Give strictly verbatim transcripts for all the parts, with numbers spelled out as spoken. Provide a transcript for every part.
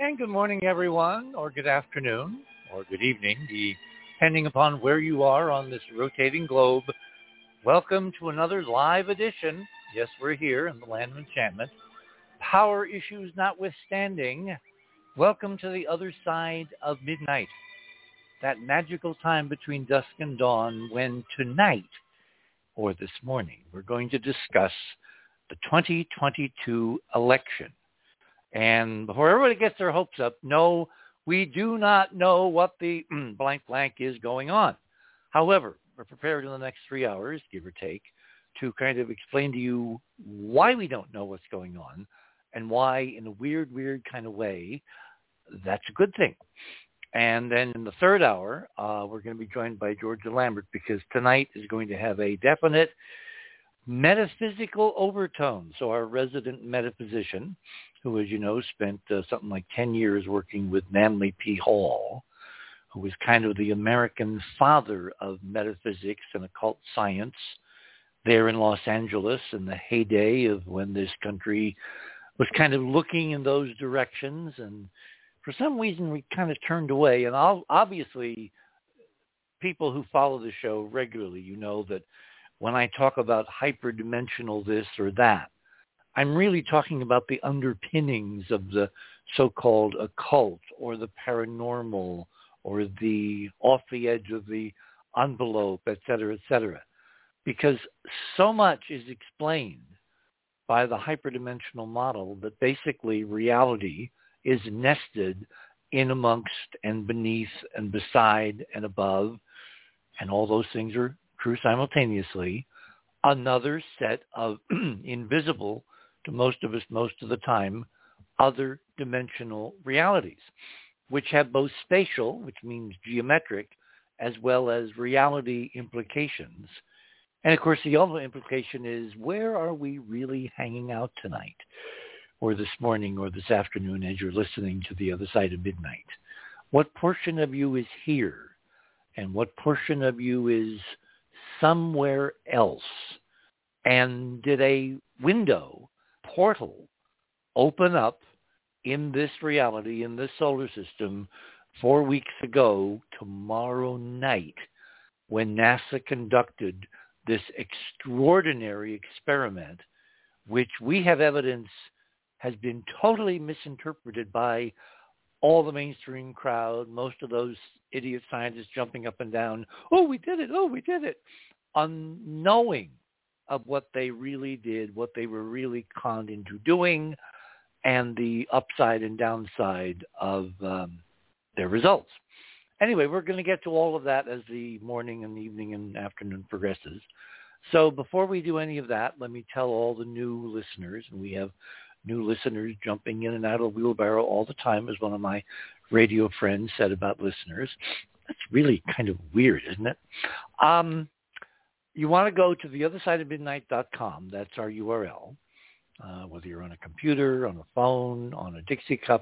And good morning, everyone, or good afternoon, or good evening, depending upon where you are on this rotating globe. Welcome to another live edition. Yes, we're here in the land of enchantment. Power issues notwithstanding, welcome to the other side of midnight. That magical time between dusk and dawn when tonight, or this morning, we're going to discuss the twenty twenty-two election. And before everybody gets their hopes up, no, we do not know what the blank blank is going on. However, we're prepared in the next three hours, give or take, to kind of explain to you why we don't know what's going on and why, in a weird, weird kind of way, that's a good thing. And then in the third hour, uh, we're going to be joined by Georgia Lambert because tonight is going to have a definite metaphysical overtone. So our resident metaphysician, who, as you know, spent uh, something like ten years working with Manly P. Hall, who was kind of the American father of metaphysics and occult science there in Los Angeles in the heyday of when this country was kind of looking in those directions. And for some reason, we kind of turned away. And I'll, obviously, people who follow the show regularly, you know that when I talk about hyperdimensional this or that, I'm really talking about the underpinnings of the so-called occult or the paranormal or the off the edge of the envelope, et cetera, et cetera. Because so much is explained by the hyperdimensional model that basically reality is nested in amongst and beneath and beside and above, and all those things are true simultaneously, another set of invisible to most of us most of the time, other dimensional realities, which have both spatial, which means geometric, as well as reality implications. And of course, the ultimate implication is, where are we really hanging out tonight, or this morning, or this afternoon as you're listening to The Other Side of Midnight? What portion of you is here, and what portion of you is somewhere else? And did a window, portal, open up in this reality, in this solar system, four weeks ago, tomorrow night, when NASA conducted this extraordinary experiment, which we have evidence has been totally misinterpreted by all the mainstream crowd, most of those idiot scientists jumping up and down, oh, we did it, oh, we did it, unknowing of what they really did, what they were really conned into doing, and the upside and downside of um, their results. Anyway, we're going to get to all of that as the morning and evening and afternoon progresses. So before we do any of that, let me tell all the new listeners, and we have new listeners jumping in and out of the wheelbarrow all the time, as one of my radio friends said about listeners. That's really kind of weird, isn't it? Um, you want to go to the other side of midnight dot com. That's our U R L. Uh, whether you're on a computer, on a phone, on a Dixie cup,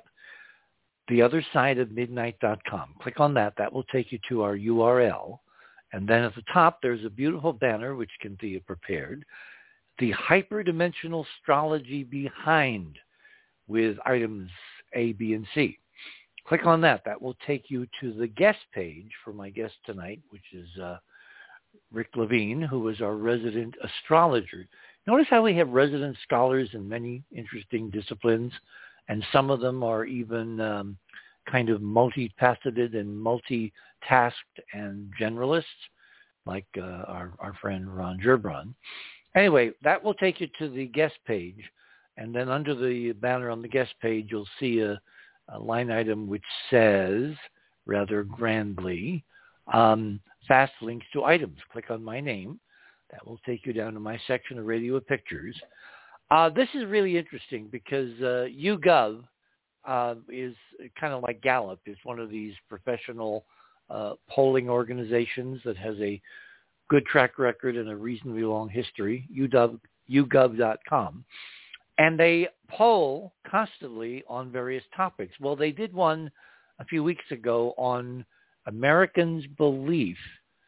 the other side of midnight dot com. Click on that. That will take you to our U R L. And then at the top, there's a beautiful banner, which Cynthia prepared, the hyperdimensional astrology behind, with items A, B, and C. Click on that. That will take you to the guest page for my guest tonight, which is uh, Rick Levine, who is our resident astrologer. Notice how we have resident scholars in many interesting disciplines, and some of them are even um, kind of multifaceted and multitasked and generalists, like uh, our, our friend Ron Gerbron. Anyway, that will take you to the guest page, and then under the banner on the guest page, you'll see a, a line item which says, rather grandly, um, fast links to items. Click on my name. That will take you down to my section of radio pictures. Uh, this is really interesting because uh, YouGov uh, is kind of like Gallup. It's one of these professional uh, polling organizations that has a good track record and a reasonably long history, U W, U gov dot com. And they poll constantly on various topics. Well, they did one a few weeks ago on Americans' belief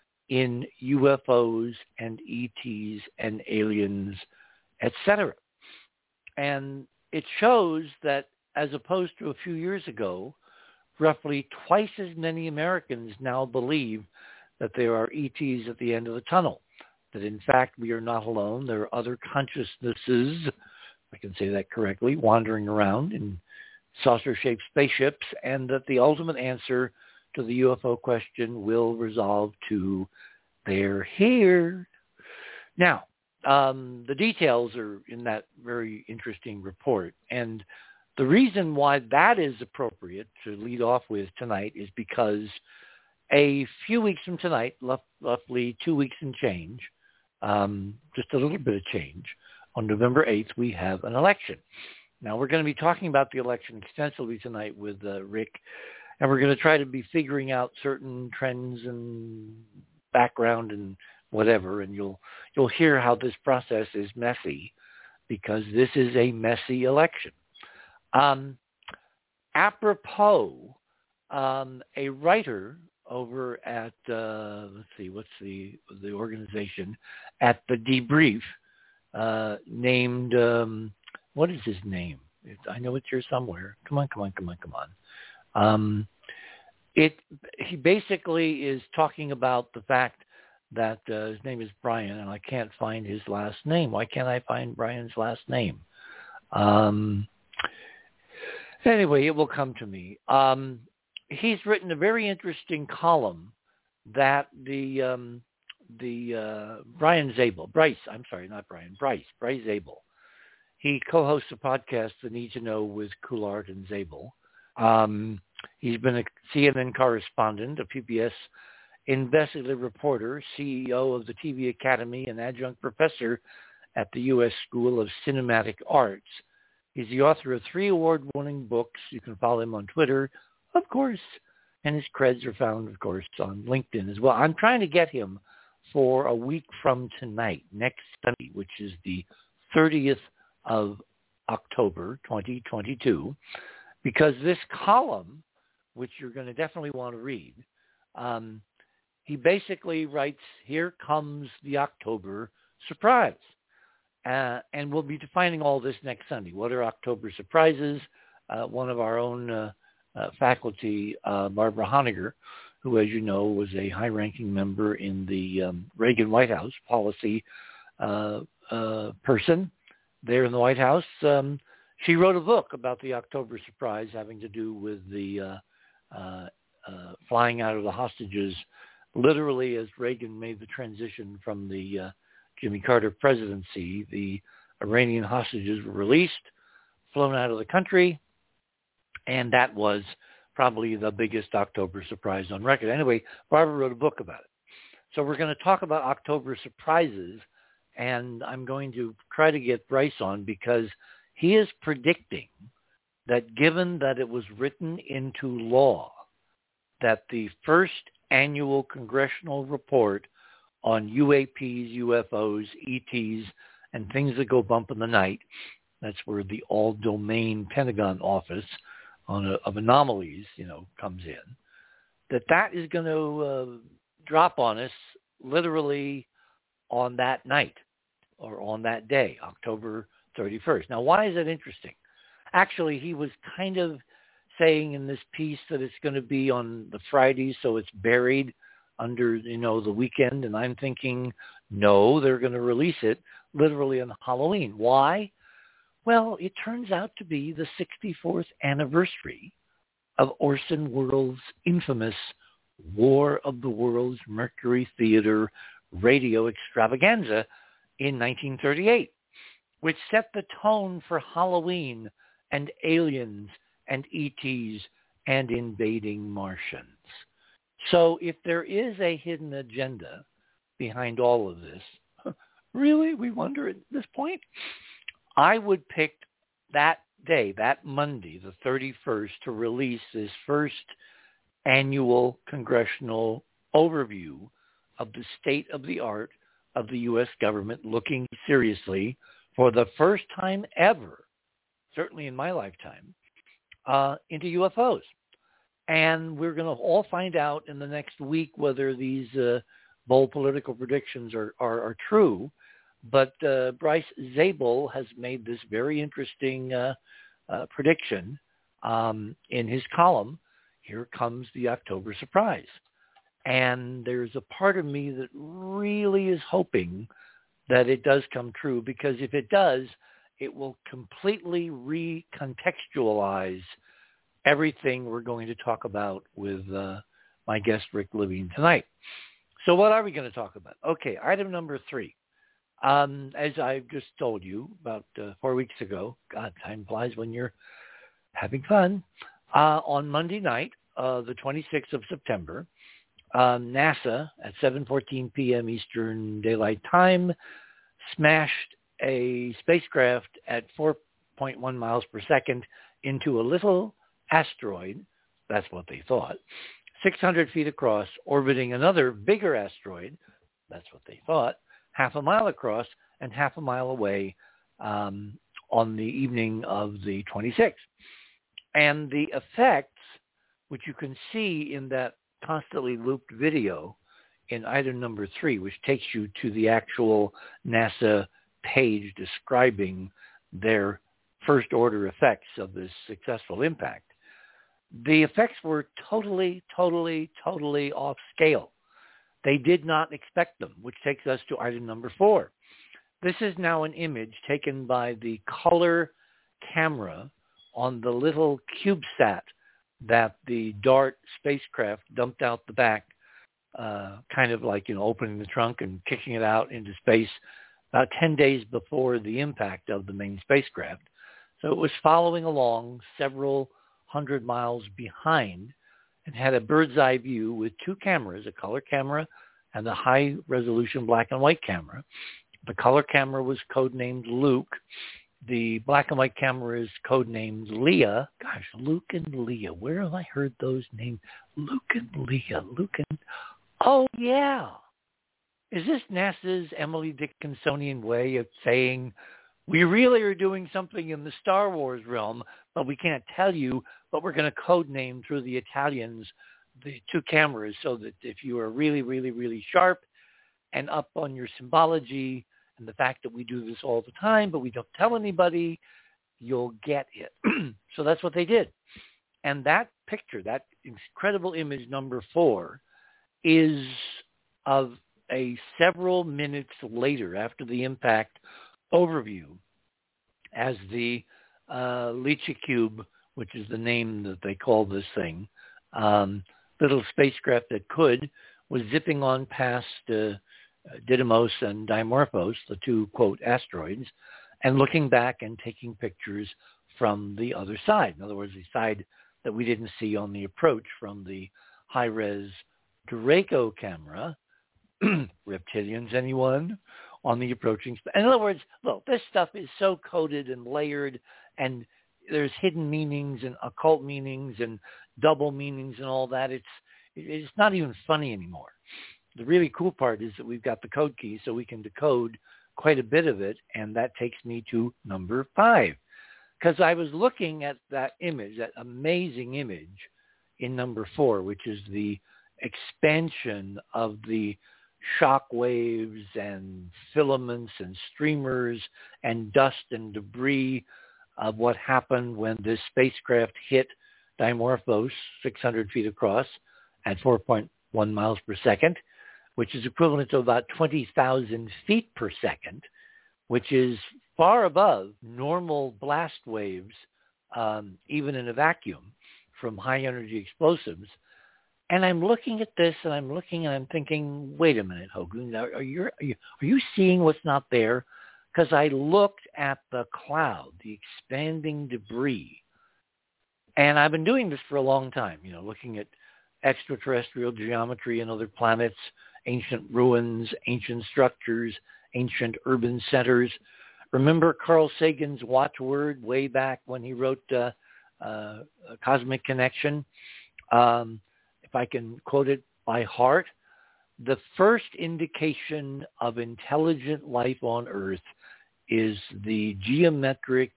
in U F Os and E Ts and aliens, et cetera. And it shows that as opposed to a few years ago, roughly twice as many Americans now believe that there are E Ts at the end of the tunnel, that in fact we are not alone. There are other consciousnesses, I can say that correctly, wandering around in saucer-shaped spaceships, and that the ultimate answer to the U F O question will resolve to they're here. Now, um, the details are in that very interesting report, and the reason why that is appropriate to lead off with tonight is because a few weeks from tonight, roughly two weeks and change, um, just a little bit of change, on November eighth, we have an election. Now, we're going to be talking about the election extensively tonight with uh, Rick, and we're going to try to be figuring out certain trends and background and whatever, and you'll you'll hear how this process is messy, because this is a messy election. Um, apropos, um, a writer over at, uh, let's see, what's the the organization, at The Debrief, uh, named, um, what is his name? It, I know it's here somewhere. Come on, come on, come on, come on. Um, it he basically is talking about the fact that uh, his name is Brian, and I can't find his last name. Why can't I find Brian's last name? Um, anyway, it will come to me. Um, he's written a very interesting column that the um, the uh, Brian Zabel, Bryce, I'm sorry, not Brian, Bryce, Bryce Zabel. He co-hosts a podcast, The Need to Know, with Coulard and Zabel. Um, he's been a C N N correspondent, a P B S investigative reporter, C E O of the T V Academy, and adjunct professor at the U S School of Cinematic Arts. He's the author of three award-winning books. You can follow him on Twitter, of course, and his creds are found, of course, on LinkedIn as well. I'm trying to get him for a week from tonight, next Sunday, which is the thirtieth of October, twenty twenty-two, because this column, which you're going to definitely want to read, um, he basically writes, here comes the October surprise. Uh, and we'll be defining all this next Sunday. What are October surprises? Uh, one of our own uh, uh, faculty, uh, Barbara Honegger, who, as you know, was a high-ranking member in the um, Reagan White House, policy uh, uh, person there in the White House. Um, she wrote a book about the October surprise having to do with the uh, uh, uh, flying out of the hostages, literally as Reagan made the transition from the uh, Jimmy Carter presidency. The Iranian hostages were released, flown out of the country, and that was probably the biggest October surprise on record. Anyway, Barbara wrote a book about it. So we're going to talk about October surprises, and I'm going to try to get Bryce on because he is predicting that given that it was written into law that the first annual congressional report on U A Ps, U F Os, E Ts, and things that go bump in the night, that's where the all-domain Pentagon office on a, of anomalies, you know, comes in, that that is going to uh, drop on us literally on that night or on that day, October thirty-first. Now, why is that interesting? Actually, he was kind of saying in this piece that it's going to be on the Friday, so it's buried under, you know, the weekend. And I'm thinking, no, they're going to release it literally on Halloween. Why? Well, it turns out to be the sixty-fourth anniversary of Orson Welles' infamous War of the Worlds Mercury Theater radio extravaganza in nineteen thirty-eight, which set the tone for Halloween and aliens and E Ts and invading Martians. So if there is a hidden agenda behind all of this, really, we wonder at this point, I would pick that day, that Monday, the thirty-first, to release this first annual congressional overview of the state of the art of the U S government, looking seriously for the first time ever, certainly in my lifetime, uh, into U F Os. And we're going to all find out in the next week whether these uh, bold political predictions are, are, are true. But uh, Bryce Zabel has made this very interesting uh, uh, prediction um, in his column, Here Comes the October Surprise. And there's a part of me that really is hoping that it does come true, because if it does, it will completely recontextualize everything we're going to talk about with uh, my guest, Rick Levine, tonight. So what are we going to talk about? Okay, item number three. Um, as I just told you about uh, four weeks ago, God, time flies when you're having fun, uh, on Monday night, uh, the twenty-sixth of September, um, NASA at seven fourteen p.m. Eastern Daylight Time smashed a spacecraft at four point one miles per second into a little asteroid, that's what they thought, six hundred feet across, orbiting another bigger asteroid, that's what they thought, half a mile across and half a mile away um, on the evening of the twenty-sixth. And the effects, which you can see in that constantly looped video in item number three, which takes you to the actual NASA page describing their first order effects of this successful impact. The effects were totally, totally, totally off scale. They did not expect them, which takes us to item number four. This is now an image taken by the color camera on the little CubeSat that the DART spacecraft dumped out the back, uh, kind of like, you know, opening the trunk and kicking it out into space about ten days before the impact of the main spacecraft. So it was following along several hundred miles behind and had a bird's eye view with two cameras, a color camera and a high-resolution black and white camera. The color camera was codenamed Luke. The black and white camera is codenamed Leah. Gosh, Luke and Leah. Where have I heard those names? Luke and Leah. Luke and... Oh, yeah. Is this NASA's Emily Dickinsonian way of saying, we really are doing something in the Star Wars realm, but we can't tell you, but we're going to codename through the Italians the two cameras so that if you are really, really, really sharp and up on your symbology and the fact that we do this all the time, but we don't tell anybody, you'll get it. So that's what they did. And that picture, that incredible image number four, is of a several minutes later after the impact overview as the uh, LiCiCube, which is the name that they call this thing, um, little spacecraft that could, was zipping on past uh, Didymos and Dimorphos, the two, quote, asteroids, and looking back and taking pictures from the other side. In other words, the side that we didn't see on the approach from the high-res Draco camera. Reptilians, anyone? On the approaching... Sp- in other words, look, this stuff is so coded and layered, and there's hidden meanings and occult meanings and double meanings and all that. It's it's not even funny anymore. The really cool part is that we've got the code key, so we can decode quite a bit of it, and that takes me to number five. Because I was looking at that image, that amazing image in number four, which is the expansion of the shock waves and filaments and streamers and dust and debris of what happened when this spacecraft hit Dimorphos six hundred feet across at four point one miles per second, which is equivalent to about twenty thousand feet per second, which is far above normal blast waves, um, even in a vacuum, from high-energy explosives. And I'm looking at this, and I'm looking, and I'm thinking, wait a minute, Hoagland, are, are, you, are, you, are you seeing what's not there? Because I looked at the cloud, the expanding debris, and I've been doing this for a long time, you know, looking at extraterrestrial geometry and other planets, ancient ruins, ancient structures, ancient urban centers. Remember Carl Sagan's watchword way back when he wrote uh, uh, Cosmic Connection? Um, if I can quote it by heart, the first indication of intelligent life on Earth is the geometric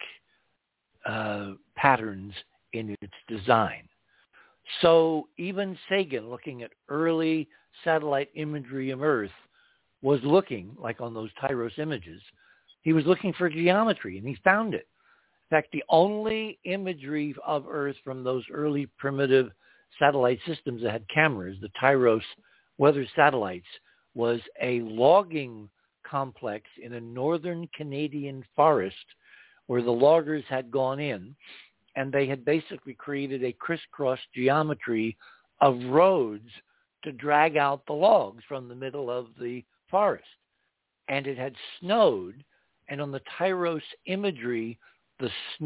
uh, patterns in its design. So even Sagan, looking at early satellite imagery of Earth, was looking, like on those Tyros images, he was looking for geometry, and he found it. fact, the only imagery of Earth from those early primitive satellite systems that had cameras, the Tyros weather satellites, was a logging complex in a northern Canadian forest where the loggers had gone in, and they had basically created a crisscross geometry of roads to drag out the logs from the middle of the forest. And it had snowed, and on the Tyros imagery, the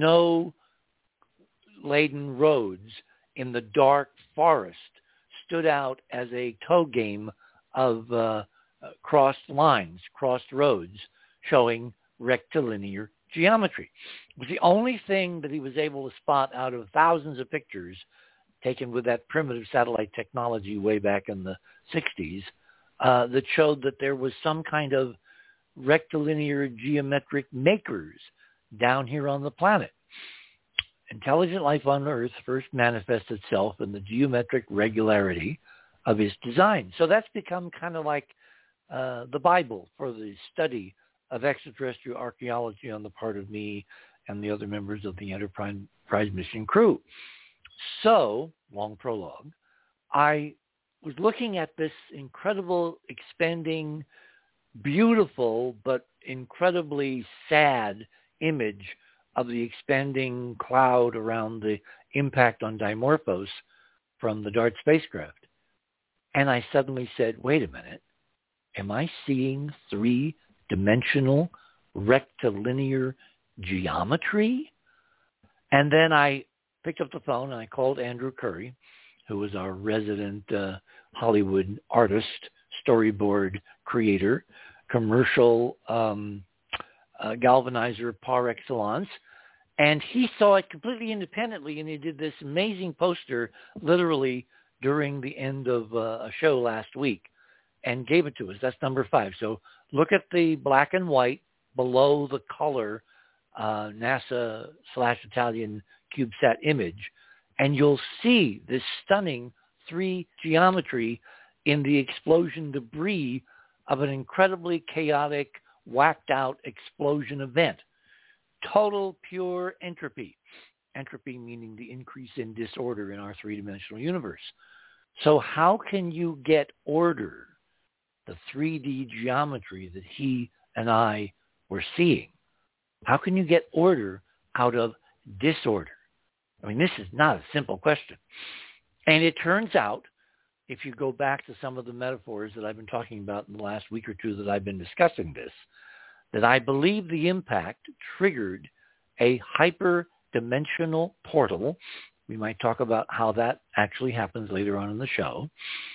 snow-laden roads in the dark forest stood out as a toe game of uh, crossed lines, crossed roads, showing rectilinear geometry. It was the only thing that he was able to spot out of thousands of pictures taken with that primitive satellite technology way back in the sixties uh, that showed that there was some kind of rectilinear geometric makers down here on the planet. Intelligent life on Earth first manifests itself in the geometric regularity of its design. So that's become kind of like uh, the Bible for the study of extraterrestrial archaeology on the part of me and the other members of the Enterprise mission crew. So, long prologue, I was looking at this incredible, expanding, beautiful, but incredibly sad image of the expanding cloud around the impact on Dimorphos from the DART spacecraft. And I suddenly said, wait a minute, am I seeing three-dimensional rectilinear geometry? And then I picked up the phone and I called Andrew Curry, who was our resident uh, Hollywood artist, storyboard creator, commercial um, uh, galvanizer par excellence. And he saw it completely independently, and he did this amazing poster literally during the end of uh, a show last week and gave it to us. That's number five. So look at the black and white below the color uh, NASA slash Italian CubeSat image, and you'll see this stunning three geometry in the explosion debris of an incredibly chaotic, whacked out explosion event. Total pure entropy. Entropy meaning the increase in disorder in our three-dimensional universe. So how can you get order, the three D geometry that he and I were seeing? How can you get order out of disorder? I mean, this is not a simple question. And it turns out, if you go back to some of the metaphors that I've been talking about in the last week or two that I've been discussing this, that I believe the impact triggered a hyperdimensional portal. We might talk about how that actually happens later on in the show.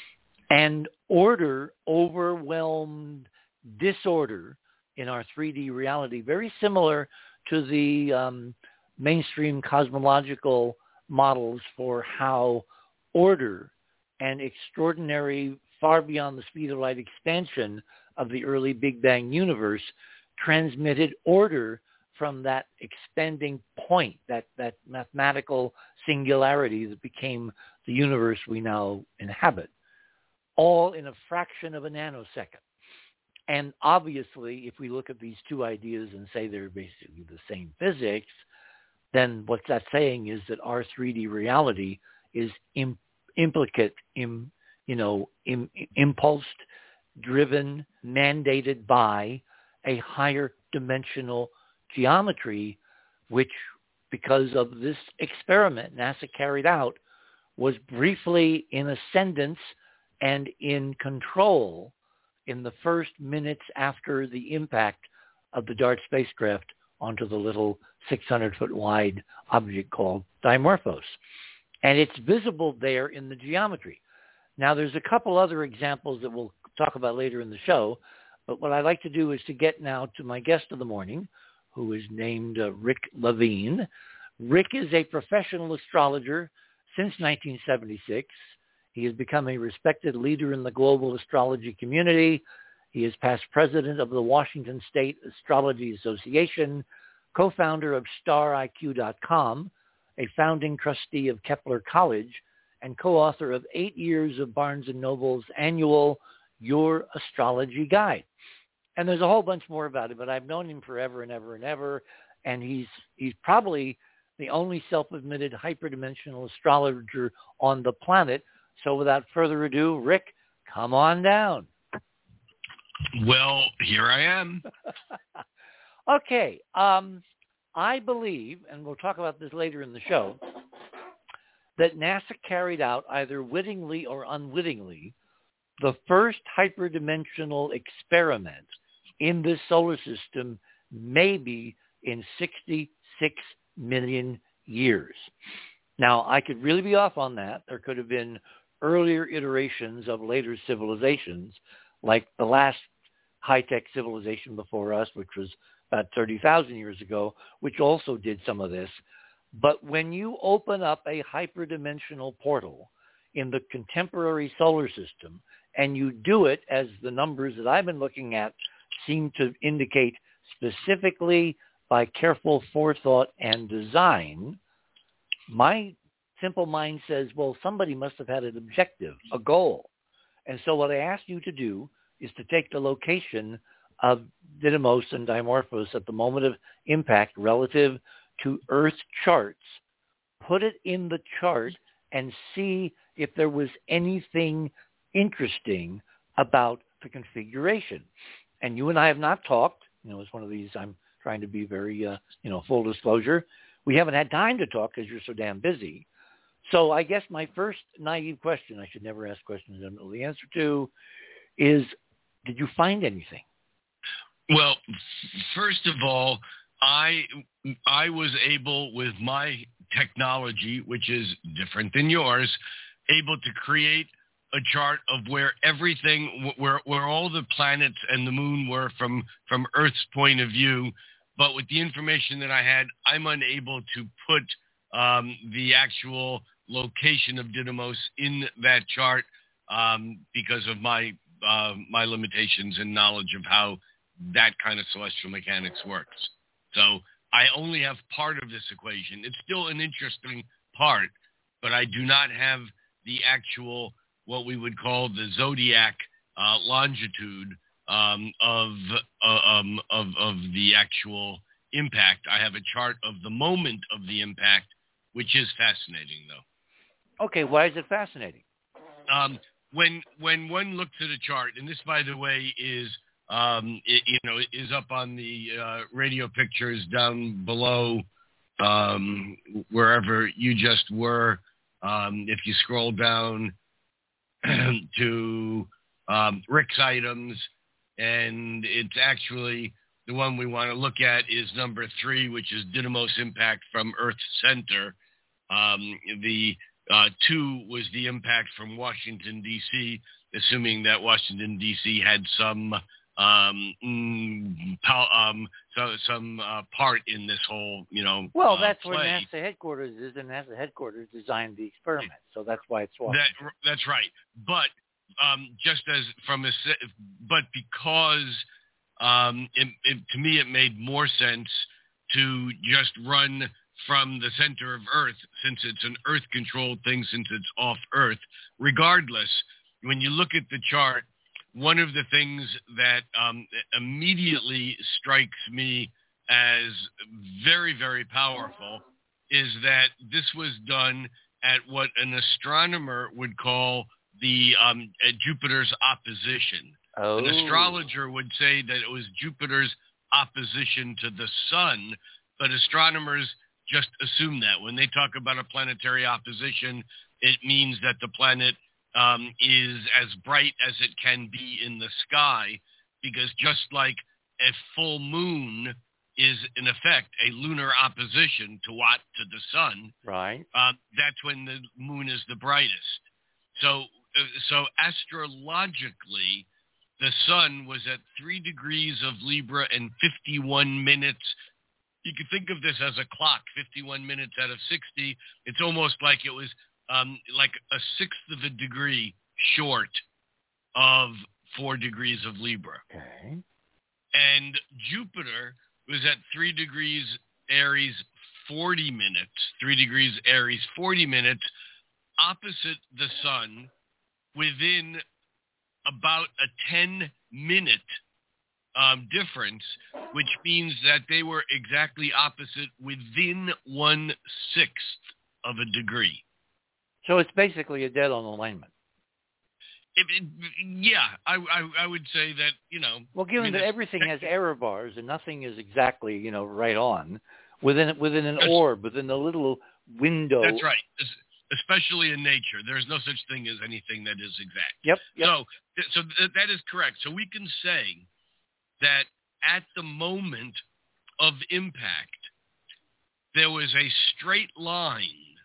And order overwhelmed disorder in our three D reality, very similar to the um, mainstream cosmological models for how order and extraordinary, far beyond the speed of light expansion of the early Big Bang universe transmitted order from that expanding point, that, that mathematical singularity that became the universe we now inhabit, all in a fraction of a nanosecond. And obviously, if we look at these two ideas and say they're basically the same physics, then what that's saying is that our three D reality is im- implicate, im, you know, im, impulsed, driven, mandated by a higher dimensional geometry, which, because of this experiment NASA carried out, was briefly in ascendance and in control in the first minutes after the impact of the DART spacecraft onto the little six hundred foot wide object called Dimorphos. And it's visible there in the geometry. Now, there's a couple other examples that we'll talk about later in the show, but what I'd like to do is to get now to my guest of the morning, who is named uh, Rick Levine. Rick is a professional astrologer since nineteen seventy-six. He has become a respected leader in the global astrology community. He is past president of the Washington State Astrology Association, co-founder of star I Q dot com, a founding trustee of Kepler College, and co-author of eight years of Barnes and Noble's annual Your Astrology Guide. And there's a whole bunch more about it, but I've known him forever and ever and ever. And he's he's probably the only self-admitted hyperdimensional astrologer on the planet. So without further ado, Rick, come on down. Well, here I am. Okay. Um, I believe, and we'll talk about this later in the show, that NASA carried out, either wittingly or unwittingly, the first hyperdimensional experiment in this solar system maybe in sixty-six million years. Now, I could really be off on that. There could have been earlier iterations of later civilizations, like the last high-tech civilization before us, which was about thirty thousand years ago, which also did some of this. But when you open up a hyperdimensional portal in the contemporary solar system, and you do it, as the numbers that I've been looking at seem to indicate, specifically by careful forethought and design, my simple mind says, well, somebody must have had an objective, a goal. And so what I asked you to do is to take the location of Didymos and Dimorphos at the moment of impact relative to Earth charts, put it in the chart, and see if there was anything interesting about the configuration. And you and I have not talked. You know, it's one of these, I'm trying to be very, uh, you know, full disclosure. We haven't had time to talk because you're so damn busy. So I guess my first naive question, I should never ask questions I don't know the answer to, is, did you find anything? Well, first of all, I I was able, with my technology, which is different than yours, able to create a chart of where everything, where where all the planets and the moon were from, from Earth's point of view. But with the information that I had, I'm unable to put um, the actual location of Didymos in that chart um, because of my uh, my limitations and knowledge of how that kind of celestial mechanics works. So I only have part of this equation. It's still an interesting part, but I do not have the actual, what we would call the zodiac uh, longitude um, of, uh, um, of of the actual impact. I have a chart of the moment of the impact, which is fascinating, though. Okay, why is it fascinating? Um, when when one looks at a chart, and this, by the way, is um, it, you know is up on the uh, radio pictures down below, um, wherever you just were. Um, if you scroll down to um, Rick's items, and it's actually the one we want to look at is number three, which is Didymos impact from Earth's center. Um, the uh, two was the impact from Washington, D C, assuming that Washington, D C had some um, mm, um, so, some uh, part in this whole, you know, Well, uh, that's play. where NASA headquarters is, and NASA headquarters designed the experiment, so that's why it's Washington. That, that's right. But um, just as from a, but because um, it, it, to me it made more sense to just run from the center of Earth, since it's an Earth-controlled thing, since it's off Earth. Regardless, when you look at the chart, one of the things that um, immediately strikes me as very, very powerful is that this was done at what an astronomer would call the um, at Jupiter's opposition. Oh. An astrologer would say that it was Jupiter's opposition to the sun, but astronomers just assume that. When they talk about a planetary opposition, it means that the planet um, is as bright as it can be in the sky, because just like a full moon is, in effect, a lunar opposition to what? To the sun. Right. Uh, that's when the moon is the brightest. So, uh, so astrologically, the sun was at three degrees of Libra and fifty-one minutes. You could think of this as a clock, fifty-one minutes out of sixty. It's almost like it was um, like a sixth of a degree short of four degrees of Libra. Okay. And Jupiter was at three degrees Aries, forty minutes, three degrees Aries, forty minutes, opposite the sun, within about a ten minute um, difference, which means that they were exactly opposite within one-sixth of a degree. So it's basically a dead-on alignment. It, it, yeah, I, I I would say that, you know. Well, given I mean, that everything has error bars and nothing is exactly, you know, right on, within within an orb, within a little window. That's right. Especially in nature, there's no such thing as anything that is exact. Yep. yep. So, so th- that is correct. So we can say that at the moment of impact, there was a straight line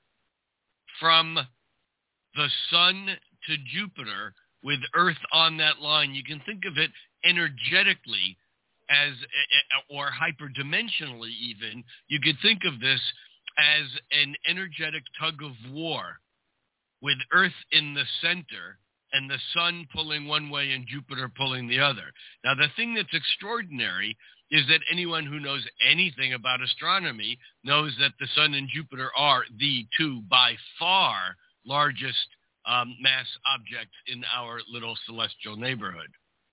from the sun to Jupiter with Earth on that line. You can think of it energetically as, or hyperdimensionally even, you could think of this as an energetic tug of war with Earth in the center and the sun pulling one way and Jupiter pulling the other. Now, the thing that's extraordinary is that anyone who knows anything about astronomy knows that the sun and Jupiter are the two by far largest um, mass objects in our little celestial neighborhood.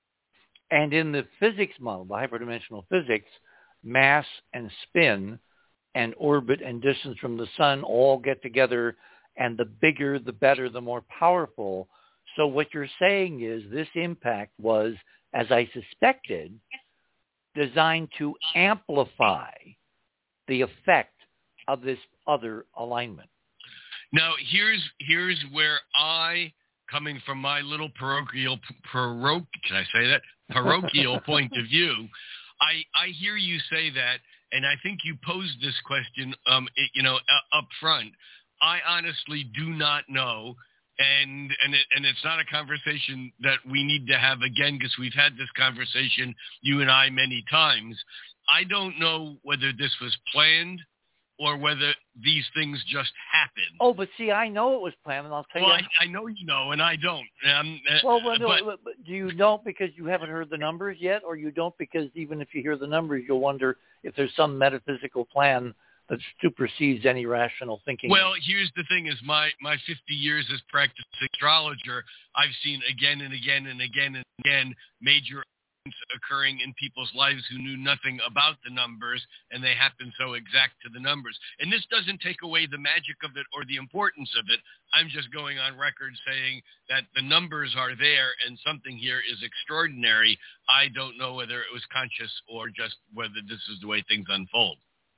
And in the physics model, the hyperdimensional physics, mass and spin and orbit and distance from the sun all get together, and the bigger, the better, the more powerful. So what you're saying is this impact was, as I suspected, designed to amplify the effect of this other alignment. Now, here's here's where I, coming from my little parochial, paroch, can I say that? Parochial point of view, I, I hear you say that, and I think you posed this question, um, it, you know, uh, up front. I honestly do not know, and and it, and it's not a conversation that we need to have again because we've had this conversation, you and I, many times. I don't know whether this was planned or whether these things just happen. Oh, but see, I know it was planned, and I'll tell well, you. I, I know you know, and I don't. Um, well, well no, but, but do you don't because you haven't heard the numbers yet, or you don't because even if you hear the numbers, you'll wonder if there's some metaphysical plan that supersedes any rational thinking? Well, here's the thing: is my my fifty years as practicing astrologer, I've seen again and again and again and again major occurring in people's lives who knew nothing about the numbers, and they happen so exact to the numbers. And this doesn't take away the magic of it or the importance of it. I'm just going on record saying that the numbers are there and something here is extraordinary. I don't know whether it was conscious or just whether this is the way things unfold.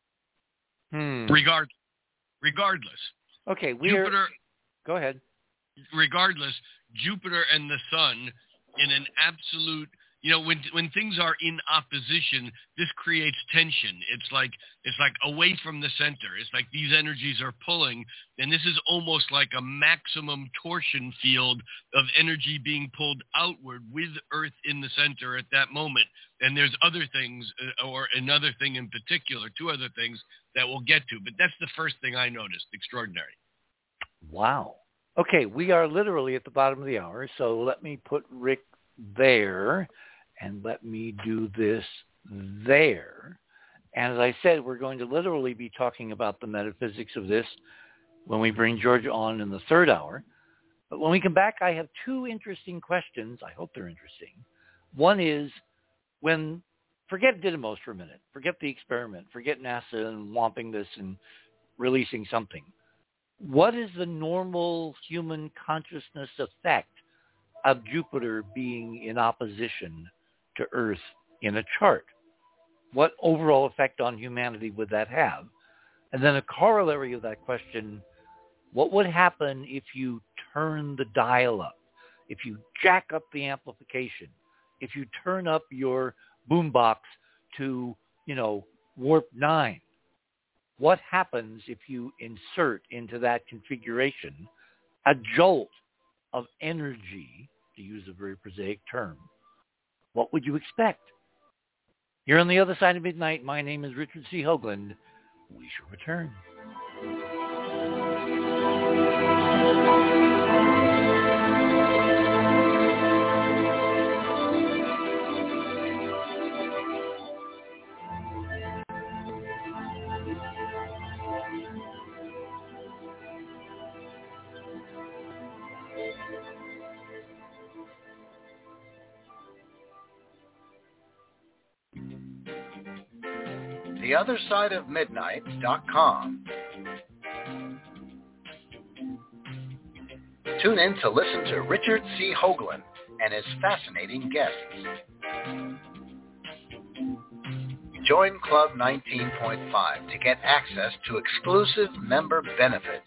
Hmm. Regard, regardless. Okay, we Jupiter. are, go ahead. Regardless, Jupiter and the sun in an absolute. You know, when when things are in opposition, this creates tension. It's like it's like away from the center. It's like these energies are pulling, and this is almost like a maximum torsion field of energy being pulled outward with Earth in the center at that moment. And there's other things, uh, or another thing in particular, two other things that we'll get to. But that's the first thing I noticed. Extraordinary. Wow. Okay, we are literally at the bottom of the hour, so let me put Rick there. And let me do this there. And as I said, we're going to literally be talking about the metaphysics of this when we bring Georgia on in the third hour. But when we come back, I have two interesting questions. I hope they're interesting. One is when, forget Didymos for a minute. Forget the experiment. Forget NASA and womping this and releasing something. What is the normal human consciousness effect of Jupiter being in opposition to Earth in a chart? What overall effect on humanity would that have? And then a corollary of that question, what would happen if you turn the dial up, if you jack up the amplification, if you turn up your boombox to, you know, warp nine? What happens if you insert into that configuration a jolt of energy, to use a very prosaic term? What would you expect? You're on the other side of midnight. My name is Richard C. Hoagland. We shall return. the other side of midnight dot com. Tune in to listen to Richard C. Hoagland and his fascinating guests. Join Club nineteen point five to get access to exclusive member benefits.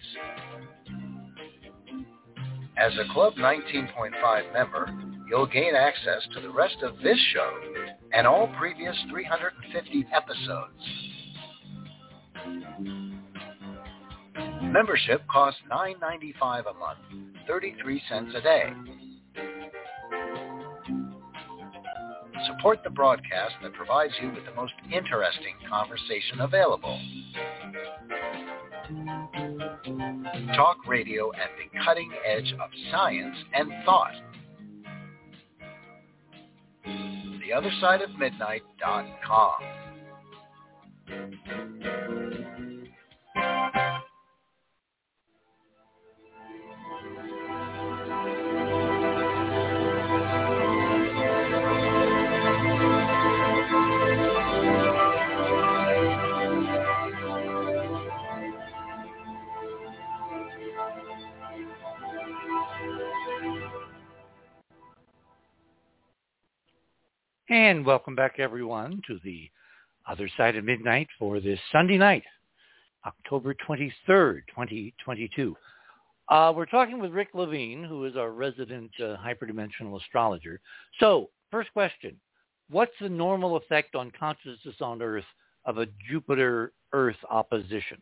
As a Club nineteen point five member, you'll gain access to the rest of this show and all previous three hundred fifty episodes. Membership costs nine dollars and ninety-five cents a month, thirty-three cents a day. Support the broadcast that provides you with the most interesting conversation available. Talk radio at the cutting edge of science and thought. the other side of midnight dot com. And welcome back, everyone, to the other side of midnight for this Sunday night, October twenty-third, twenty twenty-two. Uh, we're talking with Rick Levine, who is our resident uh, hyperdimensional astrologer. So, first question, what's the normal effect on consciousness on Earth of a Jupiter-Earth opposition?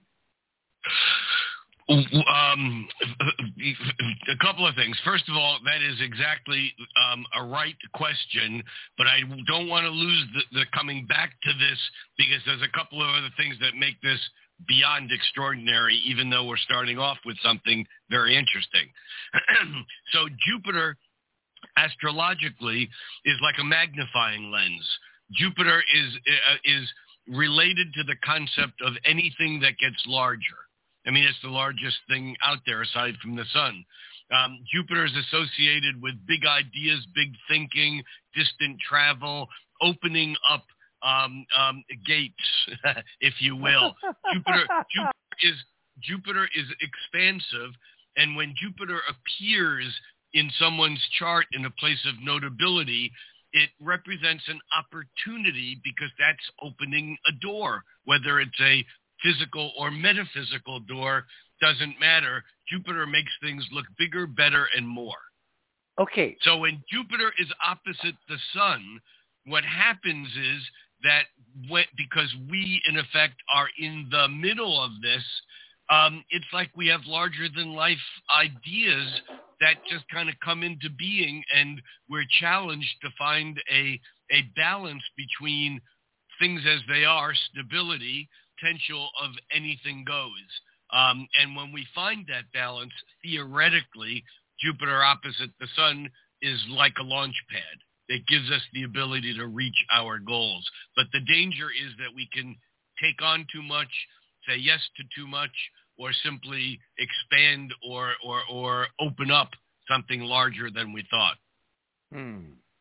Um, a couple of things. First of all, that is exactly um, a right question, but I don't want to lose the, the coming back to this because there's a couple of other things that make this beyond extraordinary, even though we're starting off with something very interesting. So Jupiter, astrologically, is like a magnifying lens. Jupiter is uh, is related to the concept of anything that gets larger. I mean, it's the largest thing out there aside from the sun. Um, Jupiter is associated with big ideas, big thinking, distant travel, opening up um, um, gates, if you will. Jupiter, Jupiter is Jupiter is expansive, and when Jupiter appears in someone's chart in a place of notability, it represents an opportunity because that's opening a door, whether it's a physical or metaphysical door, doesn't matter. Jupiter makes things look bigger, better, and more. Okay. So when Jupiter is opposite the sun, what happens is that when, because we, in effect, are in the middle of this, um, it's like we have larger-than-life ideas that just kind of come into being, and we're challenged to find a, a balance between things as they are, stability, potential of anything goes. Um, and when we find that balance, theoretically, Jupiter opposite the sun is like a launch pad. It gives us the ability to reach our goals. But the danger is that we can take on too much, say yes to too much, or simply expand or, or, or open up something larger than we thought. Hmm.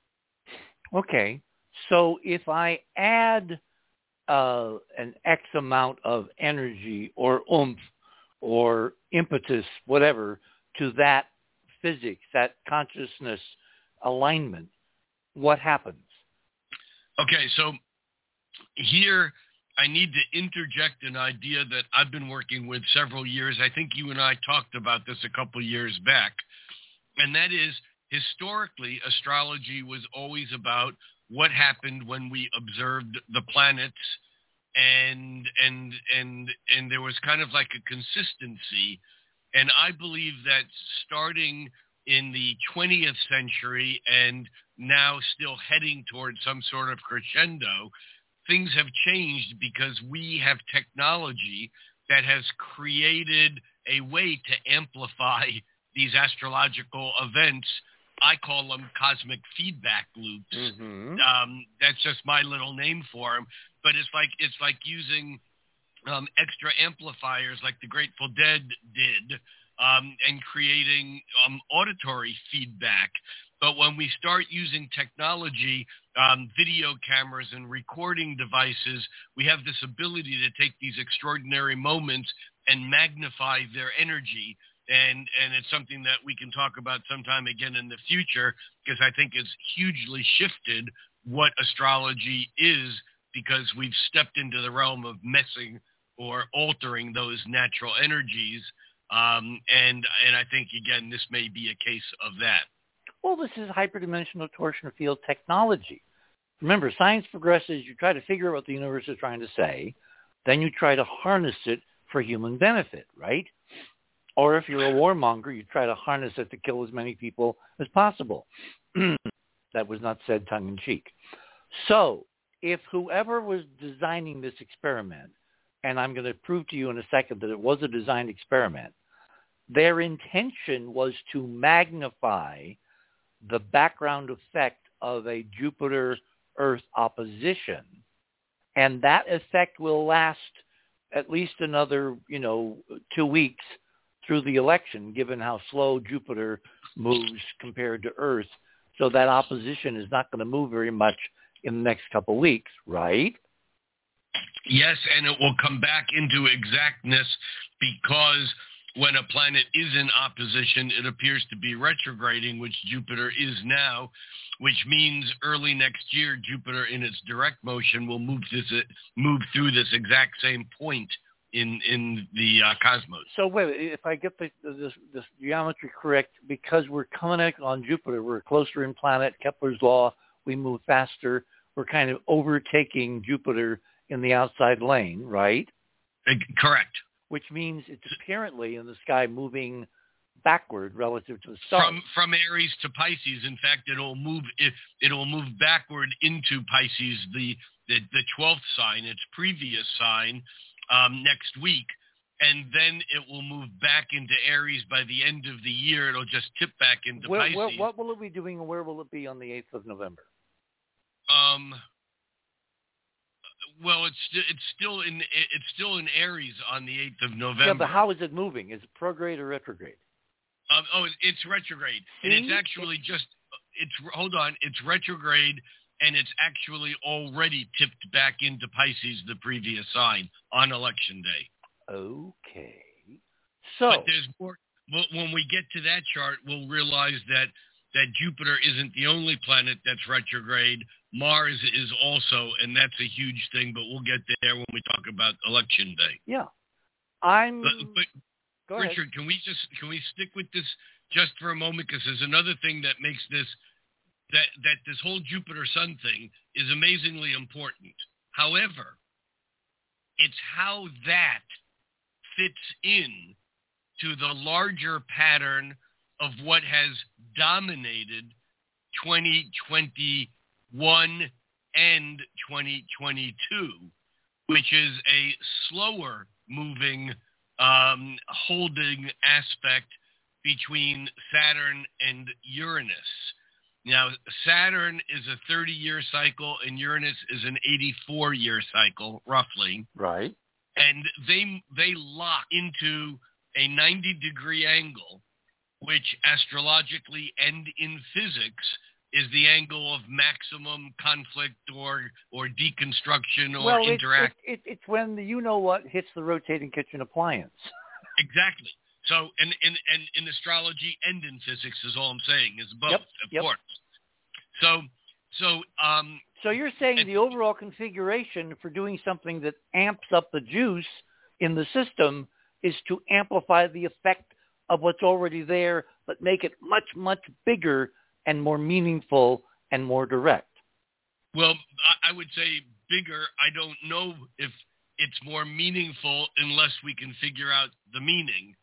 Okay. So if I add Uh, an X amount of energy or oomph or impetus, whatever, to that physics, that consciousness alignment, what happens? Okay, so here I need to interject an idea that I've been working with several years. I think you and I talked about this a couple years back, and that is historically astrology was always about what happened when we observed the planets, and and and and there was kind of like a consistency. And I believe that starting in the twentieth century and now still heading towards some sort of crescendo, things have changed because we have technology that has created a way to amplify these astrological events. I call them cosmic feedback loops. Mm-hmm. Um, that's just my little name for them. But it's like it's like using um, extra amplifiers, like the Grateful Dead did, um, and creating um, auditory feedback. But when we start using technology um, video cameras and recording devices, we have this ability to take these extraordinary moments and magnify their energy. And and it's something that we can talk about sometime again in the future, because I think it's hugely shifted what astrology is, because we've stepped into the realm of messing or altering those natural energies. Um, and and I think, again, this may be a case of that. Well, this is hyperdimensional torsion field technology. Remember, science progresses. You try to figure out what the universe is trying to say. Then you try to harness it for human benefit, right? Or if you're a warmonger, you try to harness it to kill as many people as possible. That was not said tongue-in-cheek. So if whoever was designing this experiment, and I'm going to prove to you in a second that it was a designed experiment, their intention was to magnify the background effect of a Jupiter-Earth opposition, and that effect will last at least another, you know, two weeks through the election, given how slow Jupiter moves compared to Earth. So that opposition is not going to move very much in the next couple of weeks, right? Yes, and it will come back into exactness, because when a planet is in opposition, it appears to be retrograding, which Jupiter is now, which means early next year, Jupiter in its direct motion will move this move through this exact same point in in the uh, cosmos. So wait, if I get the, this, this geometry correct, because we're coming out on Jupiter, we're a closer in planet, Kepler's law, we move faster, we're kind of overtaking Jupiter in the outside lane, right? Correct. Which means it's apparently in the sky moving backward relative to the stars. From from Aries to Pisces. In fact, it'll move it it'll move backward into Pisces, the the, the twelfth sign, its previous sign, um, next week, and then it will move back into Aries by the end of the year. It'll just tip back into where, Pisces. Where, what will it be doing, and where will it be on the eighth of November? Um. Well, it's it's still in it's still in Aries on the eighth of November. Yeah, but how is it moving? Is it prograde or retrograde? Um, oh, it's retrograde, See? and it's actually just it's hold on, it's retrograde, and it's actually already tipped back into Pisces, the previous sign, on election day. Okay. So, but there's more. When we get to that chart, we'll realize that that Jupiter isn't the only planet that's retrograde. Mars is also, and that's a huge thing, but we'll get there when we talk about election day. Yeah. I'm but, but Go Richard, ahead. can we just can we stick with this just for a moment, because there's another thing that makes this that that this whole Jupiter Sun thing is amazingly important. However, it's how that fits in to the larger pattern of what has dominated twenty twenty-one and twenty twenty-two, which is a slower moving um, holding aspect between Saturn and Uranus. Now, Saturn is a thirty-year cycle, and Uranus is an eighty-four-year cycle, roughly. Right. And they they lock into a ninety-degree angle, which astrologically and in physics is the angle of maximum conflict or or deconstruction or well, interaction. It, it, it's when the you-know-what hits the rotating kitchen appliance. Exactly. So, and, and, and in astrology and in physics is all I'm saying, is both, yep, of yep. course. So, so, um, so you're saying and, the overall configuration for doing something that amps up the juice in the system is to amplify the effect of what's already there, but make it much, much bigger and more meaningful and more direct. Well, I would say bigger. I don't know if it's more meaningful unless we can figure out the meaning.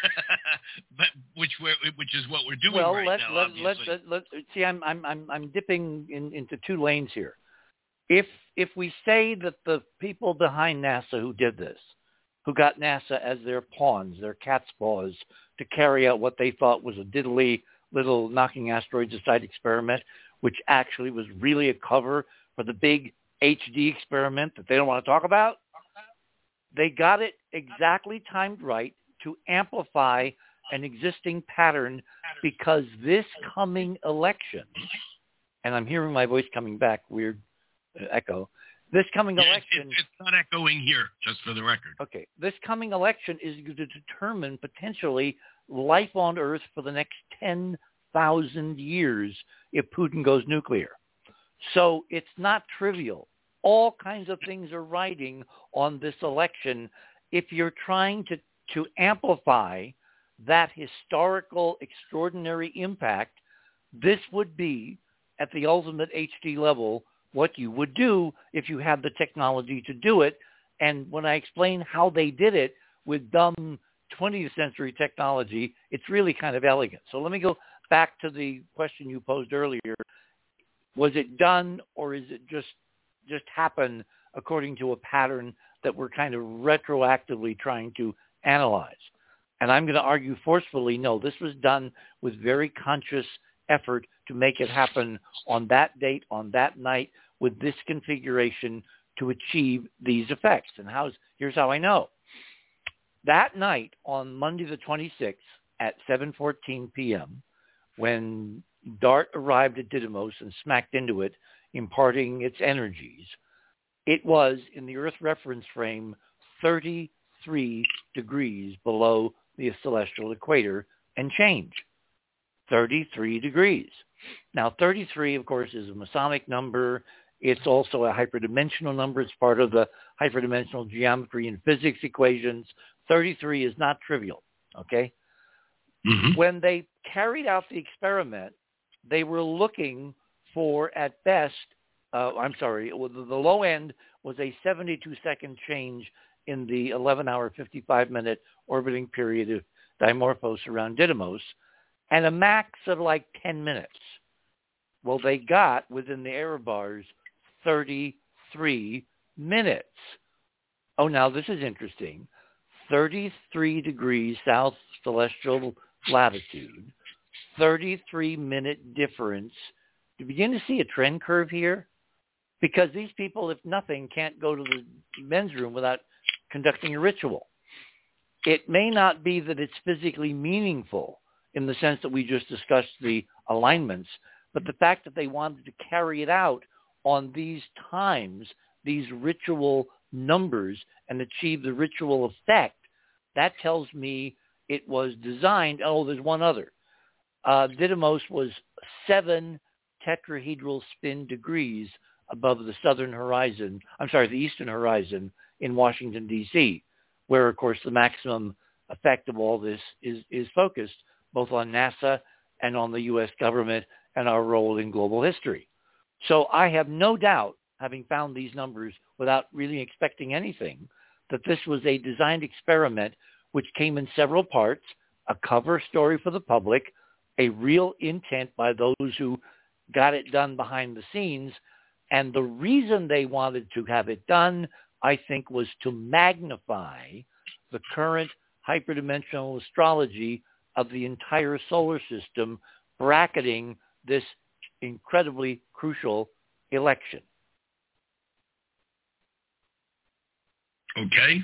but which we're, which is what we're doing well, right let, now. let, obviously. let, let, let, see, I'm I'm I'm I'm dipping in, into two lanes here. If if we say that the people behind NASA who did this, who got NASA as their pawns, their cat's paws, to carry out what they thought was a diddly little knocking asteroids aside experiment, which actually was really a cover for the big H D experiment that they don't want to talk about, they got it exactly timed right to amplify an existing pattern, because this coming election and I'm hearing my voice coming back, weird uh, echo. This coming yeah, election... It's, it's not echoing here, just for the record. Okay. This coming election is going to determine potentially life on Earth for the next ten thousand years if Putin goes nuclear. So it's not trivial. All kinds of things are riding on this election. If you're trying to, to amplify that historical, extraordinary impact, this would be, at the ultimate H D level, what you would do if you had the technology to do it. And when I explain how they did it with dumb twentieth century technology, it's really kind of elegant. So let me go back to the question you posed earlier. Was it done, or is it just just happen according to a pattern that we're kind of retroactively trying to analyze? And I'm going to argue forcefully, no, this was done with very conscious effort to make it happen on that date, on that night, with this configuration to achieve these effects. And how's, here's how I know. That night on Monday the twenty-sixth at seven fourteen p.m., when DART arrived at Didymos and smacked into it, imparting its energies, it was, in the Earth reference frame, thirty-three degrees below the celestial equator and change. thirty-three degrees. Now, thirty-three, of course, is a Masonic number. It's also a hyperdimensional number. It's part of the hyperdimensional geometry and physics equations. thirty-three is not trivial, okay? Mm-hmm. When they carried out the experiment, they were looking for, at best, uh, I'm sorry, the, the low end was a seventy-two second change in the eleven hour, fifty-five minute orbiting period of Dimorphos around Didymos, and a max of like ten minutes. Well, they got, within the error bars, thirty-three minutes. Oh, now this is interesting. thirty-three degrees south celestial latitude, thirty-three minute difference. Do you begin to see a trend curve here? Because these people, if nothing, can't go to the men's room without conducting a ritual. It may not be that it's physically meaningful in the sense that we just discussed the alignments, but the fact that they wanted to carry it out on these times, these ritual numbers, and achieve the ritual effect, that tells me it was designed. Oh, there's one other. Uh, Didymos was seven tetrahedral spin degrees above the southern horizon, I'm sorry, the eastern horizon in Washington, D C, where, of course, the maximum effect of all this is, is focused both on NASA and on the U S government and our role in global history. So I have no doubt, having found these numbers without really expecting anything, that this was a designed experiment which came in several parts, a cover story for the public, a real intent by those who got it done behind the scenes. And the reason they wanted to have it done, I think, was to magnify the current hyperdimensional astrology of the entire solar system, bracketing this incredibly crucial election. Okay.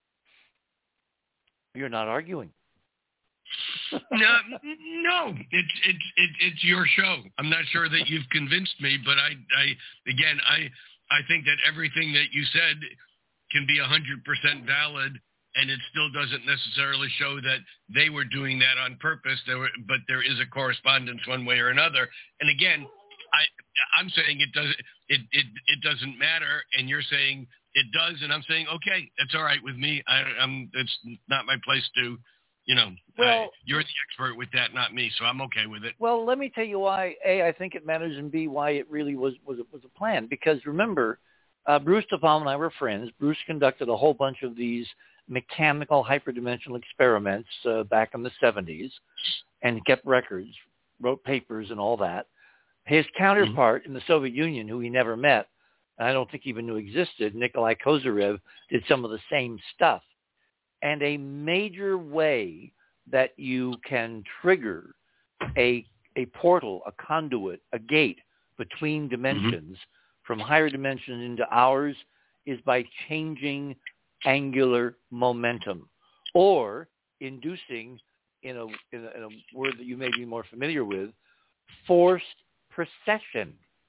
You're not arguing. no, no, it's it's it's it's your show. I'm not sure that you've convinced me, but I, I again, I I think that everything that you said can be one hundred percent valid, and it still doesn't necessarily show that they were doing that on purpose. There were, but there is a correspondence one way or another. And again, I I'm saying it doesn't it it it doesn't matter, and you're saying it does, and I'm saying okay, that's all right with me. I, I'm it's not my place to. You know, well, uh, you're the expert with that, not me, so I'm okay with it. Well, let me tell you why, A, I think it matters, and B, why it really was, was, a, was a plan. Because remember, uh, Bruce DePalma and I were friends. Bruce conducted a whole bunch of these mechanical hyperdimensional experiments uh, back in the seventies and kept records, wrote papers and all that. His counterpart mm-hmm. in the Soviet Union, who he never met, and I don't think even knew existed, Nikolai Kozyrev, did some of the same stuff. And a major way that you can trigger a a portal, a conduit, a gate between dimensions mm-hmm. from higher dimensions into ours is by changing angular momentum, or inducing, in a, in a, in a word that you may be more familiar with, forced precession.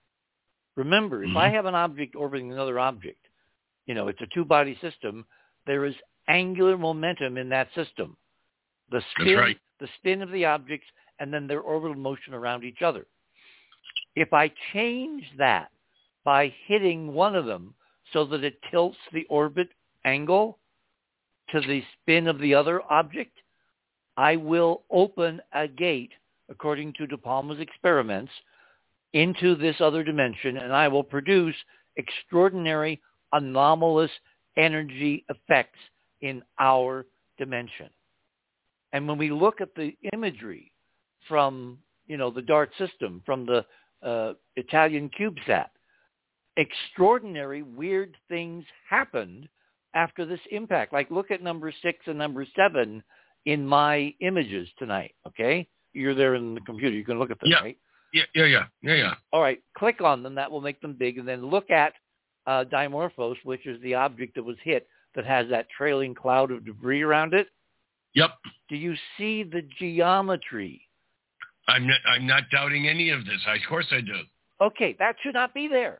Remember, if Mm-hmm. I have an object orbiting another object, you know, it's a two-body system, there is angular momentum in that system. The spin, That's right. the spin of the objects, and then their orbital motion around each other. If I change that by hitting one of them so that it tilts the orbit angle to the spin of the other object, I will open a gate, according to De Palma's experiments, into this other dimension, and I will produce extraordinary anomalous energy effects in our dimension. And when we look at the imagery from, you know, the DART system, from the uh, Italian CubeSat, extraordinary weird things happened after this impact. Like, look at number six and number seven in my images tonight, okay? You're there in the computer. You can look at them, yeah. right? Yeah, yeah, yeah, yeah, yeah. All right, click on them. That will make them big. And then look at uh, Dimorphos, which is the object that was hit that has that trailing cloud of debris around it. Yep. Do you see the geometry? I'm not, I'm not doubting any of this. I, of course I do. Okay, that should not be there.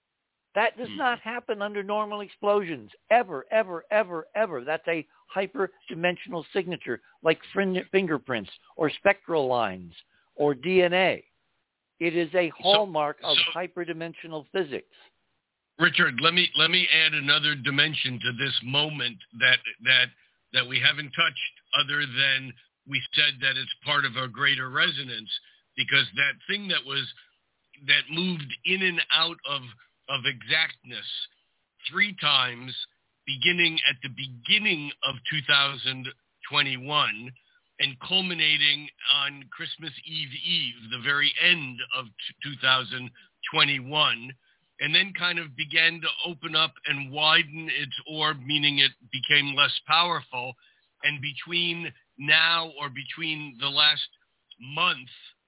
That does Hmm. not happen under normal explosions, ever, ever, ever, ever. That's a hyperdimensional signature, like fin- fingerprints or spectral lines or D N A. It is a hallmark so, of so, hyperdimensional physics. Richard, let me let me add another dimension to this moment that that that we haven't touched, other than we said that it's part of a greater resonance, because that thing that was that moved in and out of of exactness three times, beginning at the beginning of two thousand twenty-one and culminating on Christmas Eve Eve, the very end of two thousand twenty-one, and then kind of began to open up and widen its orb, meaning it became less powerful. And between now, or between the last month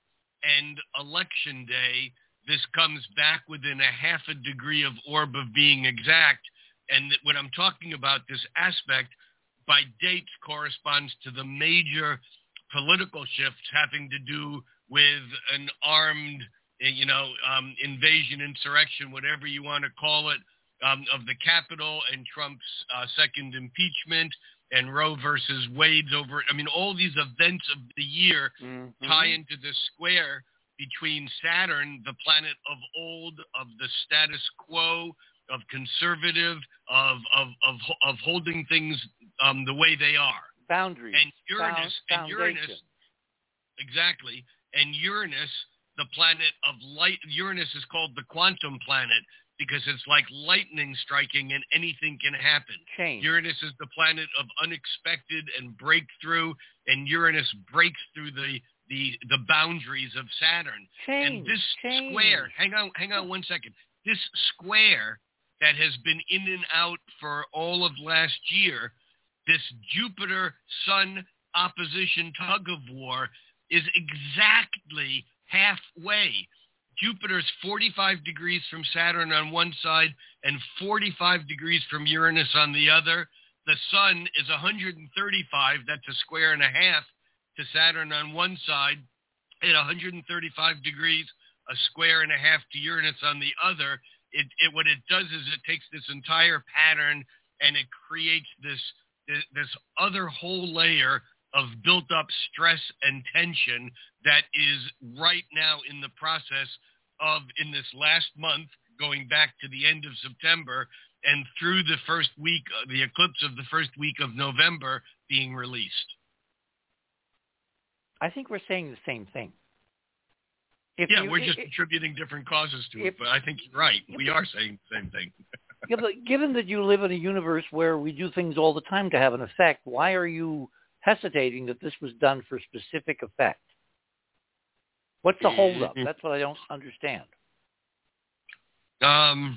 and Election Day, this comes back within a half a degree of orb of being exact. And that when I'm talking about this aspect, by dates corresponds to the major political shifts having to do with an armed, you know, um, invasion, insurrection, whatever you want to call it, um, of the Capitol, and Trump's uh, second impeachment, and Roe versus Wade's over. I mean, all these events of the year mm-hmm. tie into this square between Saturn, the planet of old, of the status quo, of conservative, of of of, of holding things um, the way they are. Boundaries. And Uranus, Found, and Uranus, exactly. And Uranus, the planet of light. Uranus is called the quantum planet because it's like lightning striking, and anything can happen. Change. Uranus is the planet of unexpected and breakthrough, and Uranus breaks through the the the boundaries of Saturn. Change. And this Change. square, hang on, hang on one second. This square that has been in and out for all of last year, this Jupiter-Sun opposition tug-of-war, is exactly halfway. Jupiter's forty-five degrees from Saturn on one side and forty-five degrees from Uranus on the other. The Sun is one hundred thirty-five, that's a square and a half, to Saturn on one side, and one hundred thirty-five degrees, a square and a half, to Uranus on the other. It, it what it does is it takes this entire pattern and it creates this this, this other whole layer of built-up stress and tension that is right now in the process of, in this last month, going back to the end of September and through the first week, the eclipse of the first week of November, being released. I think we're saying the same thing. If yeah, you, we're just it, attributing different causes to if, it, but I think you're right. We are saying the same thing. yeah, but given that you live in a universe where we do things all the time to have an effect, why are you hesitating that this was done for specific effect? What's the holdup? That's what I don't understand. Um,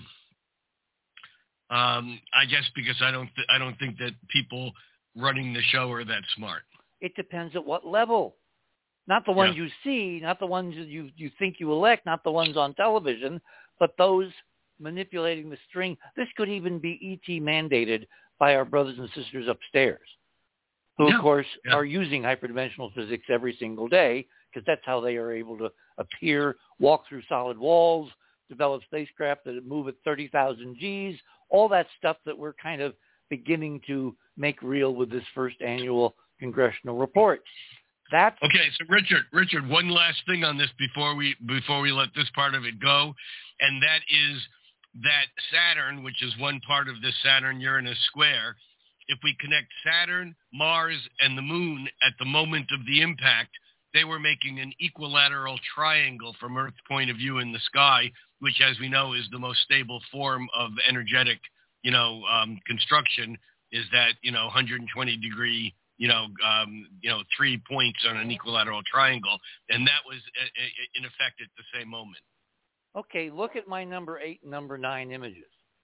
um, I guess because I don't, th- I don't think that people running the show are that smart. It depends at what level. Not the ones yeah. you see, not the ones you you think you elect, not the ones on television, but those manipulating the string. This could even be E T mandated by our brothers and sisters upstairs, who, yeah. of course, yeah. are using hyperdimensional physics every single day, because that's how they are able to appear, walk through solid walls, develop spacecraft that move at thirty thousand G's, all that stuff that we're kind of beginning to make real with this first annual congressional report. That's okay. So Richard, Richard, one last thing on this before we before we let this part of it go, and that is that Saturn, which is one part of this Saturn-Uranus square, if we connect Saturn, Mars, and the Moon at the moment of the impact, they were making an equilateral triangle from Earth's point of view in the sky, which, as we know, is the most stable form of energetic, you know, um, construction. Is that you know one hundred twenty degree, you know, um, you know, three points on an equilateral triangle, and that was uh, in effect at the same moment. Okay, look at my number eight and number nine images.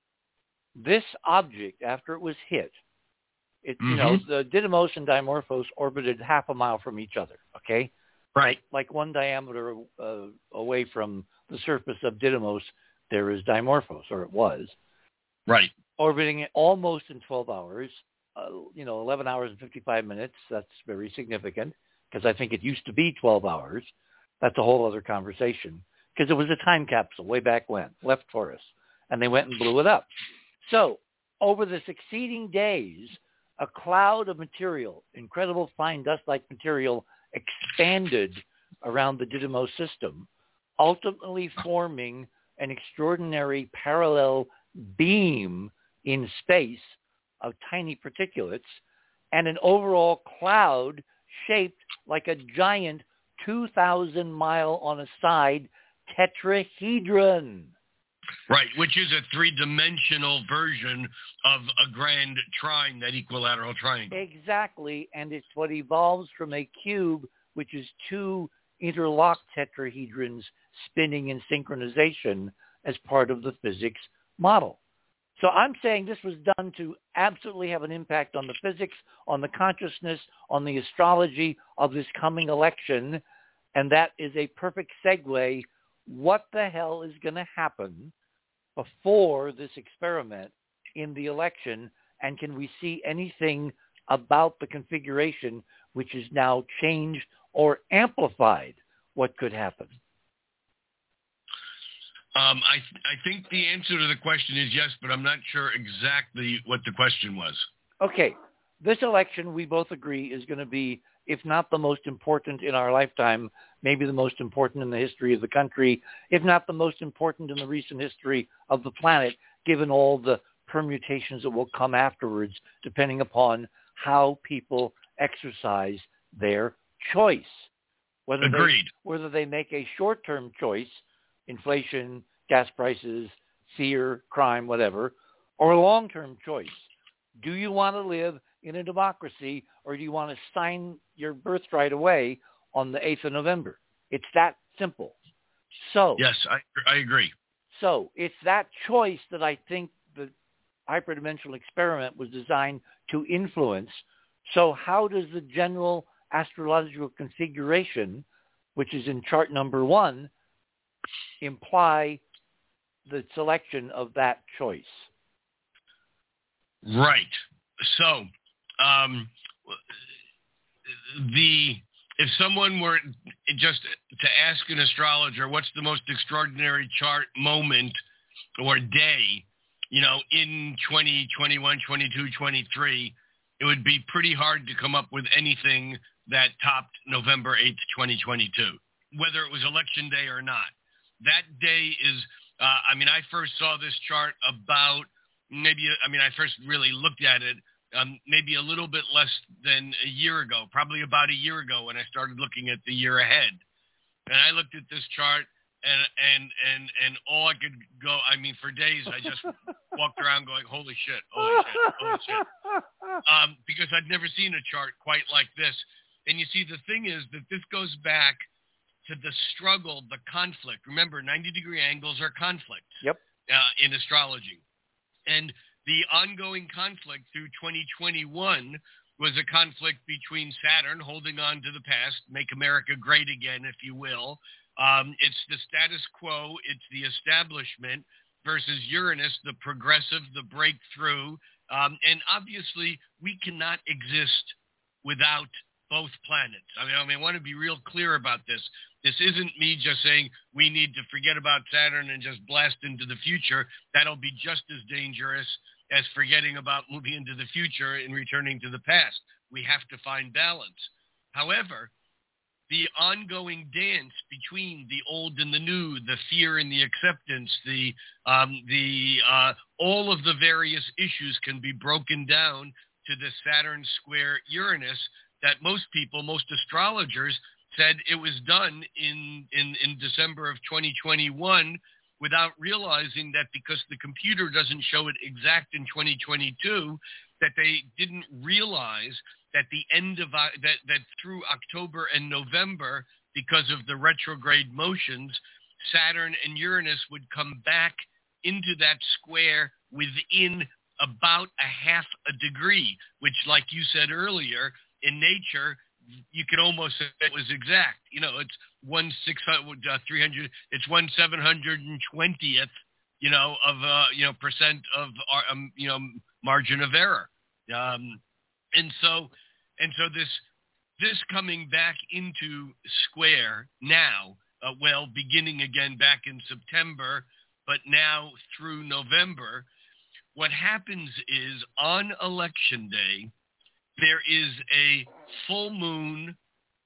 This object, after it was hit, it, mm-hmm. you know, the Didymos and Dimorphos orbited half a mile from each other, okay? Right. Like, like one diameter uh, away from the surface of Didymos, there is Dimorphos, or it was. Right. Orbiting it almost in twelve hours, uh, you know, eleven hours and fifty-five minutes. That's very significant because I think it used to be twelve hours. That's a whole other conversation because it was a time capsule way back when, left for us, and they went and blew it up. So over the succeeding days, a cloud of material, incredible fine dust-like material, expanded around the Didymos system, ultimately forming an extraordinary parallel beam in space of tiny particulates and an overall cloud shaped like a giant two thousand mile on a side tetrahedron. Right, which is a three-dimensional version of a grand trine, that equilateral triangle. Exactly, and it's what evolves from a cube, which is two interlocked tetrahedrons spinning in synchronization as part of the physics model. So I'm saying this was done to absolutely have an impact on the physics, on the consciousness, on the astrology of this coming election, and that is a perfect segue. What the hell is going to happen before this experiment in the election, and can we see anything about the configuration which has now changed or amplified what could happen? Um, I I think the answer to the question is yes, but I'm not sure exactly what the question was. Okay. This election, we both agree, is going to be, if not the most important in our lifetime, maybe the most important in the history of the country, if not the most important in the recent history of the planet, given all the permutations that will come afterwards, depending upon how people exercise their choice. Whether Agreed. They, whether they make a short-term choice, inflation, gas prices, fear, crime, whatever, or a long-term choice. Do you want to live in a democracy, or do you want to sign your birthright away on the eighth of November? It's that simple. So yes, I, I agree. So it's that choice that I think the hyperdimensional experiment was designed to influence. So how does the general astrological configuration, which is in chart number one, imply the selection of that choice? Right. So, um, the if someone were just to ask an astrologer what's the most extraordinary chart moment or day, you know, in twenty twenty-one, twenty-two, twenty-three, it would be pretty hard to come up with anything that topped November eighth, twenty twenty-two, whether it was election day or not. That day is, uh, I mean, I first saw this chart about maybe, I mean, I first really looked at it um, maybe a little bit less than a year ago, probably about a year ago when I started looking at the year ahead. And I looked at this chart and, and, and, and all I could go, I mean, for days, I just walked around going, holy shit, holy shit, holy shit. Um, because I'd never seen a chart quite like this. And you see, the thing is that this goes back to the struggle, the conflict. Remember, ninety-degree angles are conflicts. Yep. Uh, in astrology. And the ongoing conflict through twenty twenty-one was a conflict between Saturn holding on to the past, make America great again, if you will. Um, it's the status quo. It's the establishment versus Uranus, the progressive, the breakthrough. Um, and obviously, we cannot exist without both planets. I mean, I mean, I want to be real clear about this. This isn't me just saying we need to forget about Saturn and just blast into the future. That'll be just as dangerous as forgetting about moving into the future and returning to the past. We have to find balance. However, the ongoing dance between the old and the new, the fear and the acceptance, the um, the uh, all of the various issues can be broken down to the Saturn square Uranus that most people, most astrologers said it was done in, in, in December of twenty twenty-one without realizing that because the computer doesn't show it exact in twenty twenty-two, that they didn't realize that the end of uh, that that through October and November, because of the retrograde motions, Saturn and Uranus would come back into that square within about a half a degree, which, like you said earlier, in nature, you could almost say it was exact. You know, it's one six hundred, uh, three hundred, it's one seven hundred and twentieth, you know, of uh, you know percent of our, um, you know margin of error. Um, and so, and so this this coming back into square now, uh, well, beginning again back in September, but now through November, what happens is on election day, there is a full moon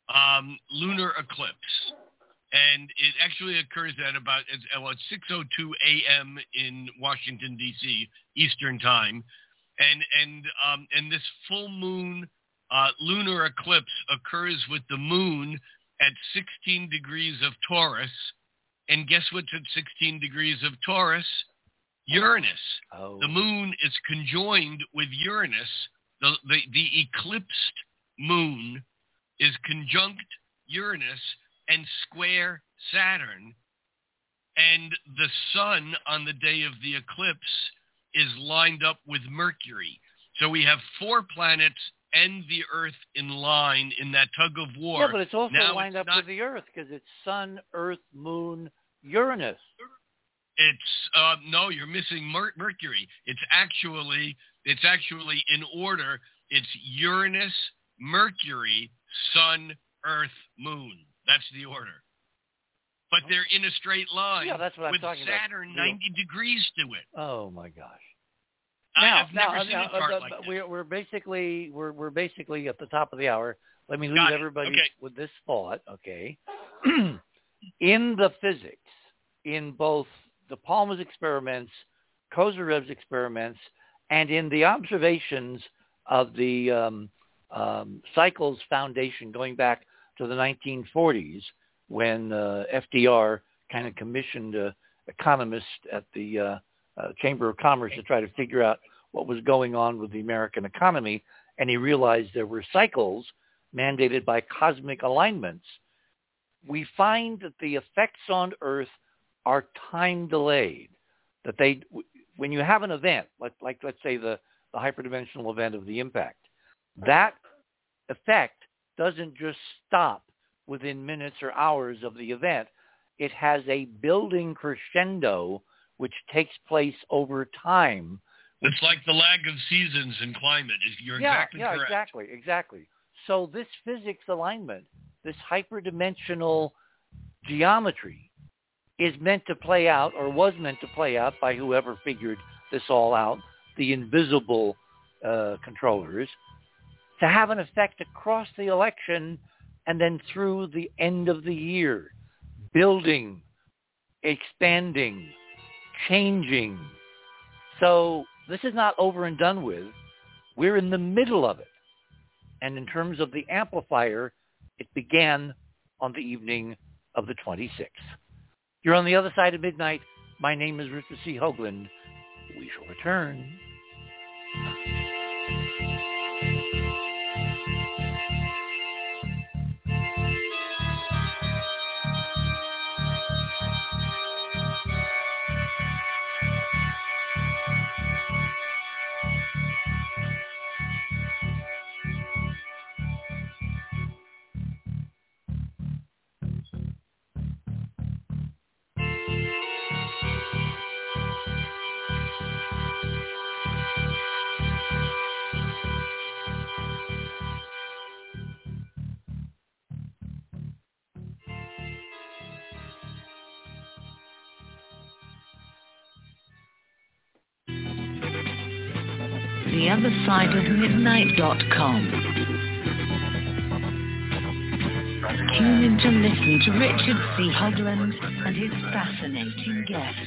um, lunar eclipse. And it actually occurs at about it's, well, it's six oh two a.m. in Washington, D C, Eastern time. And and um, and this full moon uh, lunar eclipse occurs with the moon at sixteen degrees of Taurus. And guess what's at sixteen degrees of Taurus? Uranus. Oh. The moon is conjoined with Uranus. The, the, the eclipsed moon is conjunct Uranus and square Saturn. And the sun on the day of the eclipse is lined up with Mercury. So we have four planets and the Earth in line in that tug of war. Yeah, but it's also now lined it's up not, with the Earth because it's Sun, Earth, Moon, Uranus. It's uh, no, you're missing Mer- Mercury. It's actually it's actually in order. It's Uranus, Mercury, Sun, Earth, Moon. That's the order. But they're in a straight line. Yeah, that's what I'm with talking Saturn about. ninety degrees to it. Oh my gosh! I, Now, I've now, never seen now, a chart uh, like this. we're we're basically we're we're basically at the top of the hour. Let me leave Got it. everybody Okay. with this thought. Okay, in the physics, in both the Palma's experiments, Kozarev's experiments, and in the observations of the um, um, Cycles Foundation going back to the nineteen forties, when uh, F D R kind of commissioned an economist at the uh, uh, Chamber of Commerce to try to figure out what was going on with the American economy, and he realized there were cycles mandated by cosmic alignments. We find that the effects on Earth are time delayed, that they, when you have an event, like, like let's say the, the hyperdimensional event of the impact, that effect doesn't just stop within minutes or hours of the event. It has a building crescendo which takes place over time. It's like the lag of seasons in climate. You're yeah, exactly yeah, correct. exactly, exactly. So this physics alignment, this hyperdimensional geometry, is meant to play out, or was meant to play out by whoever figured this all out, the invisible uh, controllers, to have an effect across the election and then through the end of the year, building, expanding, changing. So this is not over and done with. We're in the middle of it. And in terms of the amplifier, it began on the evening of the twenty-sixth. You're on the other side of midnight. My name is Richard C. Hoagland. We shall return. the other side of midnight dot com. Tune in to listen to Richard C. Hoagland and his fascinating guests.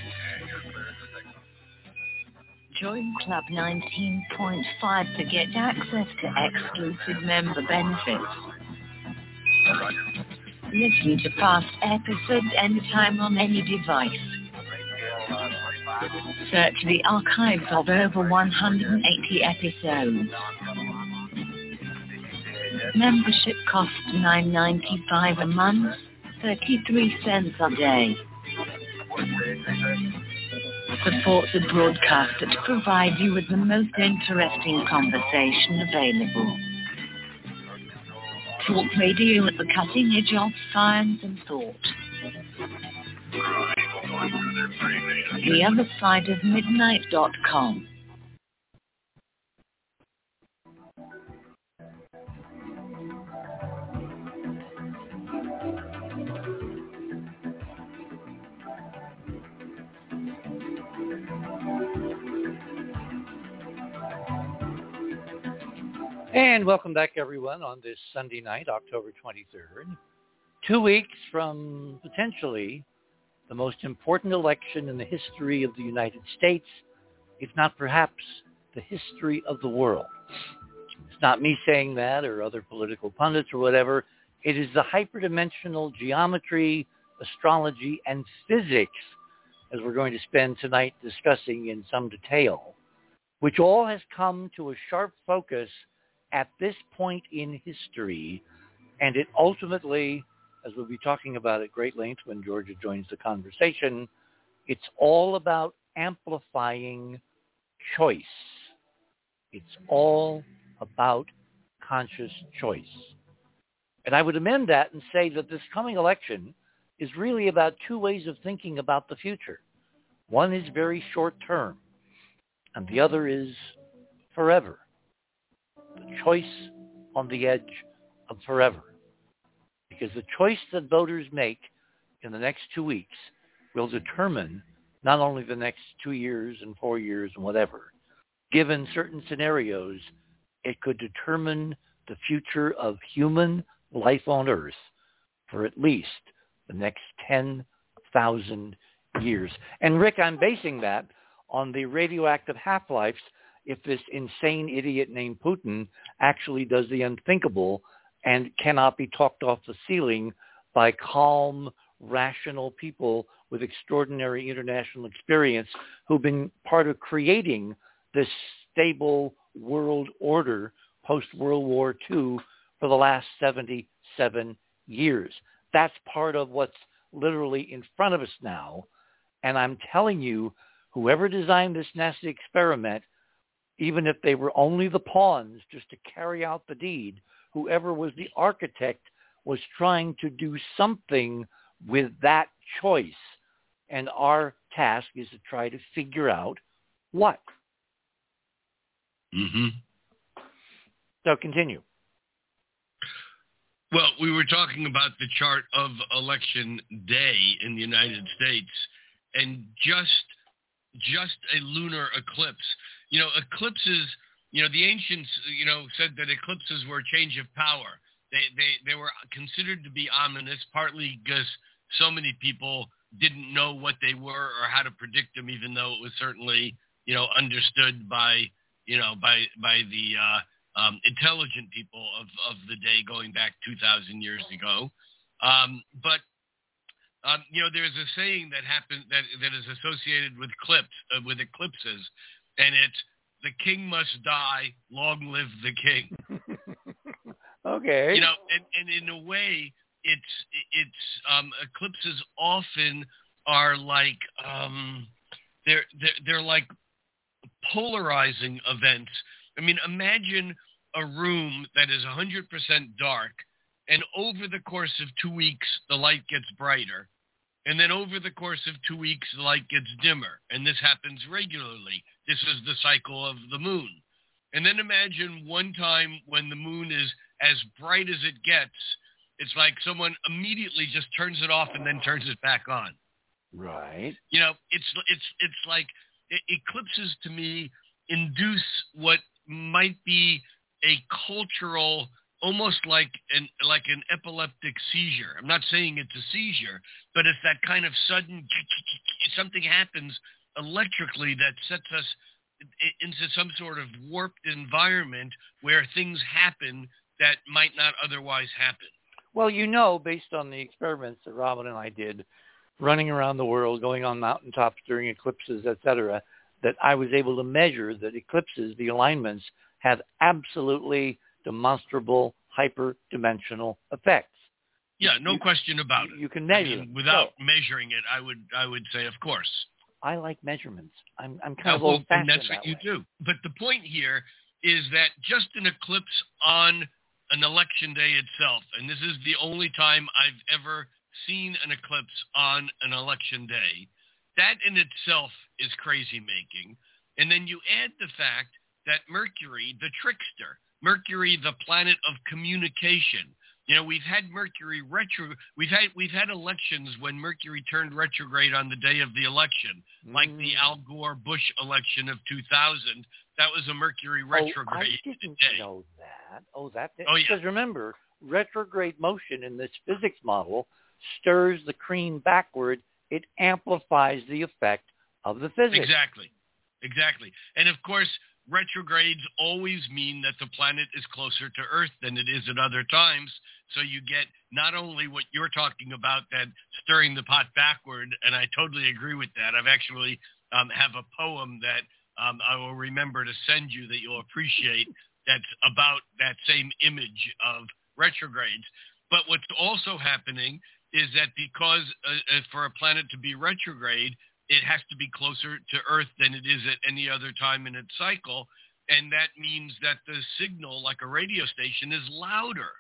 Join Club nineteen point five to get access to exclusive member benefits. Listen to past episodes anytime on any device. Search the archives of over one hundred eighty episodes. Membership costs nine dollars and ninety-five cents a month, thirty-three cents a day. Support the broadcaster to provide you with the most interesting conversation available. Talk radio at the cutting edge of science and thought. The other side of midnight dot com. And welcome back, everyone, on this Sunday night, October twenty-third. Two weeks from potentially the most important election in the history of the United States, if not perhaps the history of the world. It's not me saying that or other political pundits or whatever. It is the hyperdimensional geometry, astrology, and physics, as we're going to spend tonight discussing in some detail, which all has come to a sharp focus at this point in history, and it ultimately, as we'll be talking about at great length when Georgia joins the conversation, it's all about amplifying choice. It's all about conscious choice. And I would amend that and say that this coming election is really about two ways of thinking about the future. One is very short term, and the other is forever. The choice on the edge of forever. Because the choice that voters make in the next two weeks will determine not only the next two years and four years and whatever. Given certain scenarios, it could determine the future of human life on Earth for at least the next ten thousand years. And Rick, I'm basing that on the radioactive half-lives if this insane idiot named Putin actually does the unthinkable and cannot be talked off the ceiling by calm, rational people with extraordinary international experience who've been part of creating this stable world order post-World War Two for the last seventy-seven years. That's part of what's literally in front of us now. And I'm telling you, whoever designed this nasty experiment, even if they were only the pawns just to carry out the deed, whoever was the architect was trying to do something with that choice. And our task is to try to figure out what. Mm-hmm. So continue. Well, we were talking about the chart of election day in the United States, and just just a lunar eclipse. You know, eclipses, you know, the ancients, you know, said that eclipses were a change of power. They they, they were considered to be ominous, partly because so many people didn't know what they were or how to predict them, even though it was certainly, you know, understood by, you know, by by the uh, um, intelligent people of, of the day going back two thousand years ago. Um, but, um, you know, there's a saying that happened that, that is associated with eclipse, uh, with eclipses, and it's, the king must die, long live the king. Okay. You know, and, and in a way, it's, it's um, eclipses often are like, um, they're, they're, they're like polarizing events. I mean, imagine a room that is one hundred percent dark, and over the course of two weeks, the light gets brighter. And then over the course of two weeks, the light gets dimmer. And this happens regularly. This is the cycle of the moon. And then imagine one time when the moon is as bright as it gets, it's like someone immediately just turns it off and then turns it back on. Right. You know, it's it's it's like eclipses to me induce what might be a cultural, almost like an like an epileptic seizure. I'm not saying it's a seizure, but it's that kind of sudden something happens electrically that sets us into some sort of warped environment where things happen that might not otherwise happen. Well, you know, based on the experiments that Robin and I did, running around the world, going on mountaintops during eclipses, et cetera, that I was able to measure that eclipses, the alignments, have absolutely demonstrable hyperdimensional effects. Yeah, no you, question about you, it. You can measure I mean, them. without so, measuring it, I would I would say, of course. I like measurements. I'm I'm kind of well, old-fashioned and that's what that you way. do. But the point here is that just an eclipse on an election day itself, and this is the only time I've ever seen an eclipse on an election day, that in itself is crazy making. And then you add the fact that Mercury, the trickster, Mercury, the planet of communication. You know, we've had Mercury retro. We've had we've had elections when Mercury turned retrograde on the day of the election, mm. like the Al Gore Bush election of two thousand. That was a Mercury retrograde. Oh, I didn't day. know that. Oh, that. Oh, yeah. Because remember, retrograde motion in this physics model stirs the cream backward. It amplifies the effect of the physics. Exactly. Exactly. And of course, retrogrades always mean that the planet is closer to Earth than it is at other times. So you get not only what you're talking about, that stirring the pot backward, and I totally agree with that. I've actually um, have a poem that um, I will remember to send you that you'll appreciate that's about that same image of retrogrades. But what's also happening is that because uh, for a planet to be retrograde, it has to be closer to Earth than it is at any other time in its cycle. And that means that the signal, like a radio station, is louder.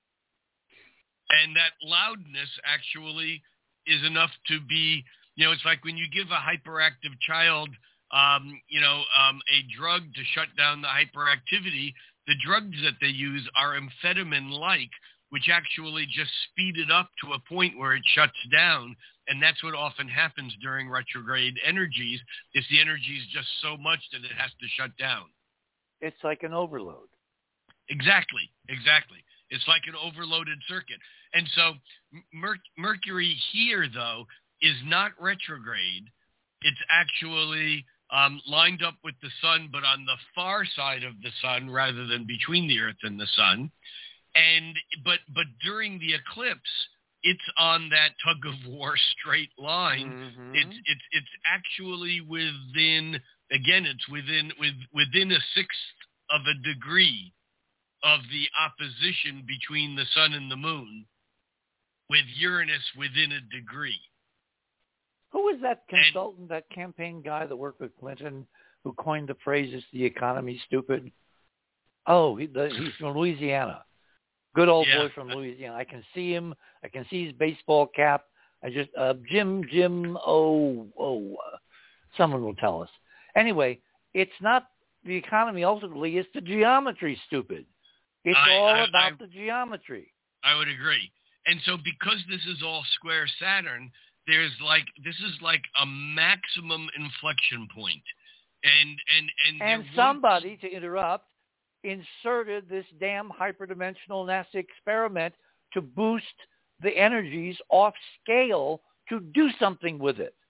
And that loudness actually is enough to be, you know, it's like when you give a hyperactive child, um, you know, um, a drug to shut down the hyperactivity, the drugs that they use are amphetamine-like, which actually just speed it up to a point where it shuts down. And that's what often happens during retrograde energies, is the energy is just so much that it has to shut down. It's like an overload. Exactly, exactly. It's like an overloaded circuit. And so Mer- Mercury here, though, is not retrograde. It's actually um, lined up with the sun, but on the far side of the sun rather than between the Earth and the sun. And but but during the eclipse, it's on that tug of war straight line. Mm-hmm. It's it's it's actually within again. It's within with within a sixth of a degree of the opposition between the sun and the moon, with Uranus within a degree. Who was that consultant, and, that campaign guy that worked with Clinton, who coined the phrase "Is the economy stupid"? Oh, he, the, he's from Louisiana. Good old yeah. boy from Louisiana. I can see him. I can see his baseball cap. I just uh, Jim Jim. Oh oh, uh, someone will tell us. Anyway, it's not the economy. Ultimately, it's the geometry. Stupid. It's I, all I, about I, the geometry. I would agree. And so, because this is all square Saturn, there's like this is like a maximum inflection point. And and and and somebody to interrupt. Inserted this damn hyperdimensional NASA experiment to boost the energies off scale to do something with it.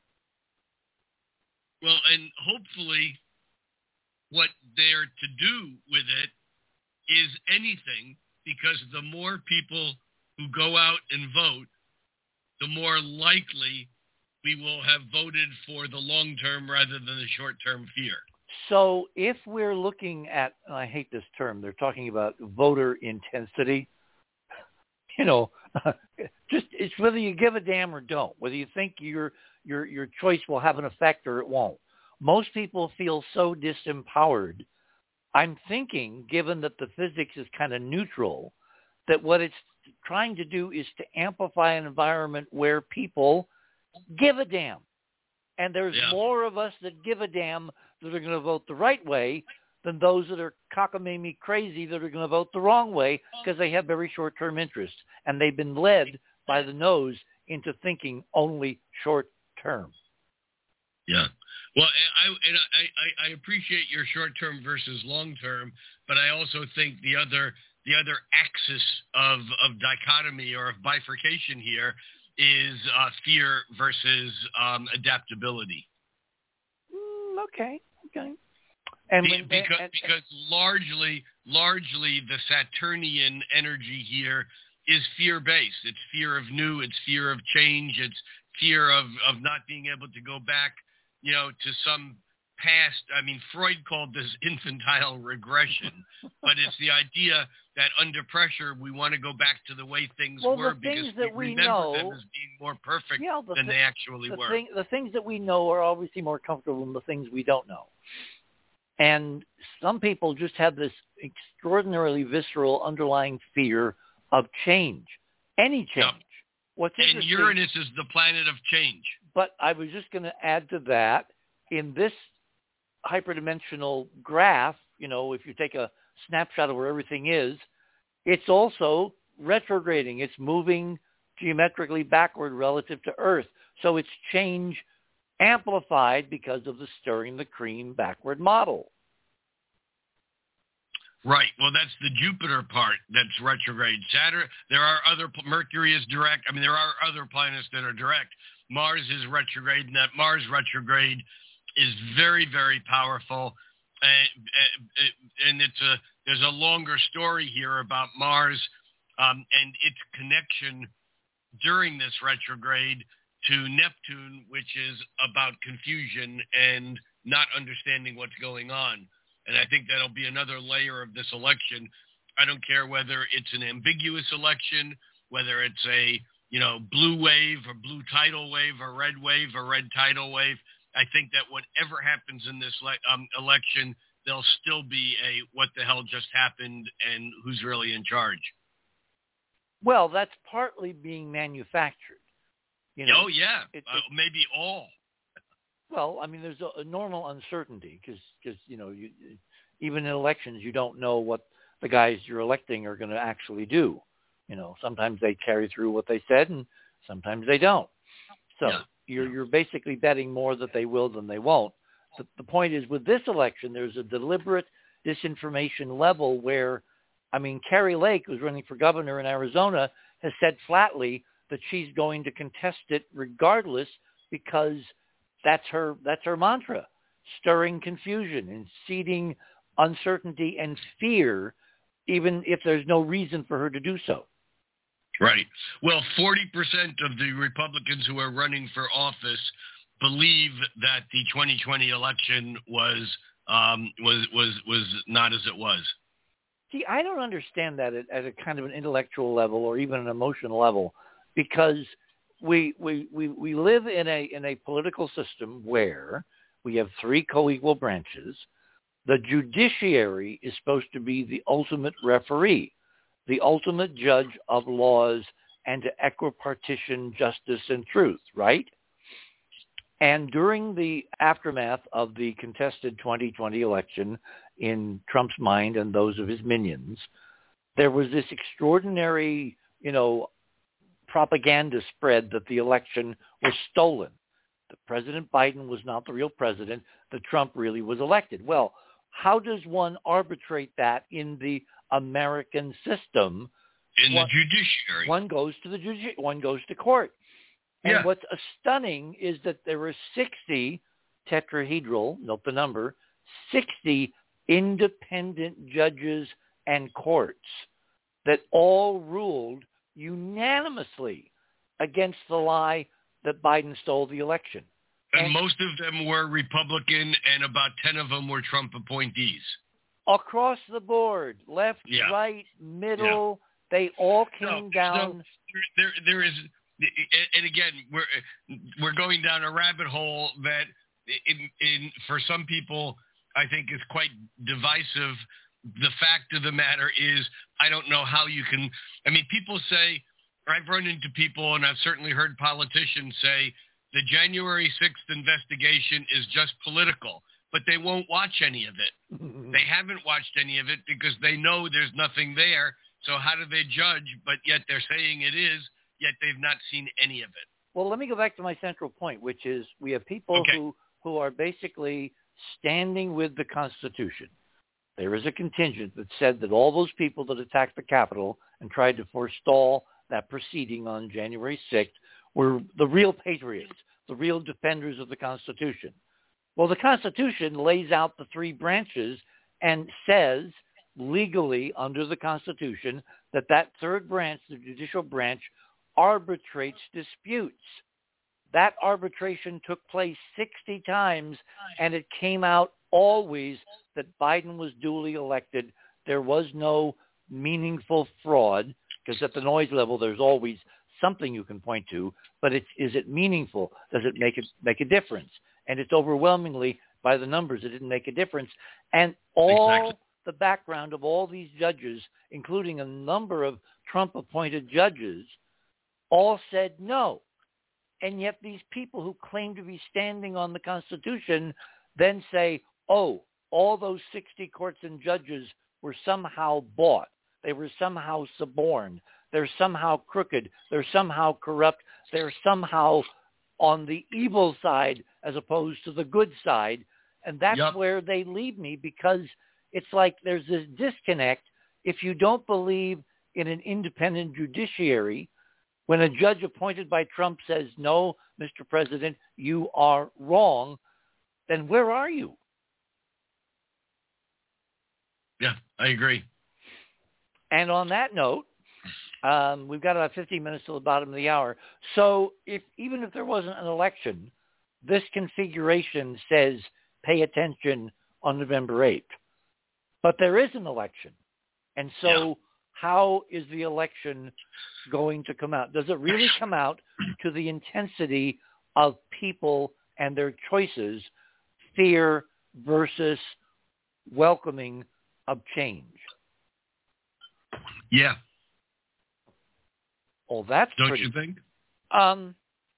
Well, and hopefully what they're to do with it is anything, because the more people who go out and vote, the more likely we will have voted for the long-term rather than the short-term fear. So if we're looking at, and I hate this term, they're talking about voter intensity, you know, just it's whether you give a damn or don't, whether you think your your your choice will have an effect or it won't. Most people feel so disempowered. I'm thinking, given that the physics is kind of neutral, that what it's trying to do is to amplify an environment where people give a damn. And there's yeah. more of us that give a damn that are going to vote the right way than those that are cockamamie crazy that are going to vote the wrong way because they have very short-term interests. And they've been led by the nose into thinking only short-term. Yeah. Well, I and I, I, I appreciate your short-term versus long-term, but I also think the other the other axis of, of dichotomy or of bifurcation here is uh, fear versus um, adaptability. Mm, okay. Okay. And Be, when, because and, because largely largely the Saturnian energy here is fear-based. It's fear of new. It's fear of change. It's fear of, of not being able to go back, you know, to some past. I mean, Freud called this infantile regression, but it's the idea that under pressure we want to go back to the way things well, were the because things that we we remember know, them as being more perfect yeah, the than th- they actually the were. Thing, the things that we know are obviously more comfortable than the things we don't know. And some people just have this extraordinarily visceral underlying fear of change, any change. Yep. What's and interesting, Uranus is the planet of change. But I was just going to add to that, in this hyperdimensional graph, you know, if you take a snapshot of where everything is, it's also retrograding. It's moving geometrically backward relative to Earth. So it's change amplified because of the stirring the cream backward model. Right. Well, that's the Jupiter part that's retrograde. Saturn, there are other, Mercury is direct. I mean, there are other planets that are direct. Mars is retrograde, and that Mars retrograde is very, very powerful. And, and it's a, there's a longer story here about Mars um, and its connection during this retrograde to Neptune, which is about confusion and not understanding what's going on. And I think that'll be another layer of this election. I don't care whether it's an ambiguous election, whether it's a, you know, blue wave or blue tidal wave or red wave or red tidal wave. I think that whatever happens in this le- um, election, there'll still be a what the hell just happened and who's really in charge. Well, that's partly being manufactured. You know, oh, yeah, it, it, uh, maybe all. Well, I mean, there's a, a normal uncertainty because, you know, you, even in elections, you don't know what the guys you're electing are going to actually do. You know, sometimes they carry through what they said and sometimes they don't. So yeah. you're, you're basically betting more that they will than they won't. The, the point is with this election, there's a deliberate disinformation level where, I mean, Carrie Lake, who's running for governor in Arizona, has said flatly that she's going to contest it regardless because that's her that's her mantra, stirring confusion and seeding uncertainty and fear, even if there's no reason for her to do so. Right. Well, forty percent of the Republicans who are running for office believe that the twenty twenty election was um, was was was not as it was. See, I don't understand that at, at a kind of an intellectual level or even an emotional level, because we we we, we live in a in a political system where we have three co-equal branches. The judiciary is supposed to be the ultimate referee, the ultimate judge of laws and to equipartition justice and truth, right? And during the aftermath of the contested twenty twenty election in Trump's mind and those of his minions, there was this extraordinary, you know, propaganda spread that the election was stolen. That President Biden was not the real president, that Trump really was elected. Well, how does one arbitrate that in the American system? In one, the judiciary. One goes to the judiciary, one goes to court. And yeah. what's stunning is that there were sixty tetrahedral, note the number, sixty independent judges and courts that all ruled unanimously against the lie that Biden stole the election. And, and most of them were Republican, and about ten of them were Trump appointees. Across the board, left, yeah. right, middle, yeah. they all came no, down. No, there, there is, and again, we're we're going down a rabbit hole that, in, in for some people, I think is quite divisive. The fact of the matter is, I don't know how you can. I mean, people say, I've run into people, and I've certainly heard politicians say, the January sixth investigation is just political, but they won't watch any of it. They haven't watched any of it because they know there's nothing there. So how do they judge? But yet they're saying it is, yet they've not seen any of it. Well, let me go back to my central point, which is we have people okay. who who are basically standing with the Constitution. There is a contingent that said that all those people that attacked the Capitol and tried to forestall that proceeding on January sixth were the real patriots, the real defenders of the Constitution. Well, the Constitution lays out the three branches and says legally under the Constitution that that third branch, the judicial branch, arbitrates disputes. That arbitration took place sixty times, and it came out always that Biden was duly elected. There was no meaningful fraud, because at the noise level, there's always something you can point to, but it's, is it meaningful? Does it make it make a difference? And it's overwhelmingly, by the numbers, it didn't make a difference. And all exactly. the background of all these judges, including a number of Trump-appointed judges, all said no. And yet these people who claim to be standing on the Constitution then say, oh, all those sixty courts and judges were somehow bought. They were somehow suborned. They're somehow crooked. They're somehow corrupt. They're somehow on the evil side as opposed to the good side. And that's yep. where they leave me, because it's like there's this disconnect. If you don't believe in an independent judiciary, when a judge appointed by Trump says, no, Mister President, you are wrong, then where are you? Yeah, I agree. And on that note, um, we've got about fifteen minutes till the bottom of the hour. So if even if there wasn't an election, this configuration says pay attention on November eighth. But there is an election. And so yeah. how is the election going to come out? Does it really come out to the intensity of people and their choices, fear versus welcoming of change? Yeah. Oh, that's Don't pretty, you think? Um,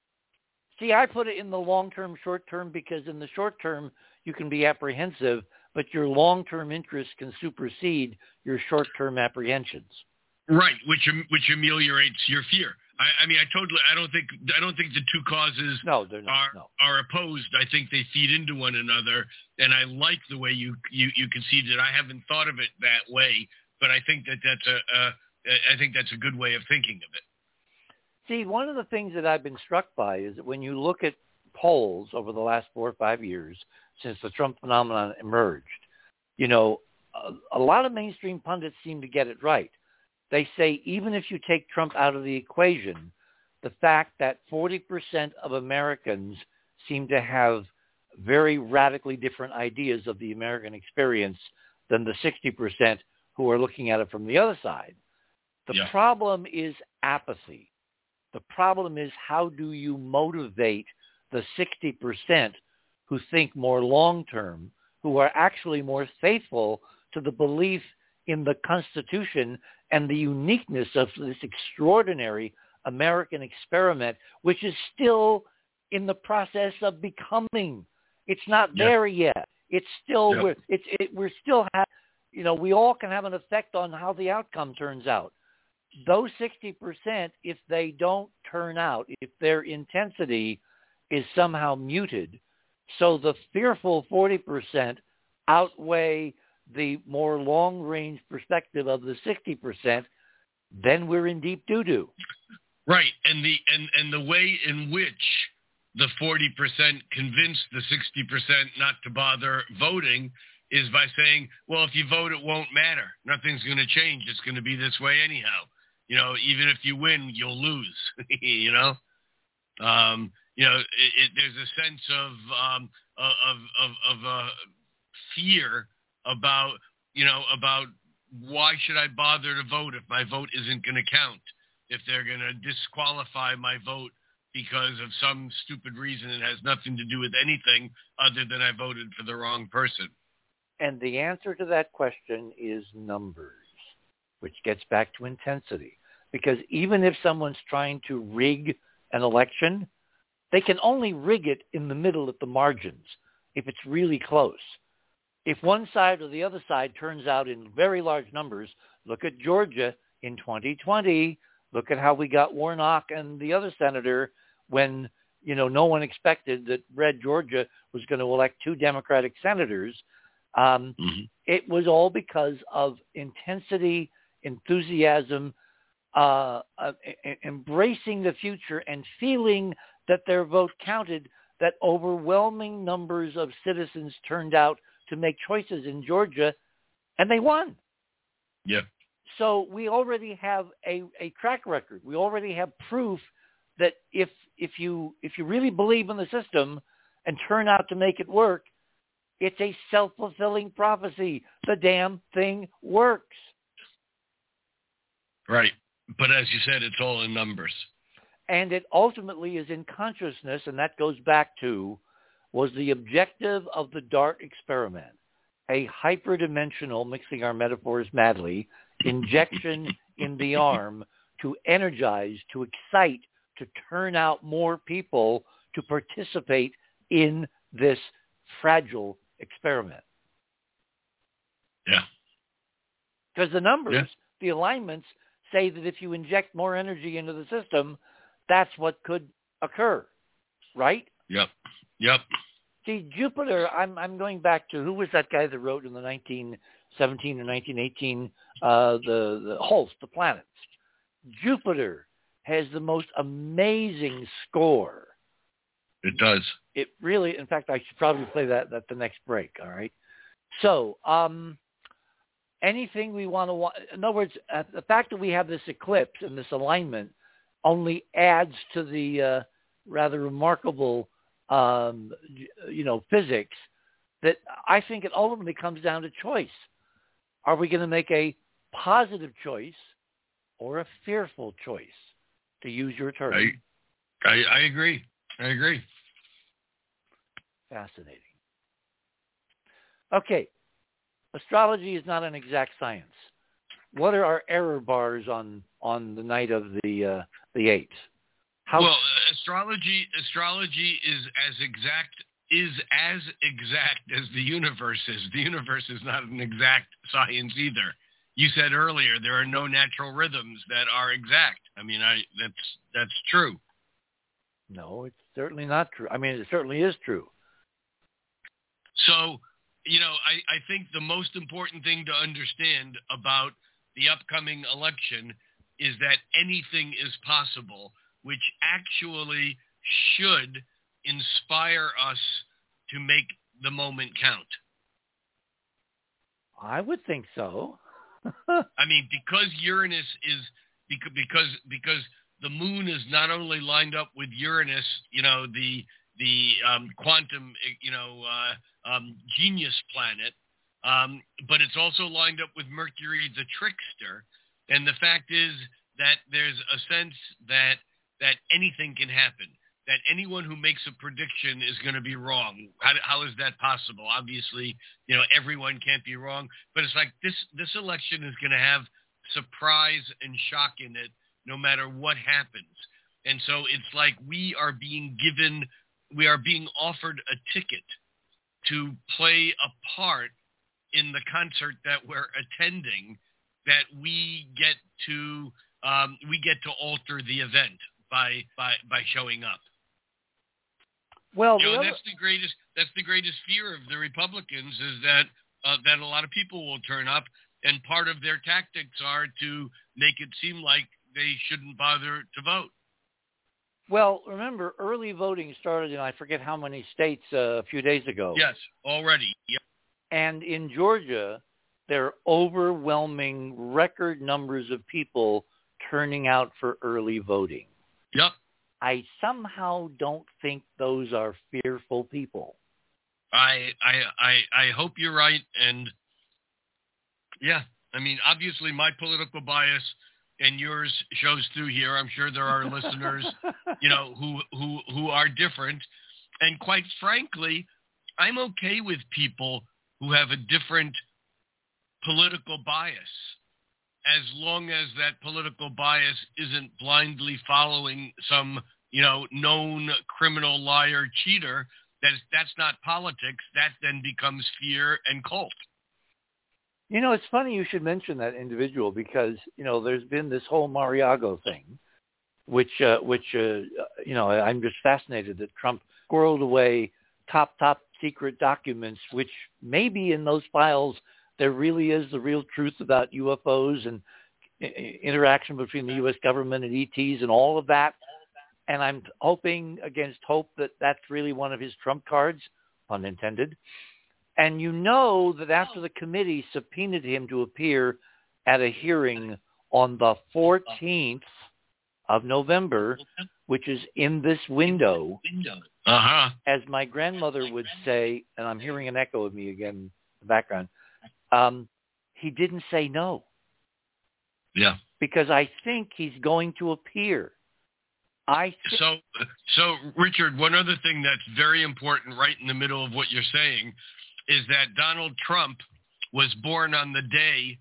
see, I put it in the long-term, short-term, because in the short term, you can be apprehensive, but your long-term interests can supersede your short-term apprehensions. Right, which which ameliorates your fear. I, I mean, I totally. I don't think. I don't think the two causes no, they're not, are no. are opposed. I think they feed into one another, and I like the way you you you conceive it. I haven't thought of it that way, but I think that that's a. a I think that's a good way of thinking of it. See, one of the things that I've been struck by is that when you look at polls over the last four or five years since the Trump phenomenon emerged, you know, a, a lot of mainstream pundits seem to get it right. They say even if you take Trump out of the equation, the fact that forty percent of Americans seem to have very radically different ideas of the American experience than the sixty percent who are looking at it from the other side. The yeah. problem is apathy. The problem is how do you motivate the sixty percent who think more long-term, who are actually more faithful to the belief in the Constitution and the uniqueness of this extraordinary American experiment, which is still in the process of becoming. It's not yeah. there yet. It's still, yep. we're, it's, it, we're still, ha- you know, we all can have an effect on how the outcome turns out. Those sixty percent, if they don't turn out, if their intensity is somehow muted, so the fearful forty percent outweigh the more long-range perspective of the sixty percent, then we're in deep doo-doo. Right, and the and, and the way in which the forty percent convinced the sixty percent not to bother voting is by saying, well, if you vote, it won't matter. Nothing's going to change. It's going to be this way anyhow. You know, even if you win, you'll lose, you know? Um, you know, it, it, there's a sense of um, of of, of uh, fear about, you know, about why should I bother to vote if my vote isn't going to count, if they're going to disqualify my vote because of some stupid reason that has nothing to do with anything other than I voted for the wrong person. And the answer to that question is numbers, which gets back to intensity. Because even if someone's trying to rig an election, they can only rig it in the middle at the margins if it's really close. If one side or the other side turns out in very large numbers, look at Georgia in twenty twenty, look at how we got Warnock and the other senator when you know, no one expected that red Georgia was going to elect two Democratic senators. Um, mm-hmm. It was all because of intensity, enthusiasm, uh, uh, embracing the future and feeling that their vote counted, that overwhelming numbers of citizens turned out to make choices in Georgia, and they won. Yeah. So we already have a, a track record. We already have proof that if if you if you really believe in the system and turn out to make it work, it's a self-fulfilling prophecy. The damn thing works. Right. But as you said, it's all in numbers. And it ultimately is in consciousness, and that goes back to, was the objective of the DART experiment, a hyperdimensional, mixing our metaphors madly, injection in the arm to energize, to excite, to turn out more people to participate in this fragile experiment. Yeah. Because the numbers, yeah. the alignments say that if you inject more energy into the system, that's what could occur, right? Yep. Yep. See, Jupiter, I'm I'm going back to, who was that guy that wrote in the nineteen seventeen or nineteen eighteen, uh, the, the Holst, the planets. Jupiter has the most amazing score. It does. It really, in fact, I should probably play that at the next break, all right? So, um, anything we want to watch, in other words, uh, the fact that we have this eclipse and this alignment only adds to the uh, rather remarkable, um, you know, physics that I think it ultimately comes down to choice. Are we going to make a positive choice or a fearful choice, to use your term? I, I, I agree. I agree. Fascinating. Okay. Astrology is not an exact science. What are our error bars on, on the night of the uh, the eighth? How... Well, astrology astrology is as exact is as exact as the universe is. The universe is not an exact science either. You said earlier there are no natural rhythms that are exact. I mean, I that's that's true. No, it's certainly not true. I mean, it certainly is true. So, you know, I, I think the most important thing to understand about the upcoming election is that anything is possible, which actually should inspire us to make the moment count. I would think so. I mean, because Uranus is because because because the moon is not only lined up with Uranus, you know, the the um, quantum, you know, uh, um, genius planet, um, but it's also lined up with Mercury, the trickster. And the fact is that there's a sense that that anything can happen, that anyone who makes a prediction is going to be wrong. How, how is that possible? Obviously, you know, everyone can't be wrong, but it's like this, this election is going to have surprise and shock in it no matter what happens. And so it's like we are being given, we are being offered a ticket to play a part in the concert that we're attending, that we get to um, we get to alter the event by by by showing up. Well, you know, other... that's the greatest that's the greatest fear of the Republicans is that uh, that a lot of people will turn up, and part of their tactics are to make it seem like they shouldn't bother to vote. Well, remember, early voting started in I forget how many states uh, a few days ago. Yes, already. Yep. And in Georgia, there are overwhelming record numbers of people turning out for early voting. Yep. I somehow don't think those are fearful people. I I I, I hope you're right. And yeah, I mean, obviously my political bias and yours shows through here. I'm sure there are listeners, you know, who, who, who are different. And quite frankly, I'm okay with people who have a different political bias, as long as that political bias isn't blindly following some, you know, known criminal, liar, cheater. That is, that's not politics. That then becomes fear and cult. You know, it's funny you should mention that individual because, you know, there's been this whole Mariago thing. which, uh, which uh, you know, I'm just fascinated that Trump squirreled away top, top secret documents, which maybe in those files there really is the real truth about U F Os and interaction between the U S government and E Ts and all of that. And I'm hoping against hope that that's really one of his trump cards, pun intended. And you know that after the committee subpoenaed him to appear at a hearing on the fourteenth of November, which is in this window, uh-huh. as my grandmother would say, and I'm hearing an echo of me again in the background, um, he didn't say no. Yeah. Because I think he's going to appear. I th- so, so Richard, one other thing that's very important right in the middle of what you're saying is that Donald Trump was born on the day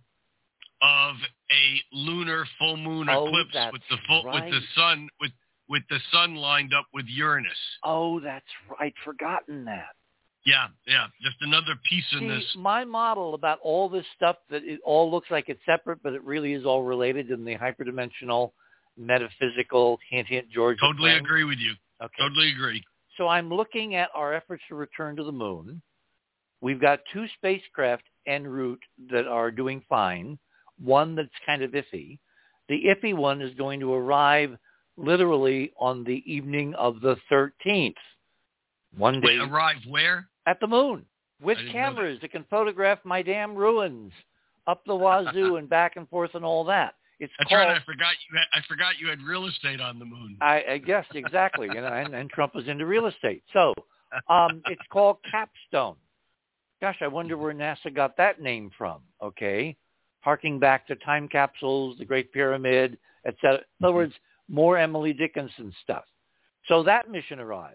of a lunar full moon oh, eclipse that's with the full, right. with the sun with with the sun lined up with Uranus. Oh, that's right. Forgotten that. Yeah, yeah. Just another piece in See, this. My model about all this stuff that it all looks like it's separate, but it really is all related in the hyperdimensional, metaphysical, hint, hint, Georgia Totally plane. agree with you. Okay. Totally agree. So I'm looking at our efforts to return to the moon. We've got two spacecraft en route that are doing fine, one that's kind of iffy. The iffy one is going to arrive literally on the evening of the thirteenth. One day. Wait, arrive where? At the moon with cameras that. that can photograph my damn ruins up the wazoo and back and forth and all that. It's That's called, right. I forgot you. Had, I forgot you had real estate on the moon. I, I guess exactly, you know, and, and Trump is into real estate. So um, it's called Capstone. Gosh, I wonder where NASA got that name from. Okay, harking back to time capsules, the Great Pyramid, et cetera. In other words, more Emily Dickinson stuff. So that mission arrives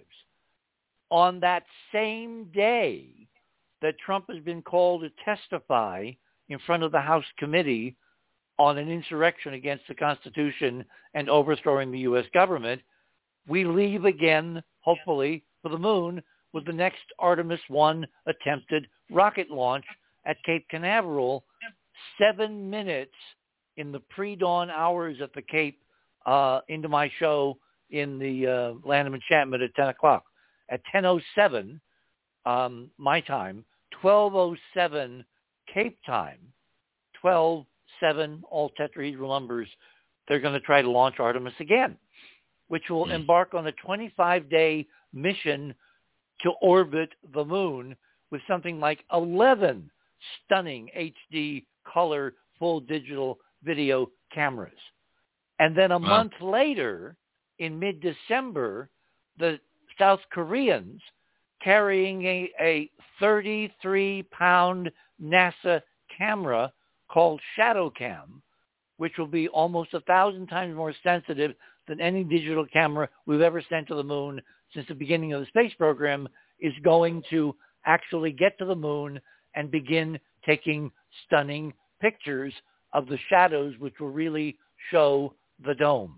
on that same day that Trump has been called to testify in front of the House committee on an insurrection against the Constitution and overthrowing the U S government. We leave again, hopefully, for the moon with the next Artemis one attempted rocket launch at Cape Canaveral, seven minutes in the pre-dawn hours at the Cape uh, into my show in the uh, Land of Enchantment at ten o'clock. At ten oh seven, um, my time, twelve oh seven Cape time, twelve seven, all tetrahedral numbers, they're going to try to launch Artemis again, which will embark on a twenty-five day mission to orbit the moon with something like eleven stunning H D color full digital video cameras. And then a wow. month later, in mid-December, the South Koreans carrying a, a thirty-three pound NASA camera called ShadowCam, which will be almost a thousand times more sensitive than any digital camera we've ever sent to the moon since the beginning of the space program, is going to actually get to the moon and begin taking stunning pictures of the shadows, which will really show the domes.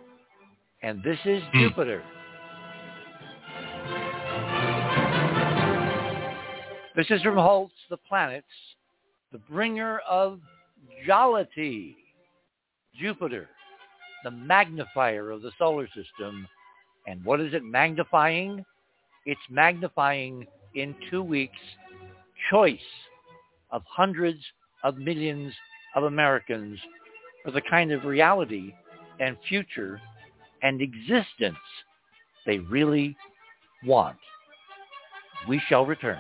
And this is hmm. Jupiter. This is from Holtz, The Planets, the bringer of jollity. Jupiter, the magnifier of the solar system. And what is it magnifying? It's magnifying in two weeks choice of hundreds of millions of Americans for the kind of reality and future and existence they really want. We shall return.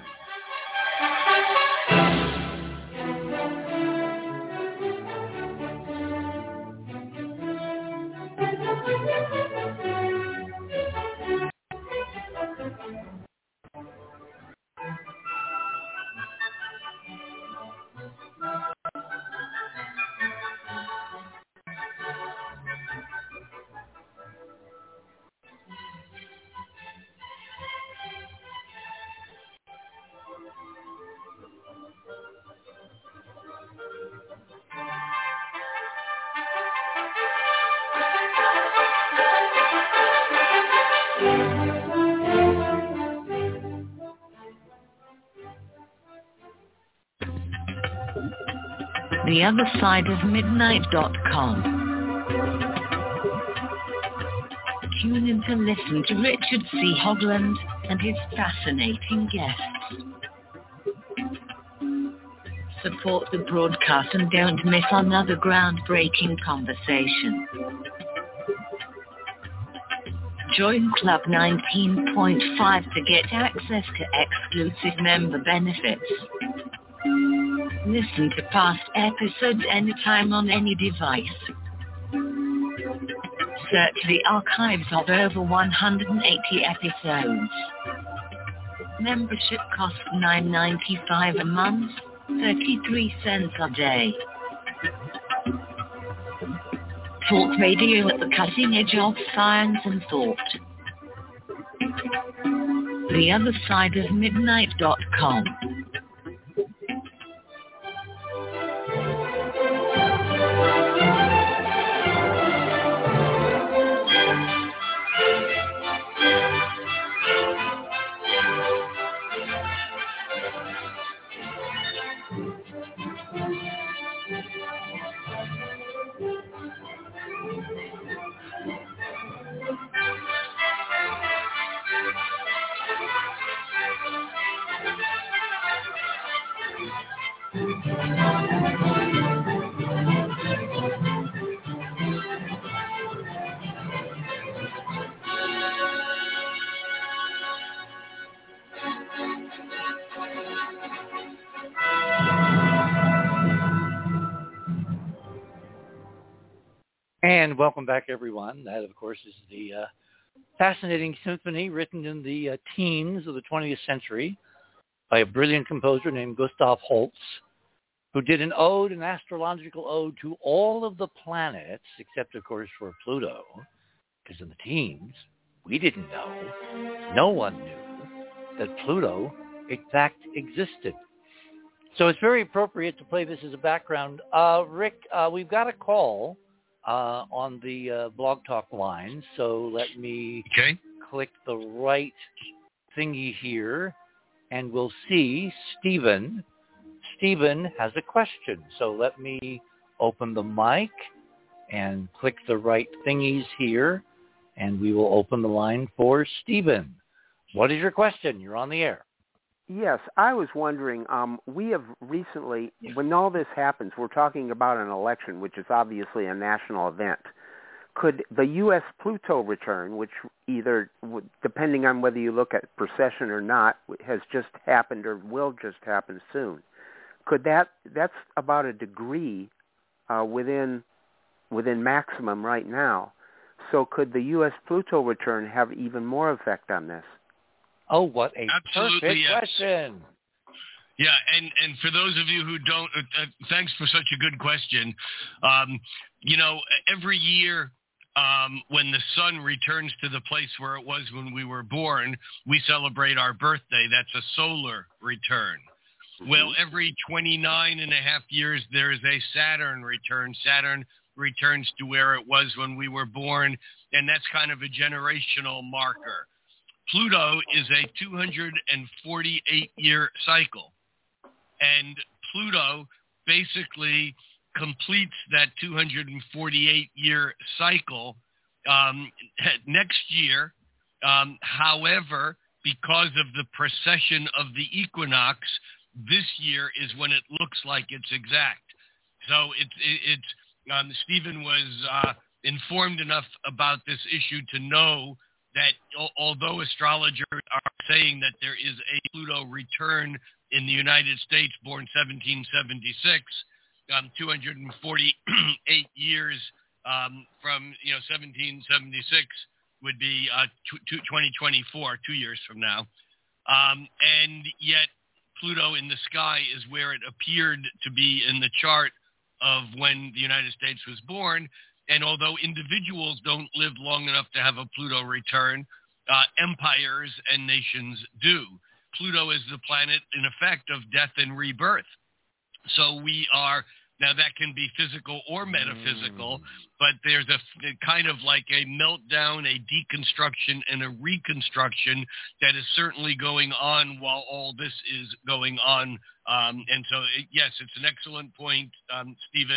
the other side of midnight dot com. Tune in to listen to Richard C. Hoagland and his fascinating guests. Support the broadcast and don't miss another groundbreaking conversation. Join Club nineteen point five to get access to exclusive member benefits. Listen to past episodes anytime on any device. Search the archives of over one hundred eighty episodes. Membership costs nine dollars and ninety-five cents a month, thirty-three cents a day. Talk radio at the cutting edge of science and thought. the other side of midnight dot com. And welcome back, everyone. That, of course, is the uh, fascinating symphony written in the uh, teens of the twentieth century by a brilliant composer named Gustav Holst, who did an ode, an astrological ode to all of the planets, except, of course, for Pluto, because in the teens, we didn't know, no one knew that Pluto, in fact, existed. So it's very appropriate to play this as a background. Uh, Rick, uh, we've got a call Uh, on the uh, Blog Talk line, so let me okay. click the right thingy here, and we'll see Stephen. Stephen has a question, so let me open the mic and click the right thingies here, and we will open the line for Stephen. What is your question? You're on the air. Yes, I was wondering, um, we have recently, when all this happens, we're talking about an election, which is obviously a national event. Could the U S Pluto return, which either, depending on whether you look at precession or not, has just happened or will just happen soon, could that, that's about a degree uh, within within maximum right now. So could the U S Pluto return have even more effect on this? Oh, what a Absolutely, perfect yes. question. Yeah, and, and for those of you who don't, uh, uh, thanks for such a good question. Um, you know, every year um, when the sun returns to the place where it was when we were born, we celebrate our birthday. That's a solar return. Mm-hmm. Well, every twenty-nine and a half years, there is a Saturn return. Saturn returns to where it was when we were born, and that's kind of a generational marker. Pluto is a two hundred forty-eight year cycle, and Pluto basically completes that two hundred forty-eight year cycle um, next year. Um, however, because of the precession of the equinox, this year is when it looks like it's exact. So it, it, it's um, Stephen was uh, informed enough about this issue to know that although astrologers are saying that there is a Pluto return in the United States born seventeen seventy-six, um, two hundred forty-eight years um, from, you know, seventeen seventy-six would be uh, twenty twenty-four, two years from now. Um, and yet Pluto in the sky is where it appeared to be in the chart of when the United States was born. And although individuals don't live long enough to have a Pluto return, uh, empires and nations do. Pluto is the planet, in effect, of death and rebirth. So we are, now that can be physical or metaphysical, but there's a, a kind of like a meltdown, a deconstruction, and a reconstruction that is certainly going on while all this is going on. Um, and so, it, yes, it's an excellent point, um, Stephen.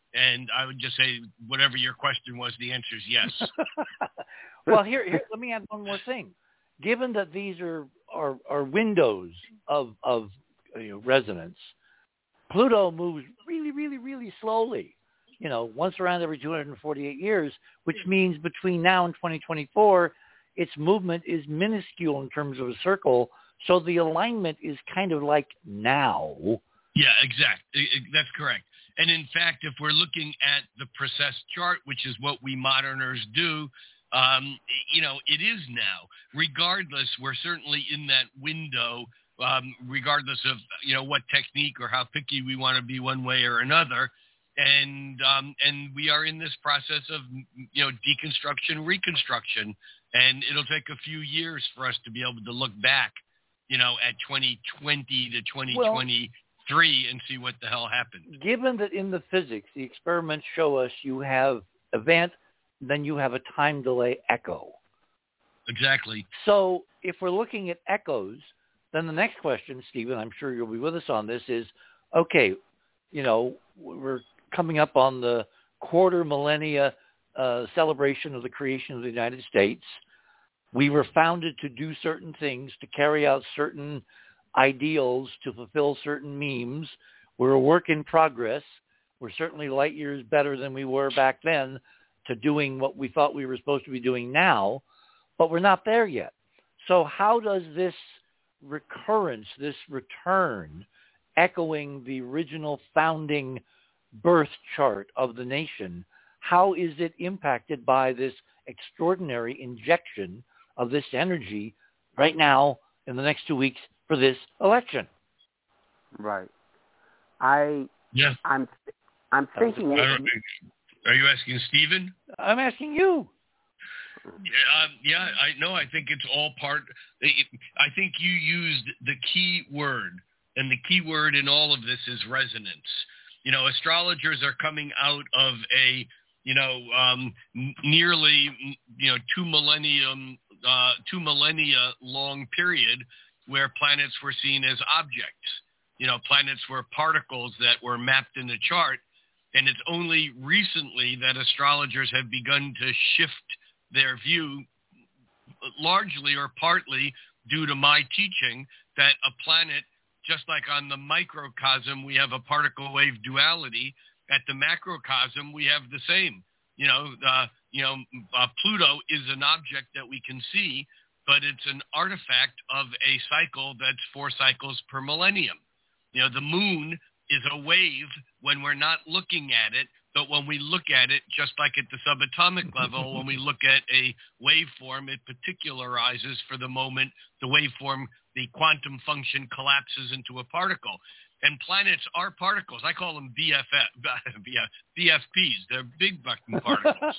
And I would just say, whatever your question was, the answer is yes. Well, here, here, let me add one more thing. Given that these are are, are windows of of you know, resonance, Pluto moves really, really, really slowly. You know, once around every two hundred forty-eight years, which means between now and twenty twenty-four, its movement is minuscule in terms of a circle. So the alignment is kind of like now. Yeah, exactly. That's correct. And in fact, if we're looking at the precess chart, which is what we moderners do, um, you know, it is now. Regardless, we're certainly in that window, um, regardless of, you know, what technique or how picky we want to be one way or another. And um, and we are in this process of, you know, deconstruction, reconstruction. And it'll take a few years for us to be able to look back, you know, at twenty twenty to twenty twenty-three well, and see what the hell happened. Given that in the physics, the experiments show us you have event, then you have a time delay echo. Exactly. So if we're looking at echoes, then the next question, Stephen, I'm sure you'll be with us on this, is, okay, you know, we're coming up on the quarter millennia uh, celebration of the creation of the United States. We were founded to do certain things, to carry out certain ideals, to fulfill certain memes. We're a work in progress. We're certainly light years better than we were back then to doing what we thought we were supposed to be doing now, but we're not there yet. So how does this recurrence, this return, echoing the original founding birth chart of the nation, how is it impacted by this extraordinary injection of this energy right now in the next two weeks for this election? Right. I yeah. I'm I'm thinking. I don't, are you asking Stephen? I'm asking you. Yeah, um, yeah, I know. I think it's all part. It, I think you used the key word, and the key word in all of this is resonance. You know, astrologers are coming out of a, you know, um, nearly, you know, two millennium, uh, two millennia long period where planets were seen as objects. You know, planets were particles that were mapped in the chart, and it's only recently that astrologers have begun to shift their view, largely or partly due to my teaching, that a planet, just like on the microcosm, we have a particle wave duality. At the macrocosm, we have the same. You know, uh, you know, uh, Pluto is an object that we can see, but it's an artifact of a cycle that's four cycles per millennium. You know, the moon is a wave when we're not looking at it, but when we look at it, just like at the subatomic level, when we look at a waveform, it particularizes for the moment. The waveform, the quantum function collapses into a particle. And planets are particles. I call them B F F, B F Ps. They're big fucking particles.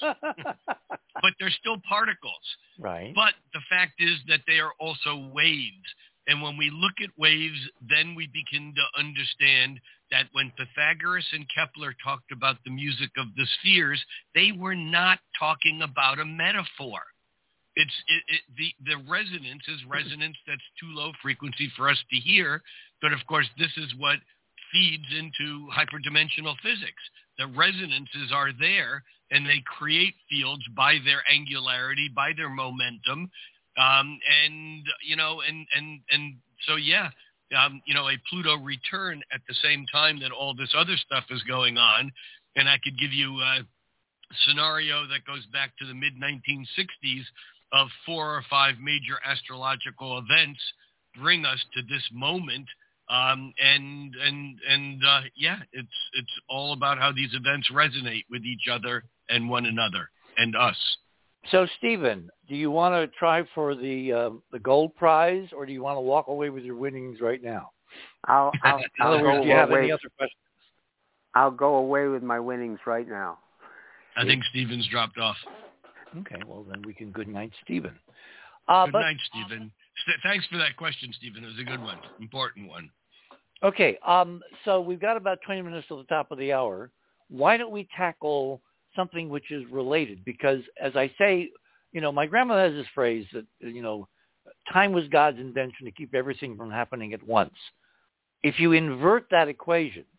But they're still particles. Right. But the fact is that they are also waves. And when we look at waves, then we begin to understand that when Pythagoras and Kepler talked about the music of the spheres, they were not talking about a metaphor. It's it, it, the the resonance is resonance that's too low frequency for us to hear, but of course this is what feeds into hyperdimensional physics. The resonances are there, and they create fields by their angularity, by their momentum, um, and you know, and and and so yeah. Um, you know, a Pluto return at the same time that all this other stuff is going on. And I could give you a scenario that goes back to the mid nineteen sixties of four or five major astrological events bring us to this moment. Um, and, and, and uh, yeah, it's, it's all about how these events resonate with each other and one another and us. So, Stephen, do you want to try for the uh, the gold prize, or do you want to walk away with your winnings right now? I'll, I'll, I'll go words, do you have away. any other questions? I'll go away with my winnings right now. I think Stephen's dropped off. Okay, well, then we can good night, Stephen. Uh, good but, night, Stephen. Thanks for that question, Stephen. It was a good one, important one. Okay, um, so we've got about twenty minutes to the top of the hour. Why don't we tackle something which is related? Because as I say, you know, my grandma has this phrase that, you know, time was God's invention to keep everything from happening at once. If you invert that equation,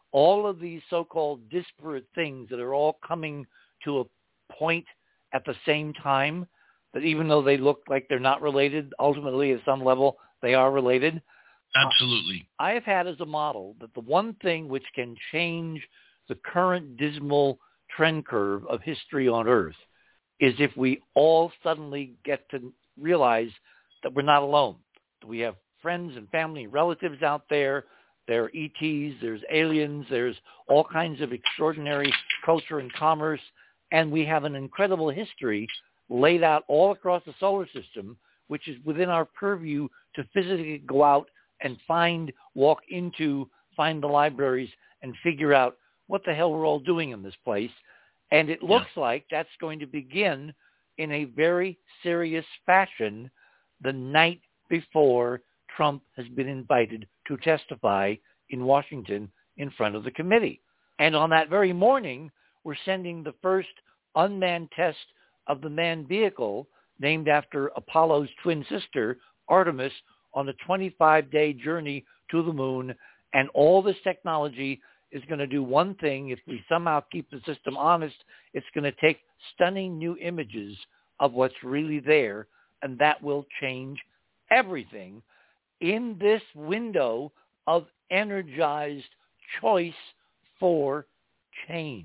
all of these so-called disparate things that are all coming to a point at the same time, that even though they look like they're not related, ultimately at some level they are related. Absolutely. Uh, I have had as a model that the one thing which can change the current dismal trend curve of history on Earth is if we all suddenly get to realize that we're not alone. We have friends and family and relatives out there. There are E Ts, there's aliens, there's all kinds of extraordinary culture and commerce, and we have an incredible history laid out all across the solar system, which is within our purview to physically go out and find, walk into, find the libraries and figure out what the hell we're all doing in this place. And it looks yeah. like that's going to begin in a very serious fashion the night before Trump has been invited to testify in Washington in front of the committee. And on that very morning, we're sending the first unmanned test of the manned vehicle named after Apollo's twin sister, Artemis, on a twenty-five day journey to the moon. And all this technology is going to do one thing. If we somehow keep the system honest, it's going to take stunning new images of what's really there, and that will change everything in this window of energized choice for change.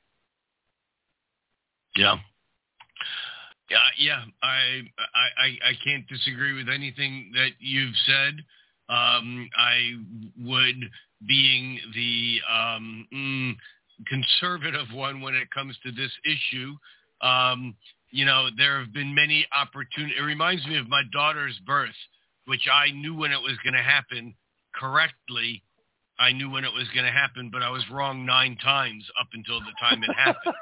Yeah. Yeah, yeah. I, I, I can't disagree with anything that you've said. Um, I would, being the um, mm, conservative one when it comes to this issue, um, you know, there have been many opportunities. It reminds me of my daughter's birth, which I knew when it was going to happen correctly. I knew when it was going to happen, but I was wrong nine times up until the time it happened.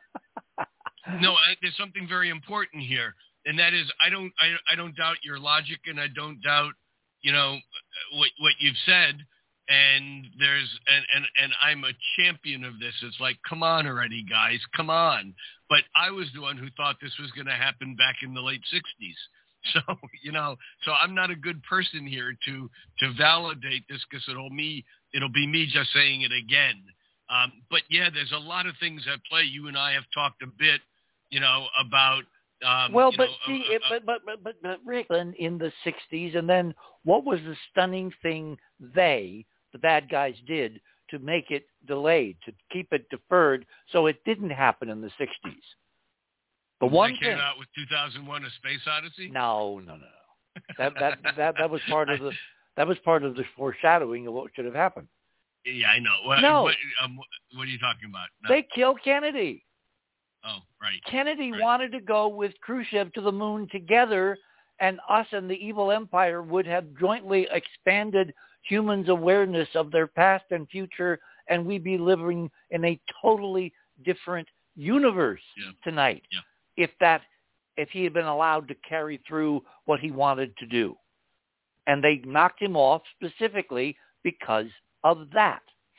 No, I, there's something very important here, and that is I don't I, I don't doubt your logic, and I don't doubt, you know, what what you've said. And there's and, and, and I'm a champion of this. It's like, come on already, guys, come on. But I was the one who thought this was going to happen back in the late sixties. So, you know, so I'm not a good person here to to validate this, because it'll me it'll be me just saying it again. Um, but yeah, there's a lot of things at play. You and I have talked a bit, you know, about. Um, well, you but know, see, uh, it, uh, but, but but but but Rick, in, in the sixties, and then what was the stunning thing they, the bad guys, did to make it delayed, to keep it deferred, so it didn't happen in the sixties? The one they came thing, out with two thousand one: A Space Odyssey. No, no, no, no. That that that that was part of the that was part of the foreshadowing of what should have happened. Yeah, I know. What, no, what, um, what are you talking about? No. They killed Kennedy. Oh, right. Kennedy right. wanted to go with Khrushchev to the moon together, and us and the evil empire would have jointly expanded humans' awareness of their past and future, and we'd be living in a totally different universe yeah. tonight yeah. if that if he had been allowed to carry through what he wanted to do. And they knocked him off specifically because of that.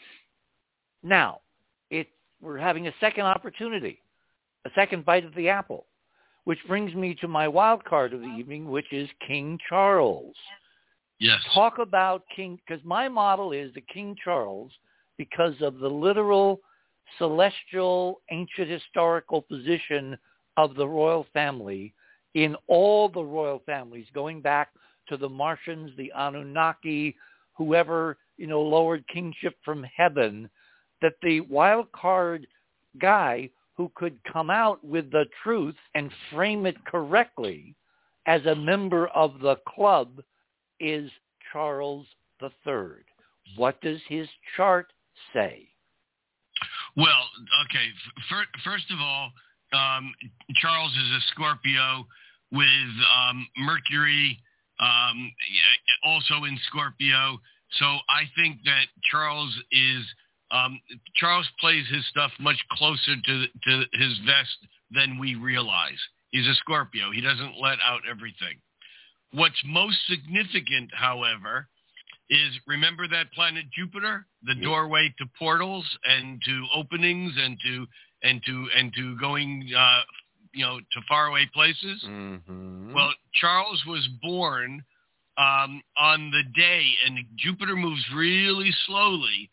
Now, it, we're having a second opportunity, a second bite of the apple, which brings me to my wild card of the evening, which is King Charles. Yes. Talk about King, because my model is the King Charles, because of the literal, celestial, ancient historical position of the royal family in all the royal families, going back to the Martians, the Anunnaki, whoever, you know, lowered kingship from heaven, that the wild card guy who could come out with the truth and frame it correctly as a member of the club is Charles the Third. What does his chart say? Well, okay, F- first of all, um, Charles is a Scorpio with um, Mercury um, also in Scorpio. So I think that Charles is um, Charles plays his stuff much closer to to his vest than we realize. He's a Scorpio. He doesn't let out everything. What's most significant, however, is remember that planet Jupiter, the yeah. doorway to portals and to openings and to and to and to going uh, you know to faraway places. Mm-hmm. Well, Charles was born um, on the day, and Jupiter moves really slowly.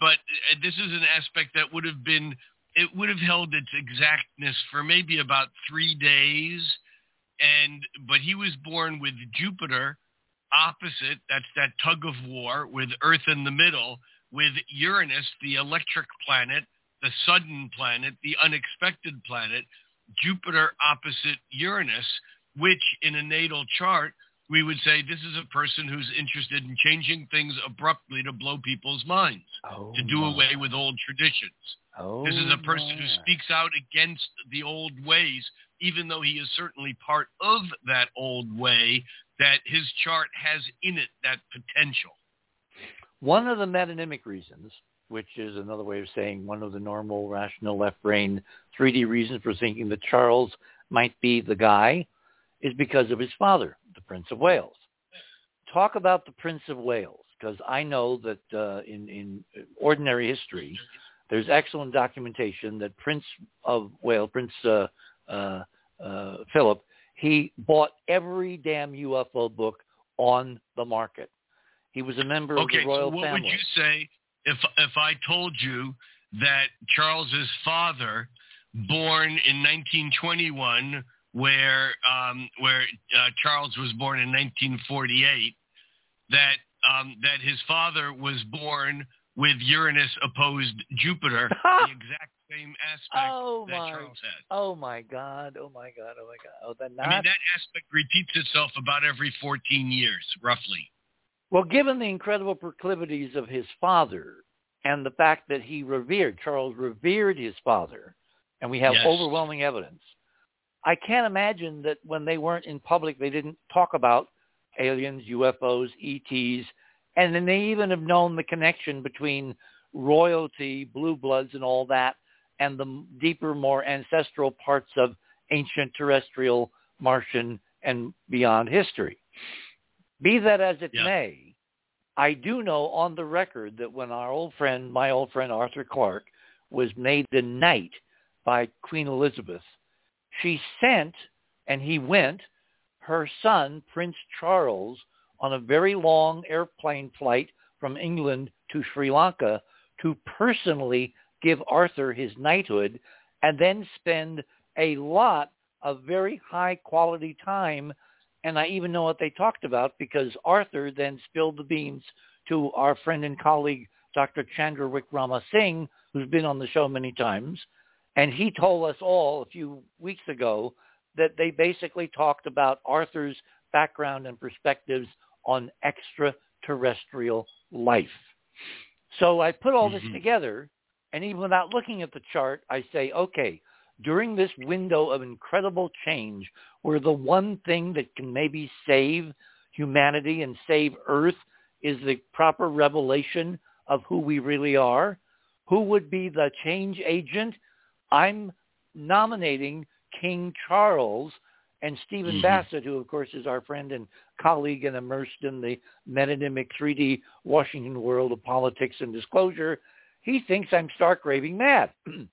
but this is an aspect that would have been, it would have held its exactness for maybe about three days. And, but he was born with Jupiter opposite, that's that tug of war with Earth in the middle, with Uranus, the electric planet, the sudden planet, the unexpected planet, Jupiter opposite Uranus, which in a natal chart, we would say this is a person who's interested in changing things abruptly to blow people's minds, oh, to do my. away with old traditions. Oh, this is a person my. who speaks out against the old ways, even though he is certainly part of that old way, that his chart has in it that potential. One of the metonymic reasons, which is another way of saying one of the normal, rational, left-brain three D reasons for thinking that Charles might be the guy, is because of his father, the Prince of Wales. Talk about the Prince of Wales, because I know that uh, in, in ordinary history, there's excellent documentation that Prince of Wales, Prince uh, uh, uh, Philip, he bought every damn U F O book on the market. He was a member okay, of the royal family. Okay, so what family. would you say if if I told you that Charles's father, born in nineteen twenty-one, where um, where uh, Charles was born in nineteen forty-eight, that um, that his father was born with Uranus opposed Jupiter, the exact same aspect oh that my, Charles had. Oh my God! Oh my God! Oh my God! Oh, that not... I mean, that aspect repeats itself about every fourteen years, roughly. Well, given the incredible proclivities of his father and the fact that he revered, Charles revered his father, and we have yes. overwhelming evidence, I can't imagine that when they weren't in public, they didn't talk about aliens, U F Os, E Ts, and then they even have known the connection between royalty, blue bloods, and all that, and the deeper, more ancestral parts of ancient terrestrial, Martian, and beyond history. Be that as it yeah. may, I do know on the record that when our old friend, my old friend Arthur Clarke, was made the knight by Queen Elizabeth, she sent, and he went, her son, Prince Charles, on a very long airplane flight from England to Sri Lanka to personally give Arthur his knighthood and then spend a lot of very high-quality time. And I even know what they talked about because Arthur then spilled the beans to our friend and colleague, Doctor Chandra Wickrama Singh, who's been on the show many times. And he told us all a few weeks ago that they basically talked about Arthur's background and perspectives on extraterrestrial life. So I put all mm-hmm. this together, and even without looking at the chart, I say, okay, during this window of incredible change, where the one thing that can maybe save humanity and save Earth is the proper revelation of who we really are, who would be the change agent? I'm nominating King Charles and Stephen mm-hmm. Bassett, who, of course, is our friend and colleague and immersed in the metonymic three D Washington world of politics and disclosure. He thinks I'm stark raving mad.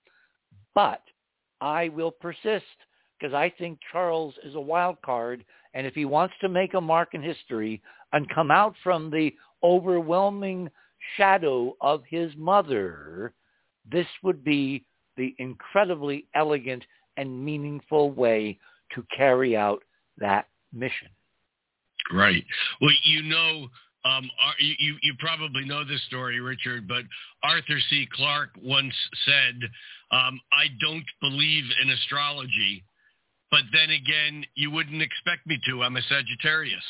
But I will persist because I think Charles is a wild card. And if he wants to make a mark in history and come out from the overwhelming shadow of his mother, this would be the incredibly elegant and meaningful way to carry out that mission. Right. Well, you know, um, you, you probably know this story, Richard, but Arthur C. Clarke once said, um, I don't believe in astrology, but then again, you wouldn't expect me to. I'm a Sagittarius.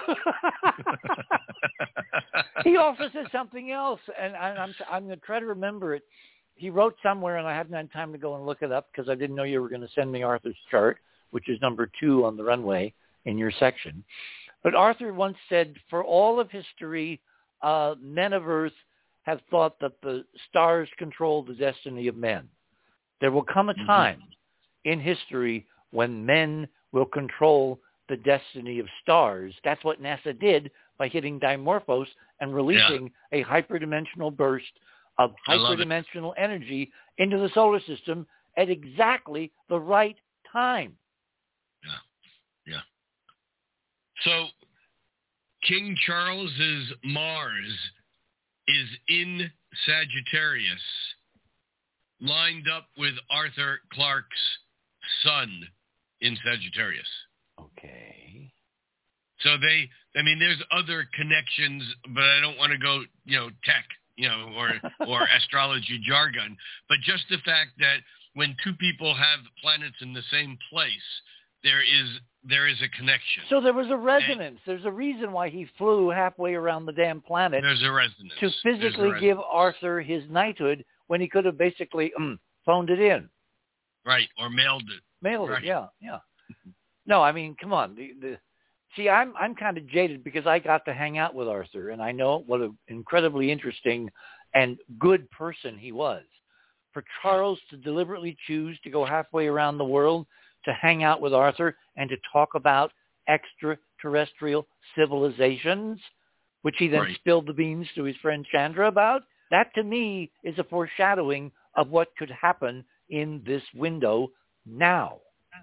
He also said something else, and I, I'm, I'm going to try to remember it. He wrote somewhere, and I haven't had time to go and look it up because I didn't know you were going to send me Arthur's chart, which is number two on the runway in your section. But Arthur once said, for all of history, uh, men of Earth have thought that the stars control the destiny of men. There will come a time mm-hmm. in history when men will control the destiny of stars. That's what NASA did by hitting Dimorphos and releasing yeah. a hyperdimensional burst of hyperdimensional energy into the solar system at exactly the right time. Yeah, yeah. So King Charles's Mars is in Sagittarius, lined up with Arthur Clarke's sun in Sagittarius. Okay. So they, I mean, there's other connections, but I don't want to go, you know, tech, you know, or or astrology jargon. But just the fact that when two people have planets in the same place, there is there is a connection. So there was a resonance. And there's a reason why he flew halfway around the damn planet. There's a resonance. To physically resonance. give Arthur his knighthood when he could have basically um, phoned it in. Right, or mailed it. Mailed right. it, yeah, yeah. No, I mean, come on. The, the, see, I'm I'm kind of jaded because I got to hang out with Arthur, and I know what an incredibly interesting and good person he was. For Charles to deliberately choose to go halfway around the world to hang out with Arthur and to talk about extraterrestrial civilizations, which he then right. spilled the beans to his friend Chandra about, that to me is a foreshadowing of what could happen in this window now.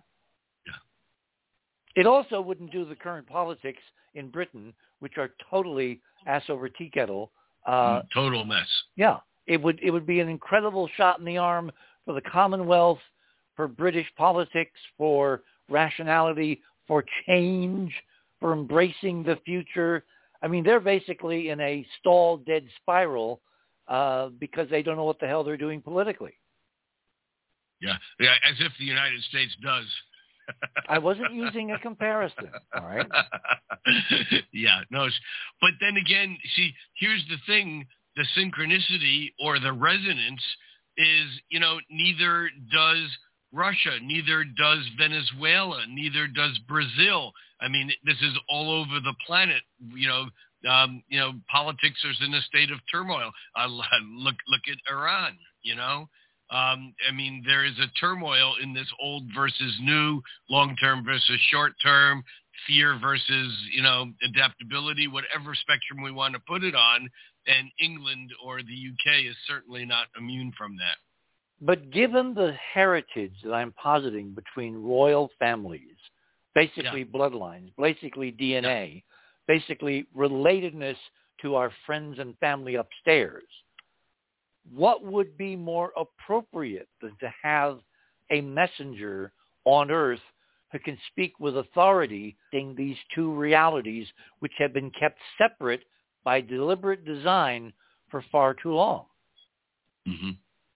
It also wouldn't do the current politics in Britain, which are totally ass over tea kettle. Uh, Total mess. Yeah. It would it would be an incredible shot in the arm for the Commonwealth, for British politics, for rationality, for change, for embracing the future. I mean, they're basically in a stalled, dead spiral uh, because they don't know what the hell they're doing politically. Yeah, yeah, as if the United States does. I wasn't using a comparison, all right? Yeah, no, but then again, see, here's the thing, the synchronicity or the resonance is, you know, neither does Russia, neither does Venezuela, neither does Brazil. I mean, this is all over the planet, you know, um, you know, politics is in a state of turmoil. Uh, look, look at Iran, you know. Um, I mean, there is a turmoil in this old versus new, long-term versus short-term, fear versus, you know, adaptability, whatever spectrum we want to put it on. And England or the U K is certainly not immune from that. But given the heritage that I'm positing between royal families, basically yeah. bloodlines, basically D N A, yeah. basically relatedness to our friends and family upstairs, what would be more appropriate than to have a messenger on Earth who can speak with authority in these two realities which have been kept separate by deliberate design for far too long? Mm-hmm.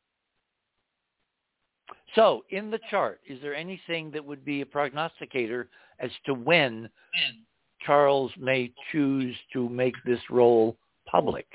So in the chart, is there anything that would be a prognosticator as to when Charles may choose to make this role public?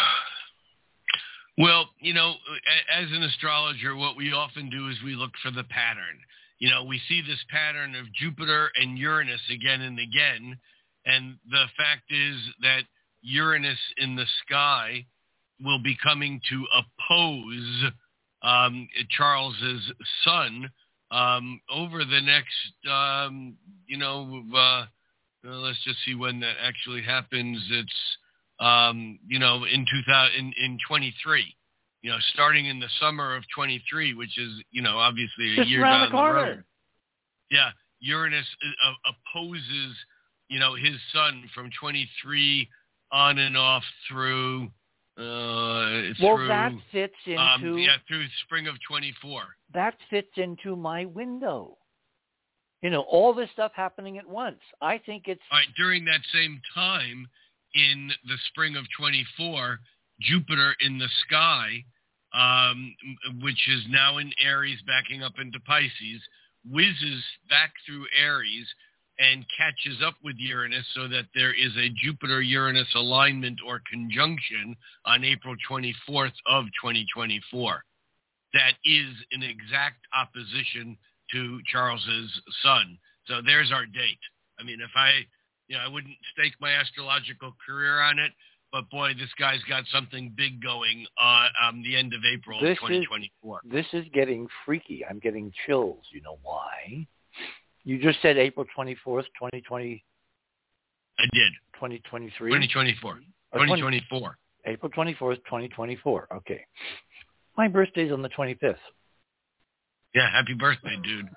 Well, you know, as an astrologer, what we often do is we look for the pattern. You know, we see this pattern of Jupiter and Uranus again and again. And the fact is that Uranus in the sky will be coming to oppose um, Charles's sun um, over the next, um, you know, uh, well, let's just see when that actually happens. It's Um, you know, in two thousand, in, in twenty-three, you know, starting in the summer of twenty-three, which is, you know, obviously a Just year around down the corner. the road. Yeah, Uranus uh, opposes, you know, his sun from twenty-three on and off through. Uh, well, through, that fits into. Um, yeah, through spring of twenty-four. That fits into my window. You know, all this stuff happening at once. I think it's all right, during that same time. In the spring of twenty-four, Jupiter in the sky, um, which is now in Aries backing up into Pisces, whizzes back through Aries and catches up with Uranus so that there is a Jupiter-Uranus alignment or conjunction on April twenty-fourth of twenty twenty-four. That is an exact opposition to Charles's sun. So there's our date. I mean, if I... You know, I wouldn't stake my astrological career on it, but boy, this guy's got something big going on um, the end of April this of twenty twenty-four. Is, this is getting freaky. I'm getting chills. You know why? You just said April twenty-fourth, twenty twenty. I did. twenty twenty-three? twenty twenty-four. twenty twenty-four. April twenty-fourth, twenty twenty-four. Okay. My birthday's on the twenty-fifth. Yeah, happy birthday, dude.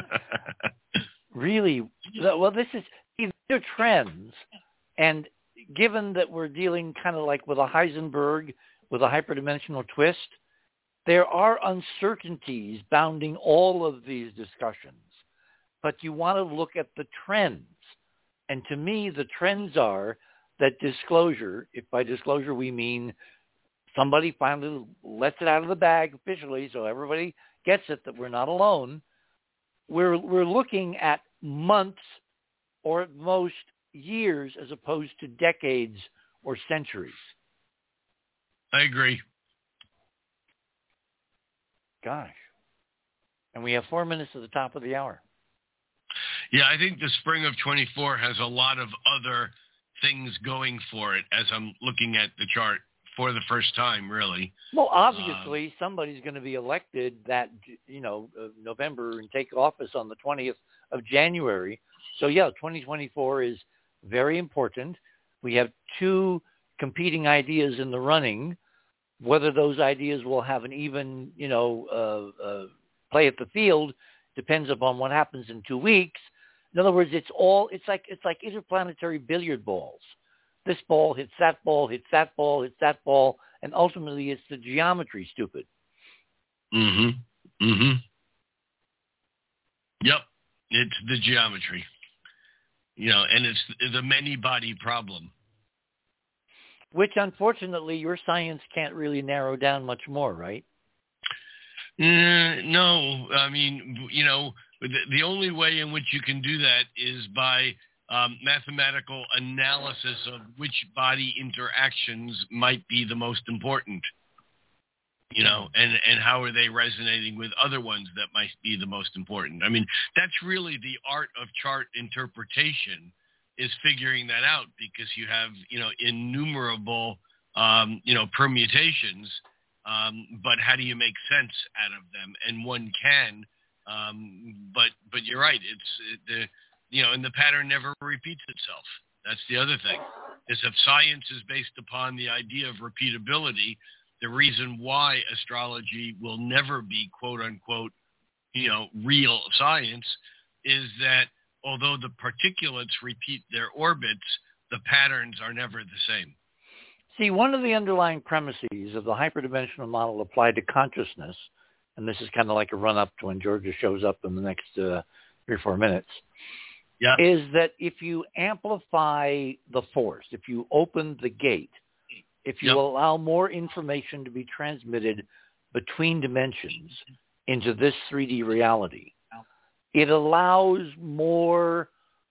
Really? Well, this is... These are trends, and given that we're dealing kind of like with a Heisenberg, with a hyperdimensional twist, there are uncertainties bounding all of these discussions. But you want to look at the trends. And to me, the trends are that disclosure, if by disclosure we mean somebody finally lets it out of the bag officially so everybody gets it that we're not alone, we're we're looking at months or at most years as opposed to decades or centuries. I agree. Gosh. And we have four minutes at the top of the hour. Yeah, I think the spring of twenty-four has a lot of other things going for it as I'm looking at the chart for the first time, really. Well, obviously, um, somebody's going to be elected that, you know, uh, November and take office on the twentieth of January. So, yeah, twenty twenty-four is very important. We have two competing ideas in the running. Whether those ideas will have an even, you know, uh, uh, play at the field depends upon what happens in two weeks. In other words, it's all it's like it's like interplanetary billiard balls. This ball hits that ball, hits that ball, hits that ball, and ultimately it's the geometry, stupid. Mm-hmm. Mm-hmm. Yep. It's the geometry. You know, and it's the many-body problem. Which, unfortunately, your science can't really narrow down much more, right? Uh, no. I mean, you know, the, the only way in which you can do that is by um, mathematical analysis of which body interactions might be the most important, you know, and, and how are they resonating with other ones that might be the most important. I mean, that's really the art of chart interpretation, is figuring that out, because you have, you know, innumerable, um, you know, permutations, um, but how do you make sense out of them? And one can, um, but but you're right. It's the, you know, and the pattern never repeats itself. That's the other thing, is if science is based upon the idea of repeatability, the reason why astrology will never be quote unquote, you know, real science is that although the particulates repeat their orbits, the patterns are never the same. See, one of the underlying premises of the hyperdimensional model applied to consciousness, and this is kind of like a run-up to when Georgia shows up in the next uh, three or four minutes, yeah. is that if you amplify the force, if you open the gate, if you yep. allow more information to be transmitted between dimensions into this three D reality, it allows more,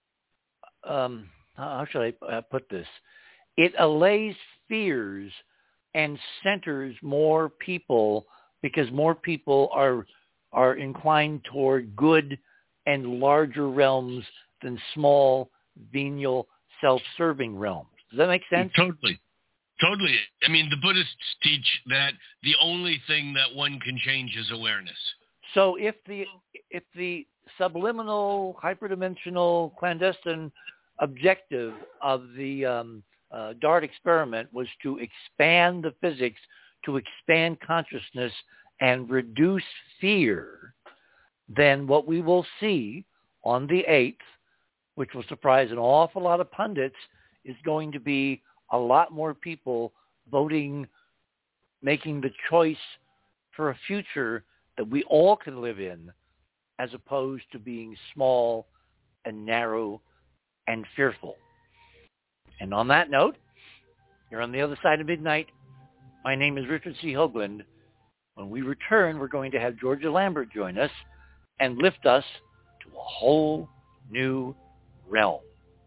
um, how should I uh, put this? It allays fears and centers more people, because more people are are inclined toward good and larger realms than small, venial, self-serving realms. Does that make sense? Totally. Totally. I mean, the Buddhists teach that the only thing that one can change is awareness. So if the if the subliminal, hyperdimensional, clandestine objective of the um, uh, DART experiment was to expand the physics, to expand consciousness, and reduce fear, then what we will see on the eighth, which will surprise an awful lot of pundits, is going to be a lot more people voting, making the choice for a future that we all can live in, as opposed to being small and narrow and fearful. And on that note, you're on the other side of midnight. My name is Richard C. Hoagland. When we return, we're going to have Georgia Lambert join us and lift us to a whole new realm.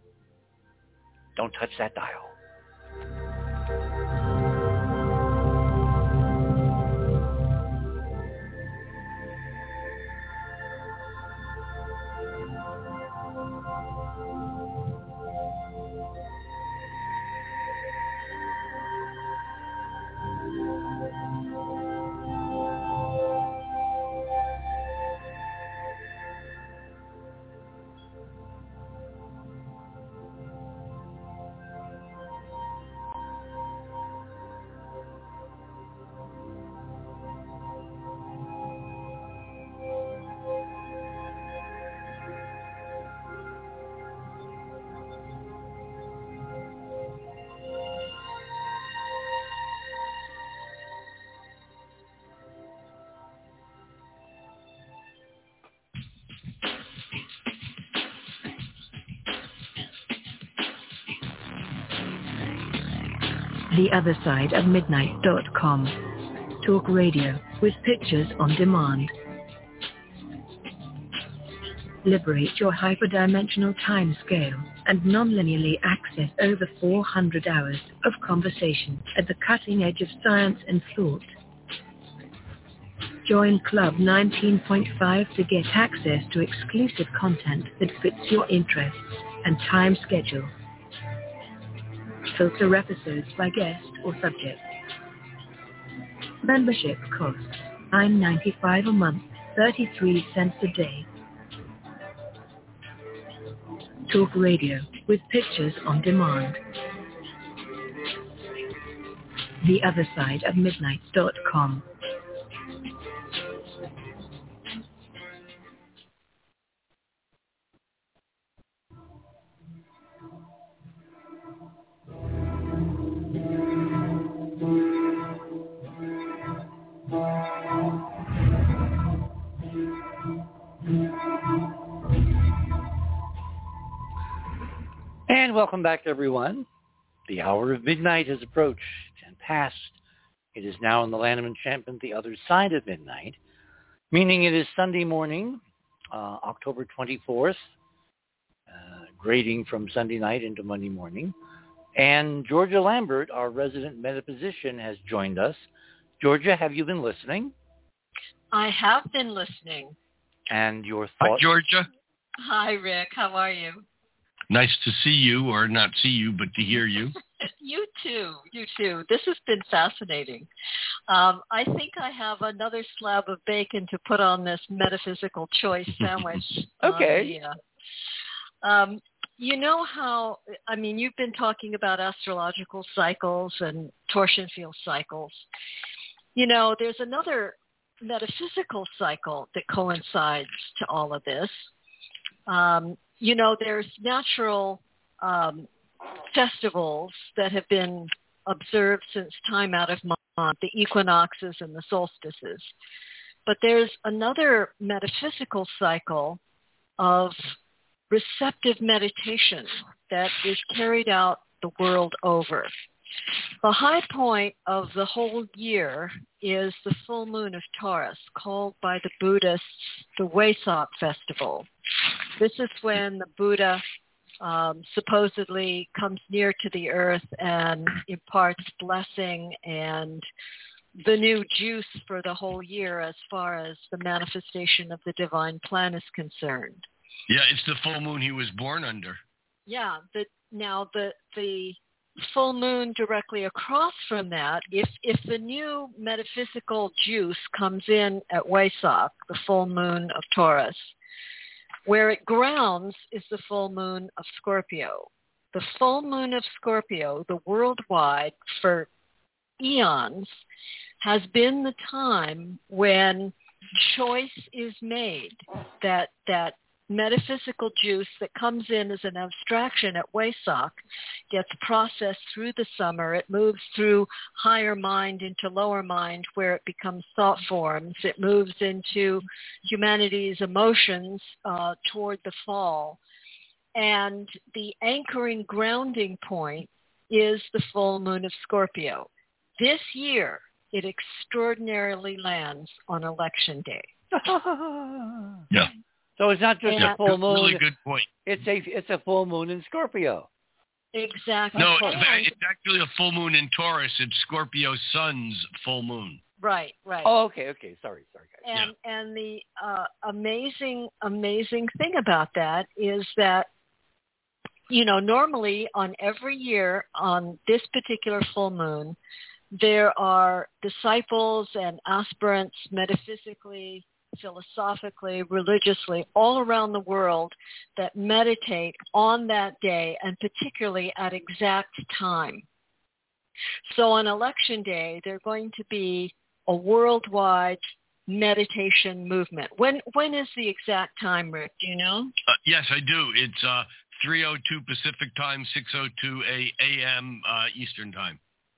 Don't touch that dial. the other side of midnight dot com. Talk radio with pictures on demand. Liberate your hyperdimensional time scale and non-linearly access over four hundred hours of conversation at the cutting edge of science and thought. Join Club nineteen point five to get access to exclusive content that fits your interests and time schedule. Filter episodes by guest or subject. Membership costs nine dollars and ninety-five cents a month, thirty-three cents a day. Talk radio with pictures on demand. the other side of midnight dot com. And welcome back, everyone. The hour of midnight has approached and passed. It is now in the land of enchantment, the other side of midnight, meaning it is Sunday morning, uh, October twenty-fourth, uh, grading from Sunday night into Monday morning. And Georgia Lambert, our resident metaphysician, has joined us. Georgia, have you been listening? I have been listening. And your Hi, thoughts? Georgia. Hi, Rick. How are you? Nice to see you, or not see you, but to hear you. You too. You too. This has been fascinating. Um, I think I have another slab of bacon to put on this metaphysical choice sandwich. Okay. On the, uh, um, you know how, I mean, you've been talking about astrological cycles and torsion field cycles. You know, there's another metaphysical cycle that coincides to all of this. Um, you know, there's natural um, festivals that have been observed since time out of mind, the equinoxes and the solstices. But there's another metaphysical cycle of receptive meditation that is carried out the world over. The high point of the whole year is the full moon of Taurus, called by the Buddhists the Wesak festival. This is when the Buddha um, supposedly comes near to the earth and imparts blessing and the new juice for the whole year as far as the manifestation of the divine plan is concerned. Yeah, it's the full moon he was born under. Yeah, the, now the the full moon directly across from that, if if the new metaphysical juice comes in at Wesak, the full moon of Taurus, where it grounds is the full moon of Scorpio. The full moon of Scorpio, the worldwide, for eons, has been the time when choice is made, that that metaphysical juice that comes in as an abstraction at Wesak gets processed through the summer. It moves through higher mind into lower mind where it becomes thought forms. It moves into humanity's emotions uh, toward the fall. And the anchoring grounding point is the full moon of Scorpio. This year, it extraordinarily lands on election day. Yeah. So it's not just Yeah. a full moon. Really good point. It's a it's a full moon in Scorpio. Exactly. No, And- it's, it's actually a full moon in Taurus. It's Scorpio sun's full moon. Right, right. Oh, okay, okay. Sorry, sorry, guys. And and the uh, amazing, amazing thing about that is that, you know, normally on every year on this particular full moon, there are disciples and aspirants metaphysically, philosophically, religiously, all around the world that meditate on that day and particularly at exact time. So on election day, there's going to be a worldwide meditation movement. When when is the exact time, Rick? Do you know? Uh, yes, I do. It's uh, three oh two Pacific time, six oh two a m. Uh, Eastern time.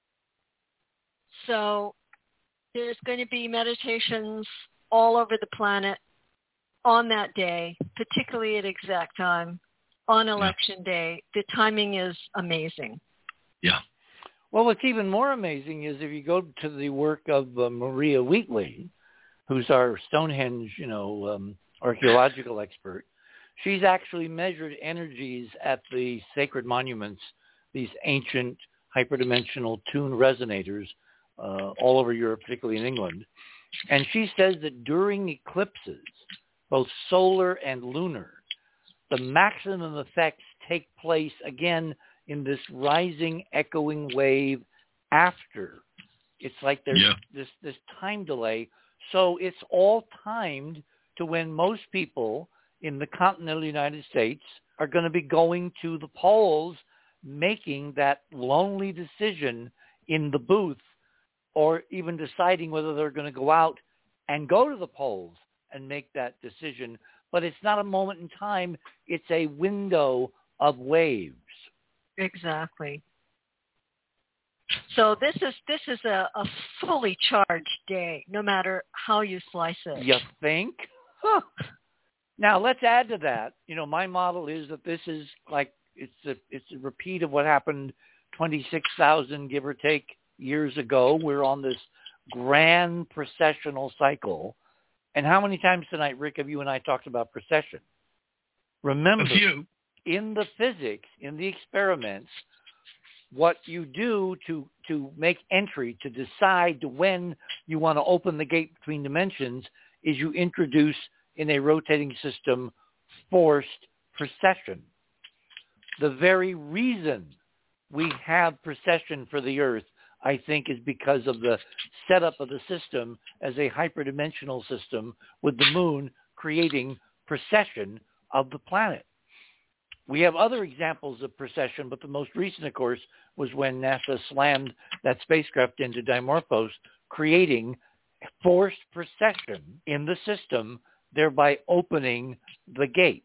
So there's going to be meditations all over the planet on that day, particularly at exact time, on election day. The timing is amazing. Yeah. Well, what's even more amazing is if you go to the work of uh, Maria Wheatley, who's our Stonehenge, you know, um, archaeological expert, she's actually measured energies at the sacred monuments, these ancient hyperdimensional tuned resonators uh, all over Europe, particularly in England. And she says that during eclipses, both solar and lunar, the maximum effects take place, again, in this rising, echoing wave after. It's like there's yeah. this, this time delay. So it's all timed to when most people in the continental United States are going to be going to the polls, making that lonely decision in the booth, or even deciding whether they're going to go out and go to the polls and make that decision. But it's not a moment in time. It's a window of waves. Exactly. So this is this is a, a fully charged day, no matter how you slice it. You think? Huh. Now let's add to that. You know, my model is that this is like it's a it's a repeat of what happened twenty-six thousand, give or take, years ago. We're on this grand precessional cycle. And how many times tonight, Rick, have you and I talked about precession? Remember, a few. In the physics, in the experiments, what you do to, to make entry, to decide when you want to open the gate between dimensions, is you introduce in a rotating system forced precession. The very reason we have precession for the Earth, I think, is because of the setup of the system as a hyperdimensional system with the moon creating precession of the planet. We have other examples of precession, but the most recent, of course, was when NASA slammed that spacecraft into Dimorphos, creating forced precession in the system, thereby opening the gate.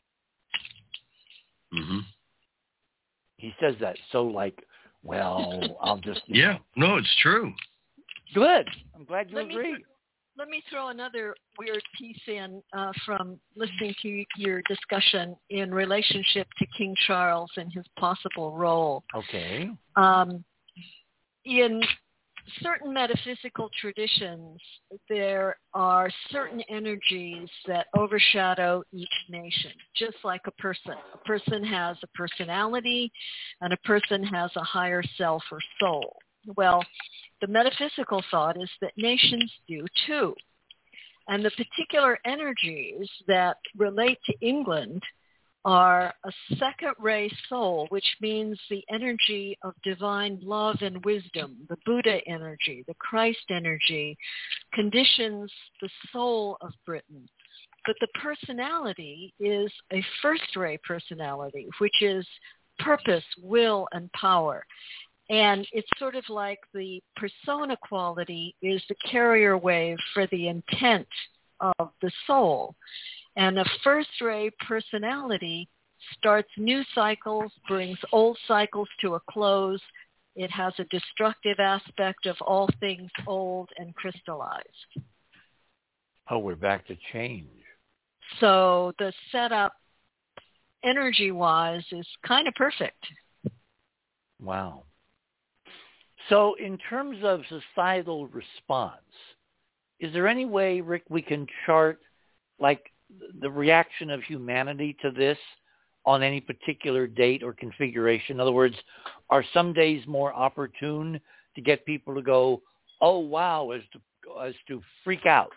Mm-hmm. He says that so like, well, I'll just... Yeah, know. no, it's true. Good. I'm glad you let agree. Me, let me throw another weird piece in uh, from listening to your discussion in relationship to King Charles and his possible role. Okay. Um, in certain metaphysical traditions, there are certain energies that overshadow each nation, just like a person. A person has a personality, and a person has a higher self or soul. Well, the metaphysical thought is that nations do too. And the particular energies that relate to England are a second ray soul, which means the energy of divine love and wisdom, the Buddha energy, the Christ energy, conditions the soul of Britain. But the personality is a first ray personality, which is purpose, will, and power. And it's sort of like the persona quality is the carrier wave for the intent of the soul. And a first-ray personality starts new cycles, brings old cycles to a close. It has a destructive aspect of all things old and crystallized. Oh, we're back to change. So the setup, energy-wise, is kind of perfect. Wow. So in terms of societal response, is there any way, Rick, we can chart like the reaction of humanity to this on any particular date or configuration? In other words, are some days more opportune to get people to go, oh, wow, as to, as to freak out?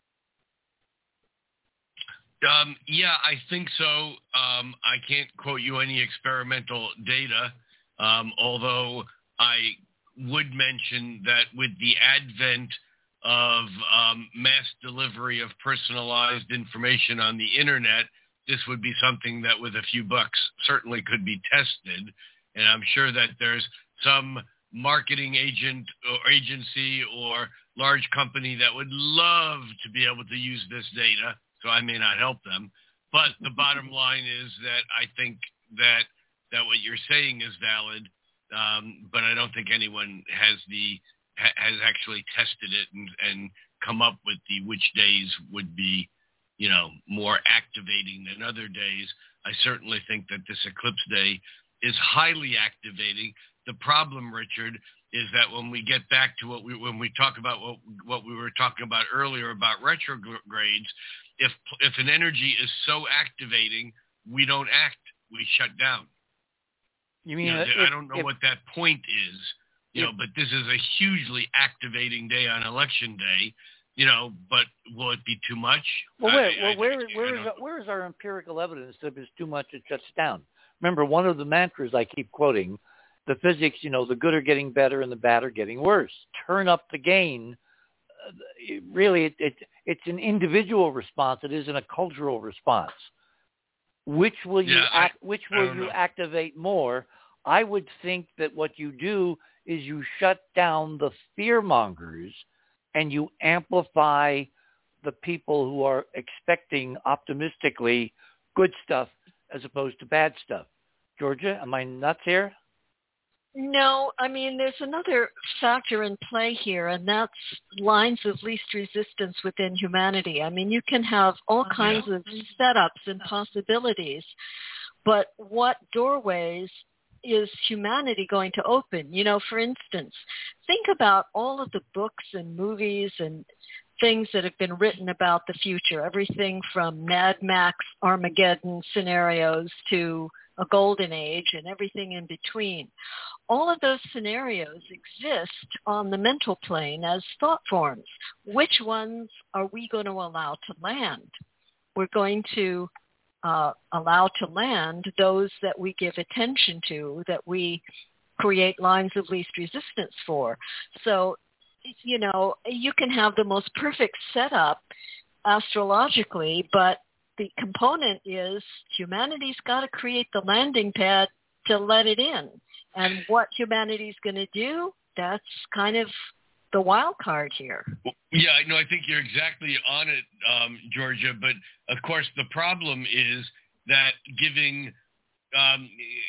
Um, yeah, I think so. Um, I can't quote you any experimental data, um, although I would mention that with the advent of um, mass delivery of personalized information on the internet, this would be something that with a few bucks certainly could be tested. And I'm sure that there's some marketing agent or agency or large company that would love to be able to use this data, so I may not help them. But the bottom line is that I think that, that what you're saying is valid. Um, but I don't think anyone has the ha, has actually tested it and, and come up with the which days would be, you know, more activating than other days. I certainly think that this eclipse day is highly activating the problem, Richard, is that when we get back to what we when we talk about what what we were talking about earlier about retrogrades, if if an energy is so activating, we don't act, we shut down. You mean you know, if, I don't know if, what that point is, you if, know, but this is a hugely activating day on election day, you know. But will it be too much? Well, where, I, well, I, where, I, where, I is, where is our empirical evidence that if it's too much, it shuts down? Remember, one of the mantras I keep quoting, the physics, you know, the good are getting better and the bad are getting worse. Turn up the gain. Uh, it, really, it, it, it's an individual response. It isn't a cultural response. Which will you yeah, act, I, which I will you know. activate more? I would think that what you do is you shut down the fear mongers and you amplify the people who are expecting optimistically good stuff as opposed to bad stuff. Georgia, am I nuts here? No, I mean, there's another factor in play here, and that's lines of least resistance within humanity. I mean, you can have all kinds yeah. of setups and possibilities, but what doorways is humanity going to open? You know, for instance, think about all of the books and movies and things that have been written about the future, everything from Mad Max Armageddon scenarios to a golden age and everything in between. All of those scenarios exist on the mental plane as thought forms. Which ones are we going to allow to land? We're going to uh, allow to land those that we give attention to, that we create lines of least resistance for. So, you know, you can have the most perfect setup astrologically, but the component is humanity's got to create the landing pad to let it in. And what humanity's going to do, that's kind of the wild card here. Yeah, no, I think you're exactly on it, um, Georgia. But, of course, the problem is that giving, um,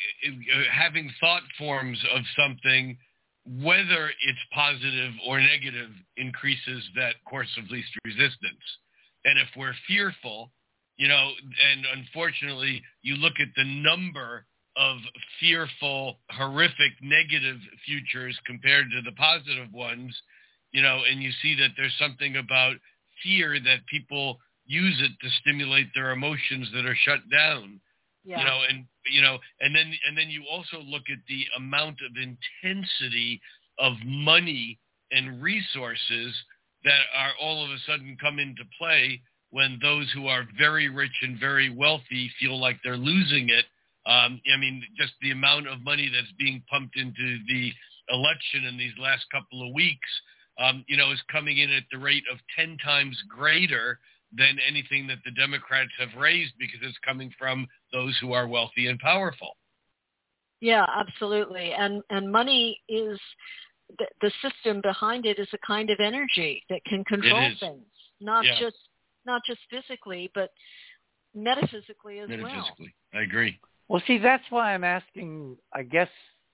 having thought forms of something, whether it's positive or negative, increases that course of least resistance. And if we're fearful, you know, and unfortunately, you look at the number of fearful, horrific, negative futures compared to the positive ones, you know, and you see that there's something about fear that people use it to stimulate their emotions that are shut down. Yeah. You know, and you know, and then and then you also look at the amount of intensity of money and resources that are all of a sudden come into play when those who are very rich and very wealthy feel like they're losing it. Um, I mean, just the amount of money that's being pumped into the election in these last couple of weeks, um, you know, is coming in at the rate of ten times greater than anything that the Democrats have raised, because it's coming from those who are wealthy and powerful. Yeah, absolutely. And and money is, the, the system behind it is a kind of energy that can control things, not yeah. just not just physically, but metaphysically as metaphysically. well. Metaphysically, I agree. Well, see, that's why I'm asking, I guess,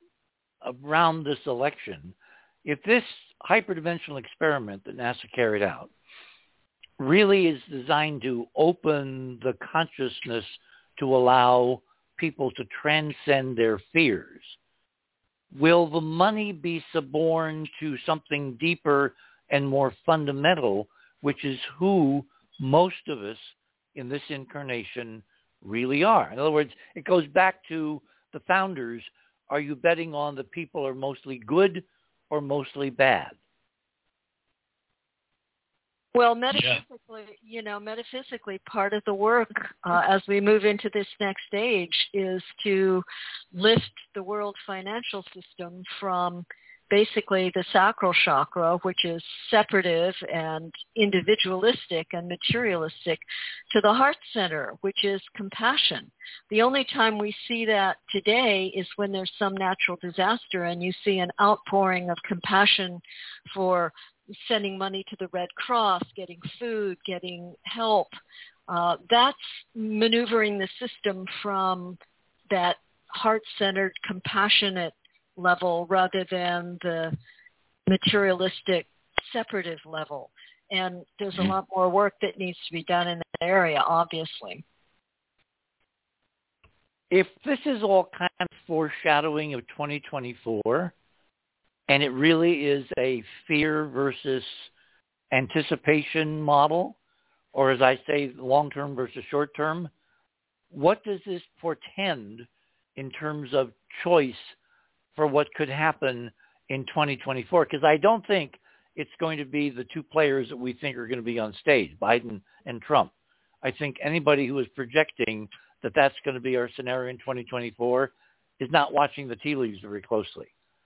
around this election, if this hyperdimensional experiment that NASA carried out really is designed to open the consciousness to allow people to transcend their fears, will the money be suborned to something deeper and more fundamental, which is who most of us in this incarnation really are? In other words, it goes back to the founders. Are you betting on the people are mostly good or mostly bad? Well, metaphysically, yeah. you know, metaphysically, part of the work uh, as we move into this next stage is to lift the world financial system from basically the sacral chakra, which is separative and individualistic and materialistic, to the heart center, which is compassion. The only time we see that today is when there's some natural disaster and you see an outpouring of compassion for sending money to the Red Cross, getting food, getting help. Uh, that's maneuvering the system from that heart-centered, compassionate level rather than the materialistic, separative level. And there's a lot more work that needs to be done in that area, obviously. if this is all kind of foreshadowing of twenty twenty-four, and it really is a fear versus anticipation model, or as I say, long-term versus short-term, what does this portend in terms of choice for what could happen in twenty twenty-four? Because I don't think it's going to be the two players that we think are going to be on stage, Biden and Trump. I think anybody who is projecting that that's going to be our scenario in twenty twenty-four is not watching the tea leaves very closely.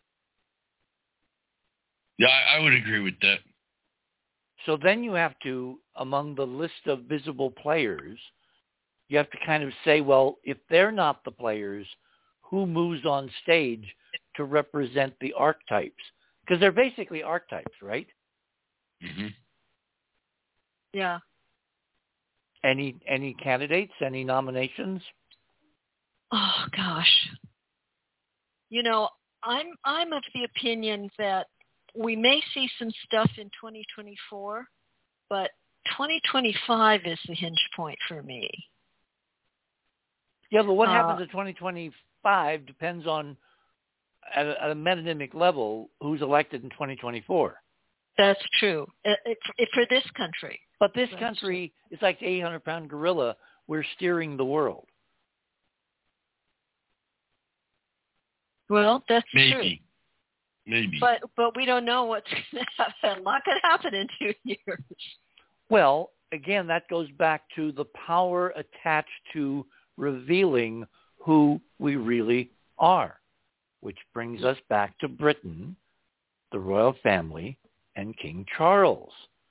Yeah, I would agree with that. So then you have to, among the list of visible players, you have to kind of say, well, if they're not the players, who moves on stage to represent the archetypes? Because they're basically archetypes, right? Mm-hmm. Yeah. Any any candidates? Any nominations? Oh gosh. You know, I'm I'm of the opinion that we may see some stuff in twenty twenty-four, but twenty twenty-five is the hinge point for me. Yeah, but what uh, happens in twenty twenty-five depends on, at a, at a metonymic level, who's elected in twenty twenty-four. That's true. It, it, it, for this country. But this That's country is like the eight hundred pound gorilla. We're steering the world. Well, that's Maybe. true. Maybe. But but we don't know what's going to happen. A lot could happen in two years. Well, again, that goes back to the power attached to revealing who we really are, which brings us back to Britain, the royal family, and King Charles.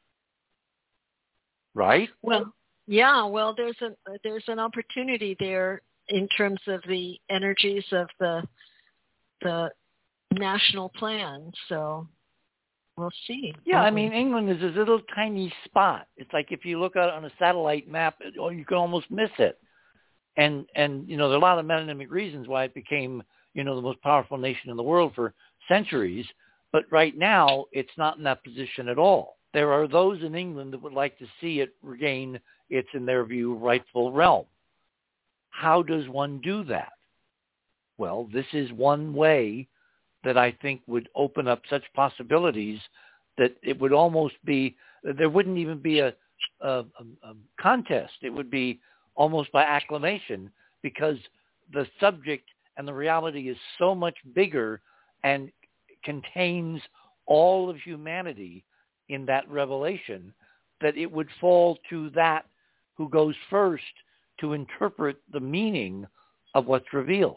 Right? Well, yeah. Well, there's an there's an opportunity there in terms of the energies of the the national plan. So we'll see. Yeah, I mean, England is this little tiny spot. It's like if you look at it on a satellite map, it, or you can almost miss it. And and you know, there are a lot of metonymic reasons why it became, you know, the most powerful nation in the world for centuries. But right now, it's not in that position at all. There are those in England that would like to see it regain its, in their view, rightful realm. How does one do that? Well, this is one way that I think would open up such possibilities that it would almost be, there wouldn't even be a, a, a, a contest. It would be almost by acclamation, because the subject and the reality is so much bigger and contains all of humanity in that revelation that it would fall to that who goes first to interpret the meaning of what's revealed.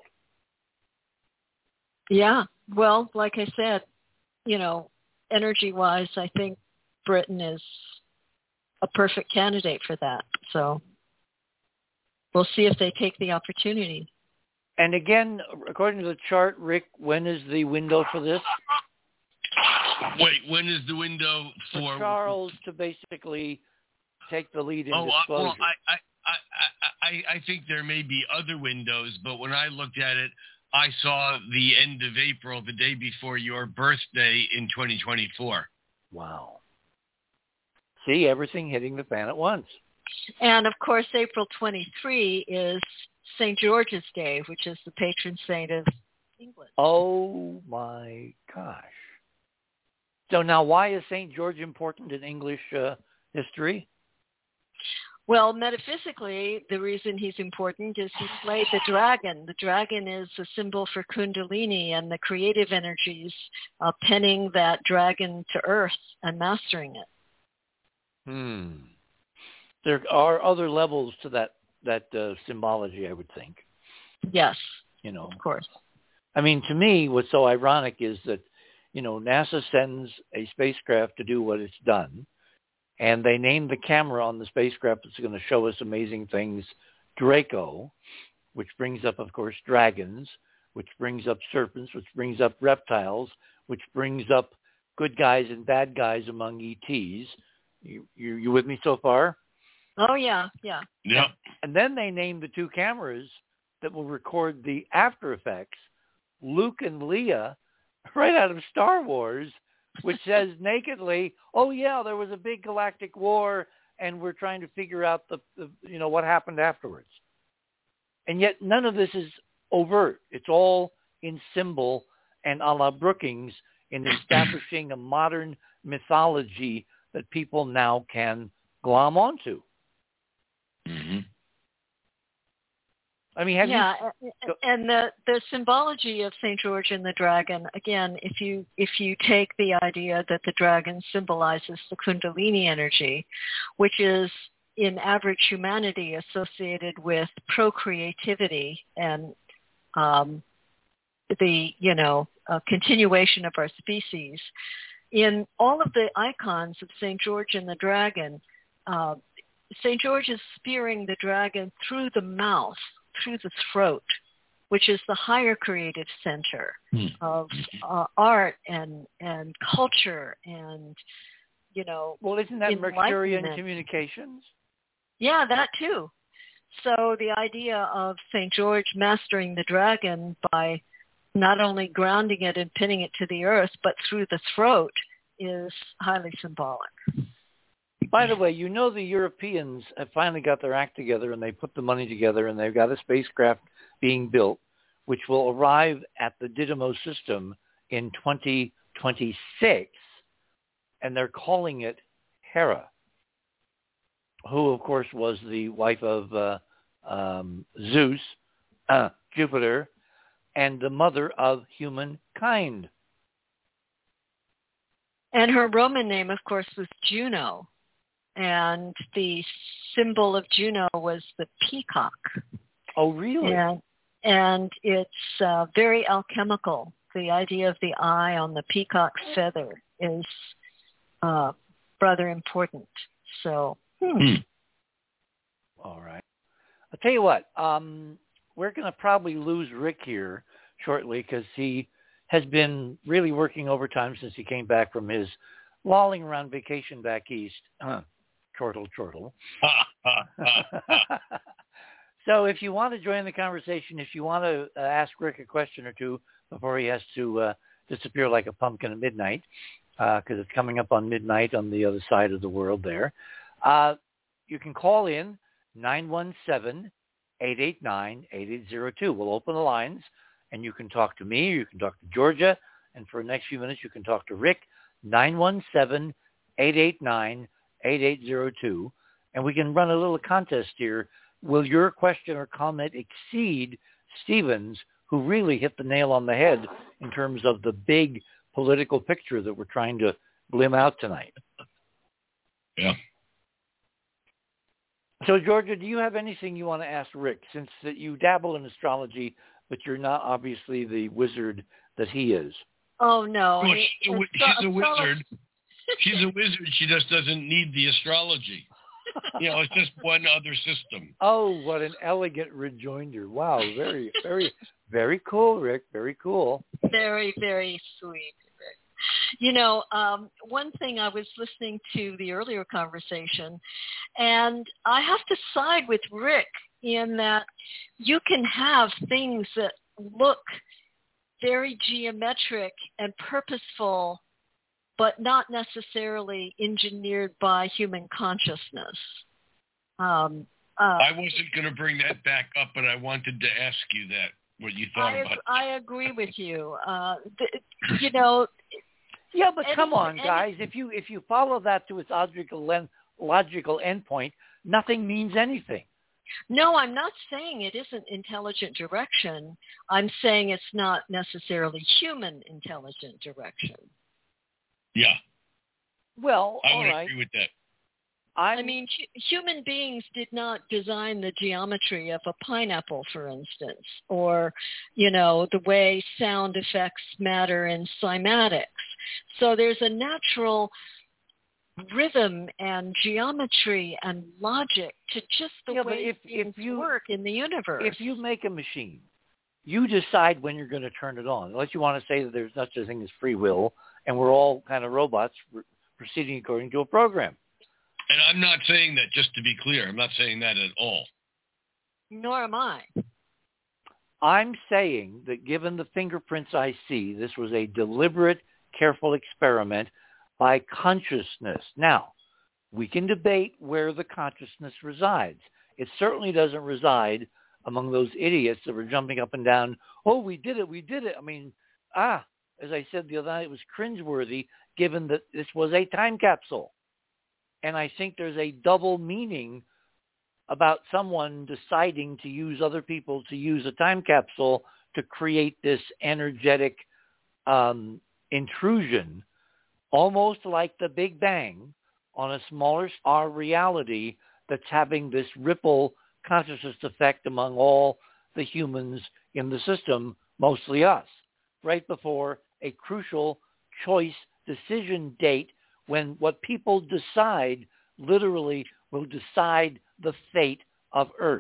Yeah. Well, like I said, you know, energy-wise, I think Britain is a perfect candidate for that. So we'll see if they take the opportunity. And again, according to the chart, Rick, when is the window for this? Wait, when is the window for, for Charles to basically take the lead in oh, disclosure? Well, I, I, I, I, I think there may be other windows, but when I looked at it, I saw the end of April, the day before your birthday in twenty twenty-four. Wow. See, everything hitting the fan at once. And, of course, April twenty-third is Saint George's Day, which is the patron saint of England. Oh, my gosh. So now why is Saint George important in English uh, history? Well, metaphysically, the reason he's important is he slayed the dragon. The dragon is a symbol for Kundalini and the creative energies, uh, penning that dragon to earth and mastering it. Hmm. There are other levels to that that uh, symbology, I would think. Yes, you know, of course. I mean, to me, what's so ironic is that, you know, NASA sends a spacecraft to do what it's done, and they named the camera on the spacecraft that's going to show us amazing things Draco, which brings up, of course, dragons, which brings up serpents, which brings up reptiles, which brings up good guys and bad guys among E Ts. You, you, you with me so far? Oh, yeah, yeah. Yeah. And then they named the two cameras that will record the after effects, Luke and Leia, right out of Star Wars, which says nakedly, oh, yeah, there was a big galactic war, and we're trying to figure out the, the you know, what happened afterwards. And yet none of this is overt. It's all in symbol and a la Brookings in establishing a modern mythology that people now can glom onto. Mm-hmm. I mean, have yeah, you... and the the symbology of Saint George and the dragon. Again, if you if you take the idea that the dragon symbolizes the Kundalini energy, which is in average humanity associated with procreativity and um, the you know uh, continuation of our species, in all of the icons of Saint George and the dragon, uh, Saint George is spearing the dragon through the mouth, through the throat, which is the higher creative center mm. of uh, art and and culture and, you know, well, isn't that Mercurian communications? Yeah, that too. So the idea of Saint George mastering the dragon by not only grounding it and pinning it to the earth, but through the throat is highly symbolic. By the way, you know the Europeans have finally got their act together and they put the money together and they've got a spacecraft being built which will arrive at the Didymos system in twenty twenty-six, and they're calling it Hera, who, of course, was the wife of uh, um, Zeus, uh, Jupiter, and the mother of humankind. And her Roman name, of course, was Juno. And the symbol of Juno was the peacock. Oh, really? And, and it's uh, very alchemical. The idea of the eye on the peacock's feather is uh, rather important. So, hmm. All right. I'll tell you what, um, we're going to probably lose Rick here shortly because he has been really working overtime since he came back from his lolling around vacation back east. Chortle, chortle. So if you want to join the conversation, if you want to uh, ask Rick a question or two before he has to uh, disappear like a pumpkin at midnight, because uh, it's coming up on midnight on the other side of the world there, uh, you can call in nine one seven, eight eight nine, eight eight zero two. We'll open the lines, and you can talk to me, or you can talk to Georgia, and for the next few minutes you can talk to Rick, nine one seven, eight eight nine, eight eight zero two, and we can run a little contest here. Will your question or comment exceed Stephen's, who really hit the nail on the head in terms of the big political picture that we're trying to blim out tonight? Yeah. So, Georgia, do you have anything you want to ask Rick, since that you dabble in astrology, but you're not obviously the wizard that he is? Oh, no. Well, it, she's, a, she's a wizard. She's a wizard. She just doesn't need the astrology. You know, it's just one other system. Oh, what an elegant rejoinder. Wow, very, very, very cool, Rick. Very cool. Very, very sweet, Rick. You know, um, one thing, I was listening to the earlier conversation, and I have to side with Rick in that you can have things that look very geometric and purposeful, but not necessarily engineered by human consciousness. Um, uh, I wasn't going to bring that back up, but I wanted to ask you that, what you thought I, about I agree with you. Uh, th- you know... Yeah, but any, come on, any, guys. If you if you follow that to its logical, logical endpoint, nothing means anything. No, I'm not saying it isn't intelligent direction. I'm saying it's not necessarily human intelligent direction. Yeah. Well, I all would right. agree with that. I'm... I mean, hu- human beings did not design the geometry of a pineapple, for instance, or, you know, the way sound affects matter in cymatics. So there's a natural rhythm and geometry and logic to just the yeah, way if, things if you, work in the universe. If you make a machine, you decide when you're going to turn it on. Unless you want to say that there's such a thing as free will, and we're all kind of robots proceeding according to a program. And I'm not saying that, just to be clear. I'm not saying that at all. Nor am I. I'm saying that given the fingerprints I see, this was a deliberate, careful experiment by consciousness. Now, we can debate where the consciousness resides. It certainly doesn't reside among those idiots that were jumping up and down, oh, we did it, we did it. I mean, ah, as I said the other night, it was cringeworthy given that this was a time capsule. And I think there's a double meaning about someone deciding to use other people to use a time capsule to create this energetic um, intrusion, almost like the Big Bang on a smaller star reality that's having this ripple consciousness effect among all the humans in the system, mostly us, right before a crucial choice decision date when what people decide literally will decide the fate of Earth.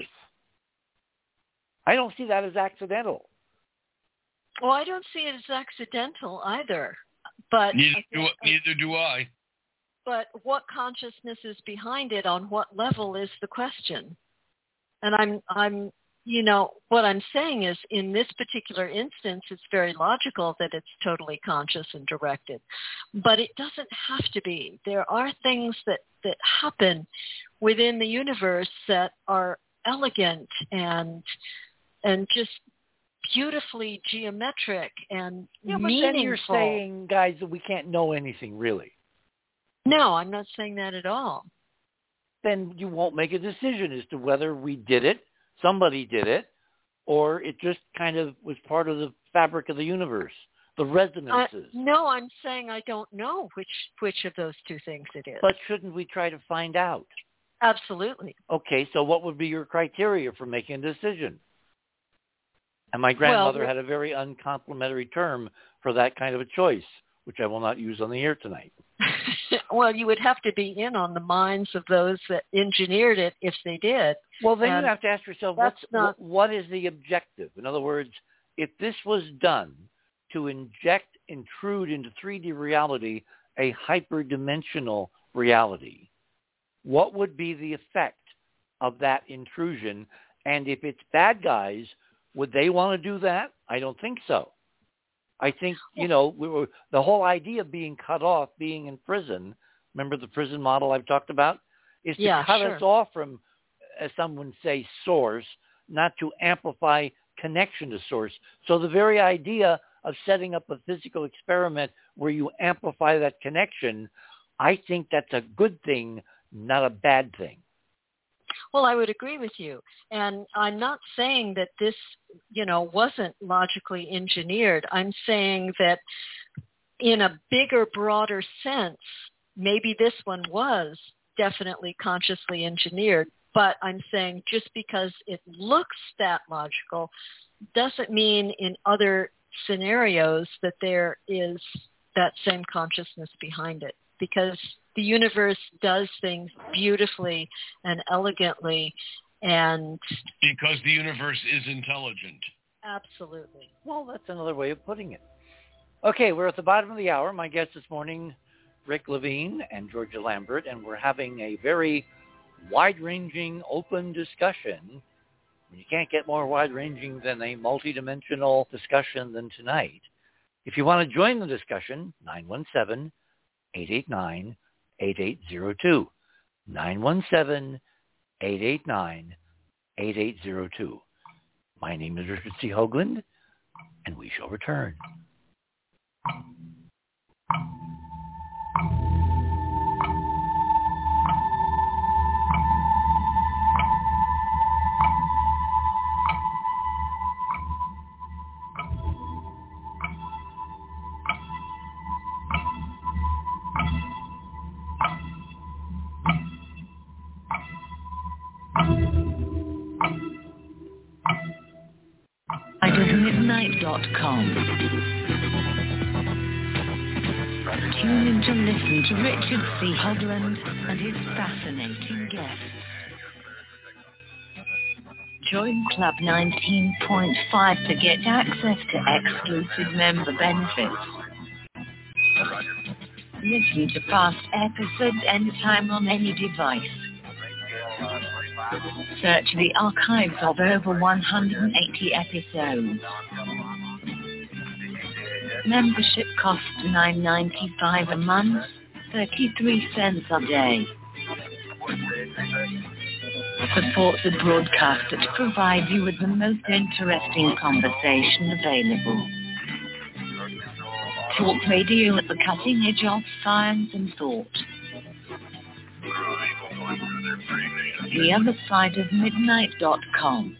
I don't see that as accidental. Well, I don't see it as accidental either. But neither do, neither do I. But what consciousness is behind it, on what level, is the question. And I'm, I'm, you know, what I'm saying is, in this particular instance, it's very logical that it's totally conscious and directed. But it doesn't have to be. There are things that, that happen within the universe that are elegant and and just beautifully geometric and yeah, meaningful. But then you're saying, guys, that we can't know anything really. No, I'm not saying that at all. Then you won't make a decision as to whether we did it, somebody did it, or it just kind of was part of the fabric of the universe, the resonances. Uh, no, I'm saying I don't know which which of those two things it is. But shouldn't we try to find out? Absolutely. Okay, so what would be your criteria for making a decision? And my grandmother well, had a very uncomplimentary term for that kind of a choice, which I will not use on the air tonight. Well, you would have to be in on the minds of those that engineered it if they did. Well, then and you have to ask yourself, what's, not... what is the objective? In other words, if this was done to inject, intrude into three D reality, a hyperdimensional reality, what would be the effect of that intrusion? And if it's bad guys, would they want to do that? I don't think so. I think, you know, we were, the whole idea of being cut off, being in prison, remember the prison model I've talked about, is to yeah, cut sure. us off from, as someone say, source, not to amplify connection to source. So the very idea of setting up a physical experiment where you amplify that connection, I think that's a good thing, not a bad thing. Well, I would agree with you. And I'm not saying that this, you know, wasn't logically engineered. I'm saying that in a bigger, broader sense, maybe this one was definitely consciously engineered. But I'm saying just because it looks that logical doesn't mean in other scenarios that there is that same consciousness behind it. Because the universe does things beautifully and elegantly, and because the universe is intelligent. Absolutely. Well, that's another way of putting it. Okay, we're at the bottom of the hour. My guests this morning, Rick Levine and Georgia Lambert, and we're having a very wide-ranging, open discussion. You can't get more wide-ranging than a multidimensional discussion than tonight. If you want to join the discussion, nine one seven, eight eight nine, eight eight zero two. nine one seven, eight eight nine, eight eight zero two. My name is Richard C. Hoagland, and we shall return. midnight dot com. Tune in to listen to Richard C. Hoagland and his fascinating guests. Join Club nineteen point five to get access to exclusive member benefits. Listen to past episodes anytime on any device. Search the archives of over one hundred eighty episodes. Membership costs nine dollars and ninety-five cents a month, thirty-three cents a day. Support the broadcaster to provide you with the most interesting conversation available. Talk radio at the cutting edge of science and thought. The other side of midnight dot com.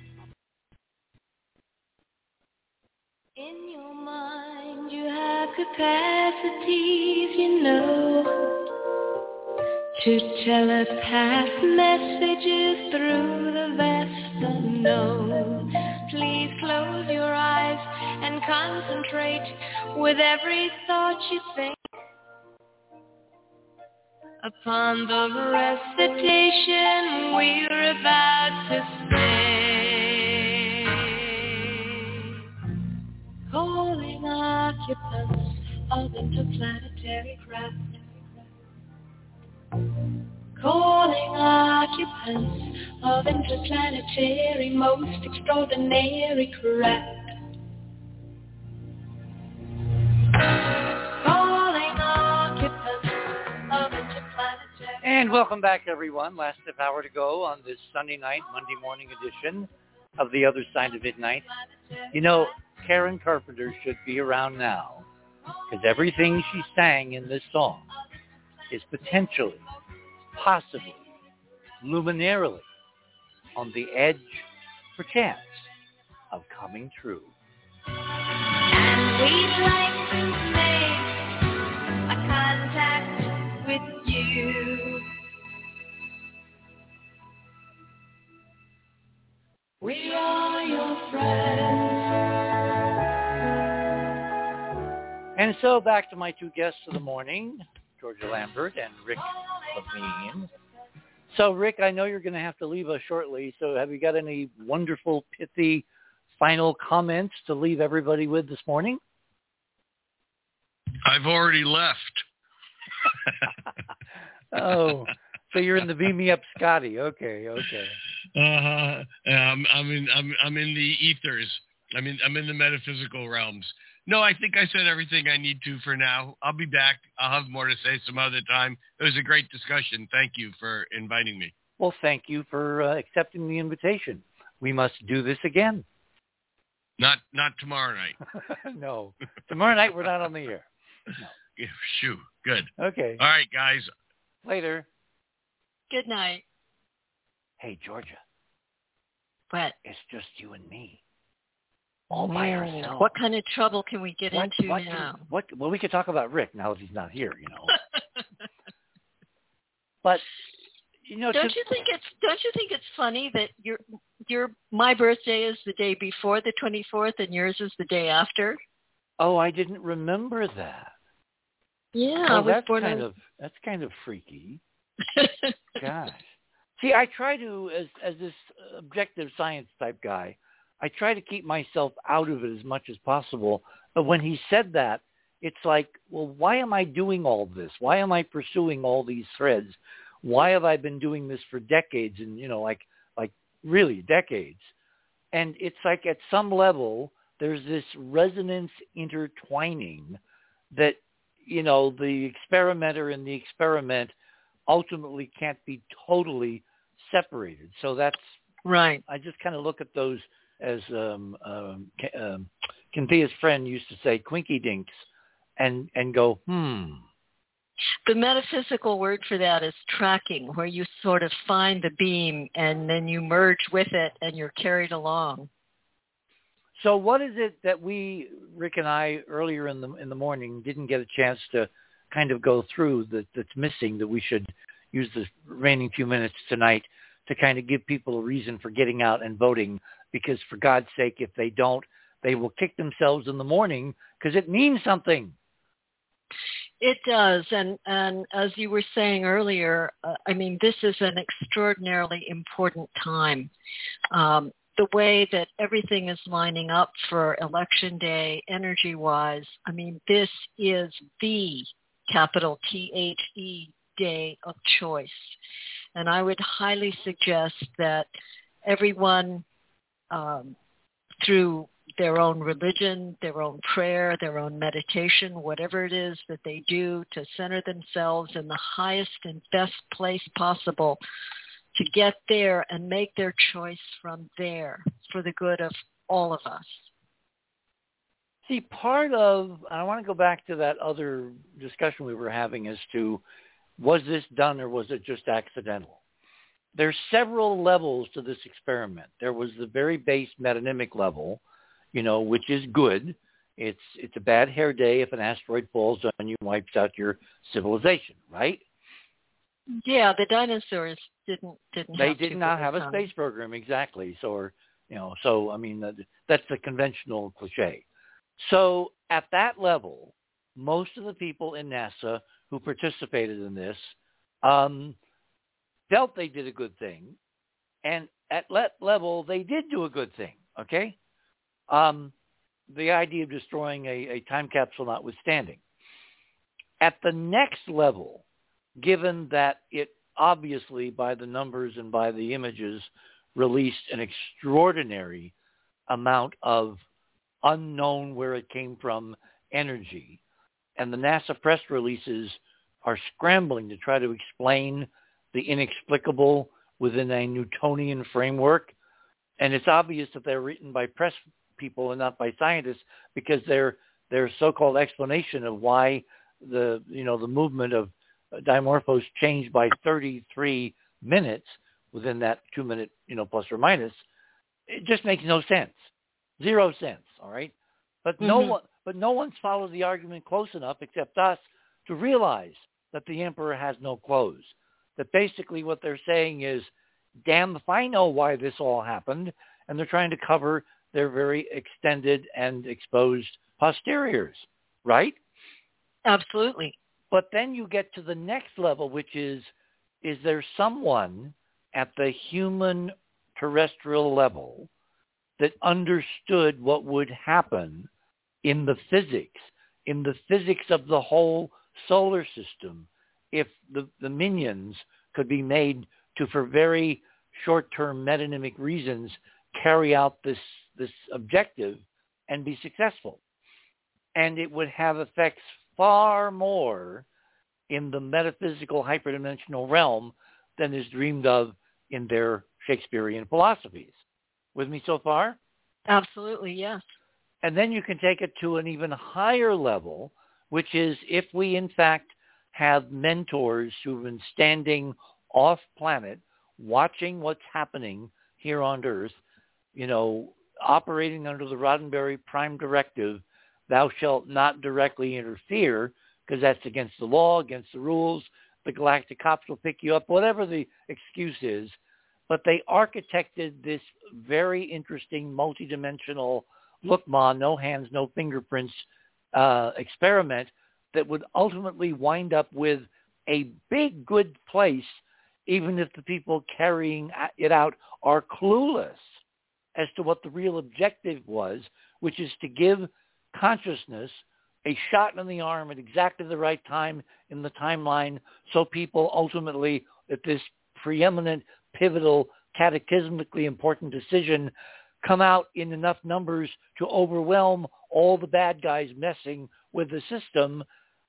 In your mind you have capacities, you know, to telepath messages through the vast unknown. Please close your eyes and concentrate with every thought you think upon the recitation we're about to say. Calling occupants of interplanetary craft. Calling occupants of interplanetary most extraordinary craft. Calling occupants of interplanetary. And welcome back, everyone. Last half hour to go on this Sunday night, Monday morning edition of The Other Side of Midnight. You know, Karen Carpenter should be around now because everything she sang in this song is potentially, possibly, luminarily on the edge, perchance, of coming true. And we'd like to make a contact with you. We are your friends. And so back to my two guests of the morning, Georgia Lambert and Rick Levine. So, Rick, I know you're going to have to leave us shortly, so have you got any wonderful, pithy, final comments to leave everybody with this morning? I've already left. Oh, so you're in the Beam Me Up Scotty. Okay, okay. Uh-huh. Um, I'm in. I'm. I'm in the ethers. I'm in. I'm in the metaphysical realms. No, I think I said everything I need to for now. I'll be back. I'll have more to say some other time. It was a great discussion. Thank you for inviting me. Well, thank you for uh, accepting the invitation. We must do this again. Not not tomorrow night. No. Tomorrow night we're not on the air. No. Yeah, shoo. Good. Okay. All right, guys. Later. Good night. Hey, Georgia. What? It's just you and me. All by ourselves. What kind of trouble can we get what, into what now? Can, what? Well, we could talk about Rick now that he's not here, you know. But you know, don't to, you think it's don't you think it's funny that your your my birthday is the day before the twenty-fourth and yours is the day after? Oh, I didn't remember that. Yeah, oh, I was that's born kind on... of that's kind of freaky. Gosh. See, I try to, as as this objective science type guy, I try to keep myself out of it as much as possible. But when he said that, it's like, well, why am I doing all this? Why am I pursuing all these threads? Why have I been doing this for decades and, you know, like like really decades? And it's like at some level, there's this resonance intertwining that, you know, the experimenter and the experiment ultimately can't be totally separated. So that's right. I just kind of look at those as um, um, um, Cynthia's friend used to say, quinky dinks, and, and go, hmm. The metaphysical word for that is tracking, where you sort of find the beam and then you merge with it and you're carried along. So what is it that we, Rick and I, earlier in the in the morning, didn't get a chance to kind of go through that, that's missing, that we should use the remaining few minutes tonight to kind of give people a reason for getting out and voting? Because for God's sake, if they don't, they will kick themselves in the morning because it means something. It does. And, and as you were saying earlier, uh, I mean, this is an extraordinarily important time. Um, the way that everything is lining up for Election Day, energy-wise, I mean, this is the capital T H E day of choice. And I would highly suggest that everyone, um, through their own religion, their own prayer, their own meditation, whatever it is that they do to center themselves in the highest and best place possible to get there and make their choice from there for the good of all of us. See, part of, I want to go back to that other discussion we were having as to, was this done or was it just accidental? There's several levels to this experiment. There was the very base metonymic level, you know, which is good. It's it's a bad hair day if an asteroid falls on you and wipes out your civilization, right? Yeah, the dinosaurs didn't didn't. They have did to not go have a time. space program, exactly. So, or, you know, so I mean, that's the conventional cliche. So at that level, most of the people in NASA who participated in this um, felt they did a good thing, and at that level, they did do a good thing. Okay. Um, the idea of destroying a, a time capsule notwithstanding. At the next level, given that it obviously, by the numbers and by the images, released an extraordinary amount of unknown where it came from energy, and the NASA press releases are scrambling to try to explain the inexplicable within a Newtonian framework, and it's obvious that they're written by press people and not by scientists, because their their so-called explanation of why the you know the movement of Dimorphos changed by thirty-three minutes within that two minute you know plus or minus, it just makes no sense, zero sense. All right, but no Mm-hmm. one but no one's followed the argument close enough except us to realize that the emperor has no clothes. That basically what they're saying is, damn if I know why this all happened, and they're trying to cover their very extended and exposed posteriors, right? Absolutely. But then you get to the next level, which is, is there someone at the human terrestrial level that understood what would happen in the physics, in the physics of the whole solar system, if the, the minions could be made to, for very short-term metonymic reasons, carry out this this objective and be successful. And it would have effects far more in the metaphysical hyperdimensional realm than is dreamed of in their Shakespearean philosophies. With me so far? Absolutely, yes. And then you can take it to an even higher level, which is if we in fact have mentors who've been standing off planet, watching what's happening here on Earth, you know, operating under the Roddenberry Prime Directive, thou shalt not directly interfere, because that's against the law, against the rules. The galactic cops will pick you up, whatever the excuse is. But they architected this very interesting multidimensional, look, Ma, no hands, no fingerprints uh, experiment that would ultimately wind up with a big, good place, even if the people carrying it out are clueless as to what the real objective was, which is to give consciousness a shot in the arm at exactly the right time in the timeline, so people ultimately, at this preeminent, pivotal, cataclysmically important decision, come out in enough numbers to overwhelm all the bad guys messing with the system.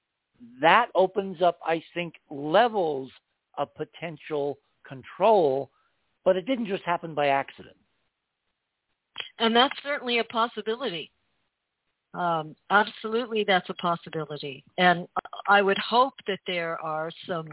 That opens up, I think, levels of potential control, but it didn't just happen by accident. And that's certainly a possibility. Um, absolutely, that's a possibility. And I would hope that there are some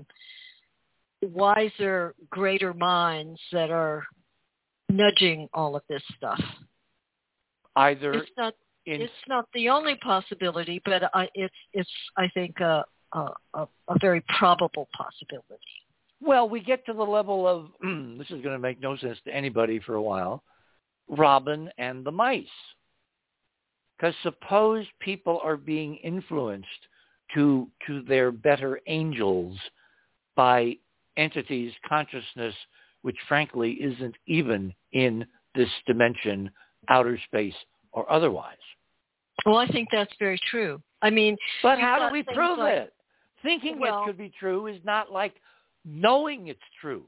wiser, greater minds that are nudging all of this stuff. Either It's not. in, It's not the only possibility, but I, it's it's I think a, a a a very probable possibility. well, we get to the level of this is going to make no sense to anybody for a while. Robin and the mice. Because suppose people are being influenced to to their better angels by entities, consciousness, which frankly isn't even in this dimension, outer space, or otherwise. Well, I think that's very true. I mean, But you've how got do we things prove like- it? Thinking Well- it could be true is not like knowing it's true.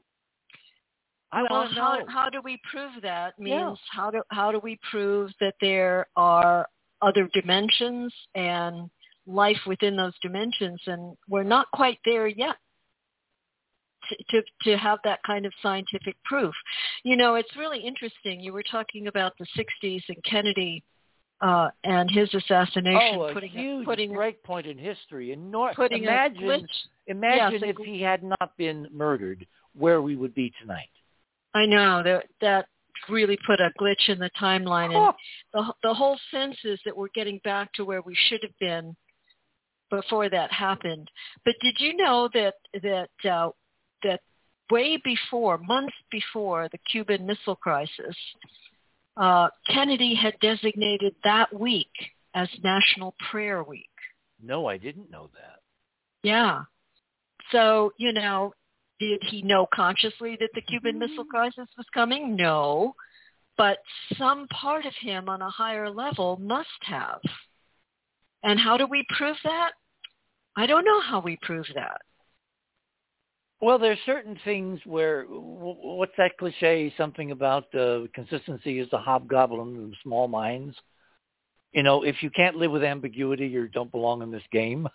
I well, want to how know. how do we prove that? Yeah. Means how do how do we prove that there are other dimensions and life within those dimensions, and we're not quite there yet. to, to have that kind of scientific proof. You know, it's really interesting. You were talking about the sixties and Kennedy uh, and his assassination. Oh, a putting huge a, putting break point in history. And nor- putting imagine, a glitch. imagine yes, if he had not been murdered, where we would be tonight. I know that that really put a glitch in the timeline, and Oh. the the whole sense is that we're getting back to where we should have been before that happened. But did you know that that uh, that way before, months before the Cuban Missile Crisis, uh, Kennedy had designated that week as National Prayer Week? No, I didn't know that. Yeah. So, you know, did he know consciously that the Cuban Missile Crisis was coming? No. But some part of him on a higher level must have. And how do we prove that? I don't know how we prove that. Well, there's certain things where, what's that cliche, something about uh, consistency is the hobgoblin of small minds. You know, if you can't live with ambiguity, you don't belong in this game.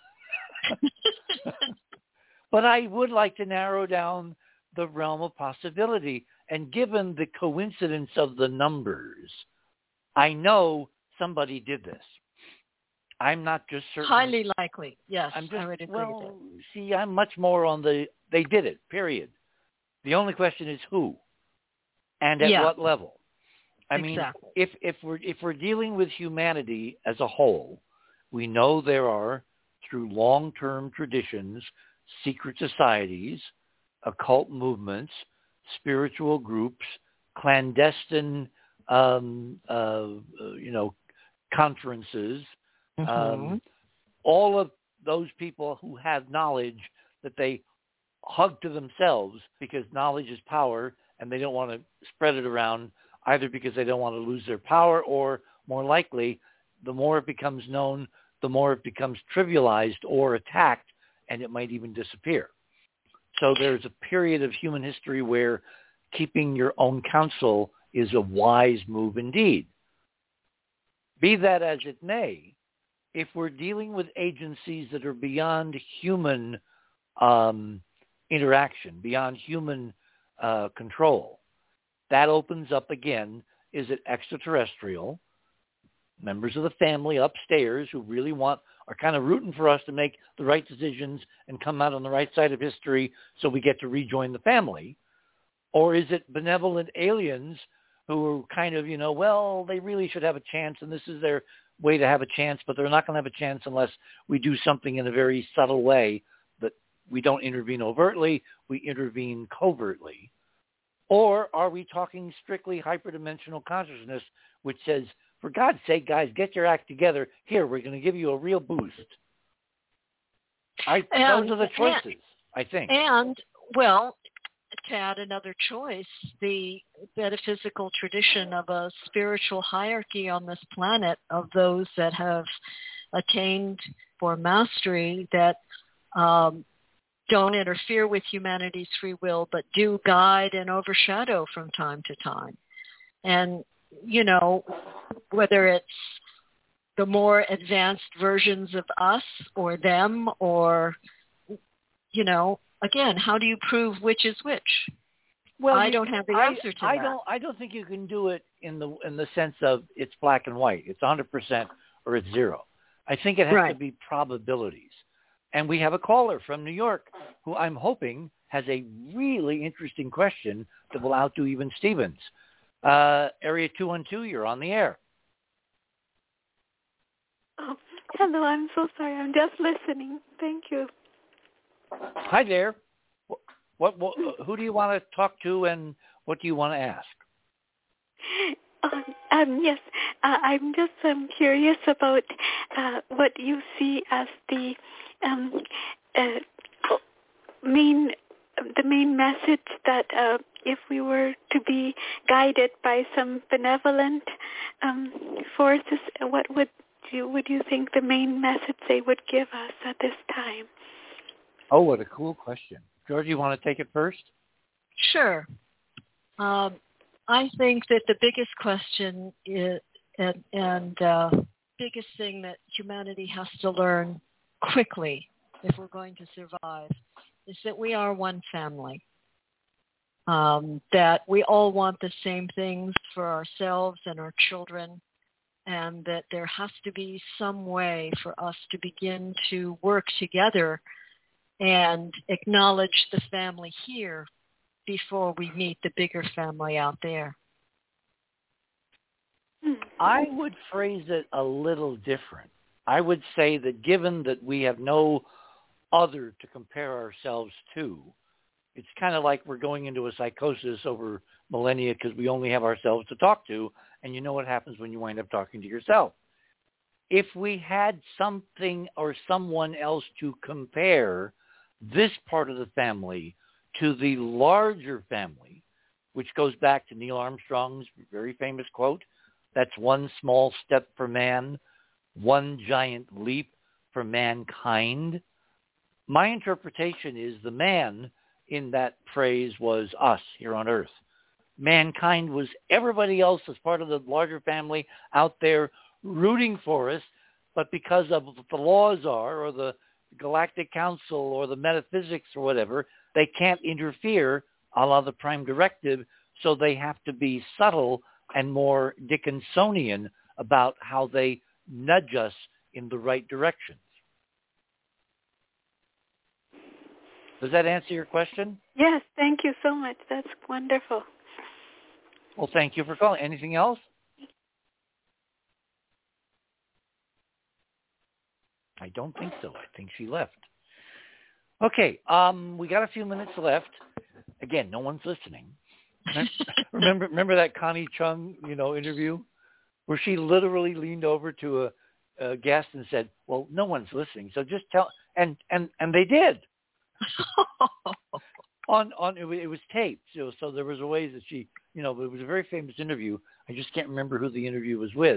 But I would like to narrow down the realm of possibility. And given the coincidence of the numbers, I know somebody did this. I'm not just certain. Highly likely, yes. I'm just, I would agree well, with it. see, I'm much more on the, they did it, period. The only question is who and at Yeah. what level. I mean, Exactly. if, if, we're, if we're dealing with humanity as a whole, we know there are, through long-term traditions, secret societies, occult movements, spiritual groups, clandestine, um, uh, you know, conferences, Mm-hmm. um, all of those people who have knowledge that they hug to themselves because knowledge is power and they don't want to spread it around either because they don't want to lose their power or, more likely, the more it becomes known, the more it becomes trivialized or attacked, and it might even disappear. So there's a period of human history where keeping your own counsel is a wise move indeed. Be that as it may, if we're dealing with agencies that are beyond human um, interaction, beyond human uh, control, that opens up again, is it extraterrestrial, members of the family upstairs who really want, are kind of rooting for us to make the right decisions and come out on the right side of history so we get to rejoin the family? Or is it benevolent aliens who are kind of, you know, well, they really should have a chance and this is their way to have a chance, but they're not going to have a chance unless we do something in a very subtle way that we don't intervene overtly, we intervene covertly? Or are we talking strictly hyperdimensional consciousness, which says, for God's sake, guys, get your act together. Here, we're going to give you a real boost. I, And, those are the choices, and, I think. And, well, to add another choice, the metaphysical tradition of a spiritual hierarchy on this planet of those that have attained for mastery that um, don't interfere with humanity's free will, but do guide and overshadow from time to time. And, you know, whether it's the more advanced versions of us or them or, you know, again, how do you prove which is which? Well, I don't have the I, answer to I that. Don't, I don't think you can do it in the in the sense of it's black and white. It's one hundred percent or it's zero. I think it has right. to be probabilities. And we have a caller from New York who I'm hoping has a really interesting question that will outdo even Stevens. Uh, area two one two, you're on the air. Oh, hello, I'm so sorry. I'm just listening. Thank you. Hi there. What, what, who do you want to talk to and what do you want to ask? Um, um, yes, uh, I'm just um, curious about uh, what you see as the um, uh, main the main message that uh, if we were to be guided by some benevolent um, forces, what would you would you think the main message they would give us at this time? Oh, what a cool question. George, you want to take it first? Sure. Um, I think that the biggest question is, and, and uh, biggest thing that humanity has to learn quickly if we're going to survive is that we are one family, um, that we all want the same things for ourselves and our children, and that there has to be some way for us to begin to work together and acknowledge the family here before we meet the bigger family out there. I would phrase it a little different. I would say that given that we have no other to compare ourselves to, it's kind of like we're going into a psychosis over millennia because we only have ourselves to talk to, and you know what happens when you wind up talking to yourself. If we had something or someone else to compare this part of the family to the larger family, which goes back to Neil Armstrong's very famous quote, that's one small step for man, one giant leap for mankind. My interpretation is the man in that phrase was us here on Earth. Mankind was everybody else as part of the larger family out there rooting for us, but because of what the laws are or the Galactic Council or the metaphysics or whatever, they can't interfere a la the Prime Directive, so they have to be subtle and more Dickinsonian about how they nudge us in the right directions. Does that answer your question? Yes, thank you so much. That's wonderful. Well, thank you for calling. Anything else? I don't think so. I think she left. Okay, um, we got a few minutes left. Again, no one's listening. remember, remember that Connie Chung, you know, interview where she literally leaned over to a, a guest and said, "Well, no one's listening, so just tell." And and and they did. on on it, it was taped, so so there was a way that she, you know, it was a very famous interview. I just can't remember who the interview was with.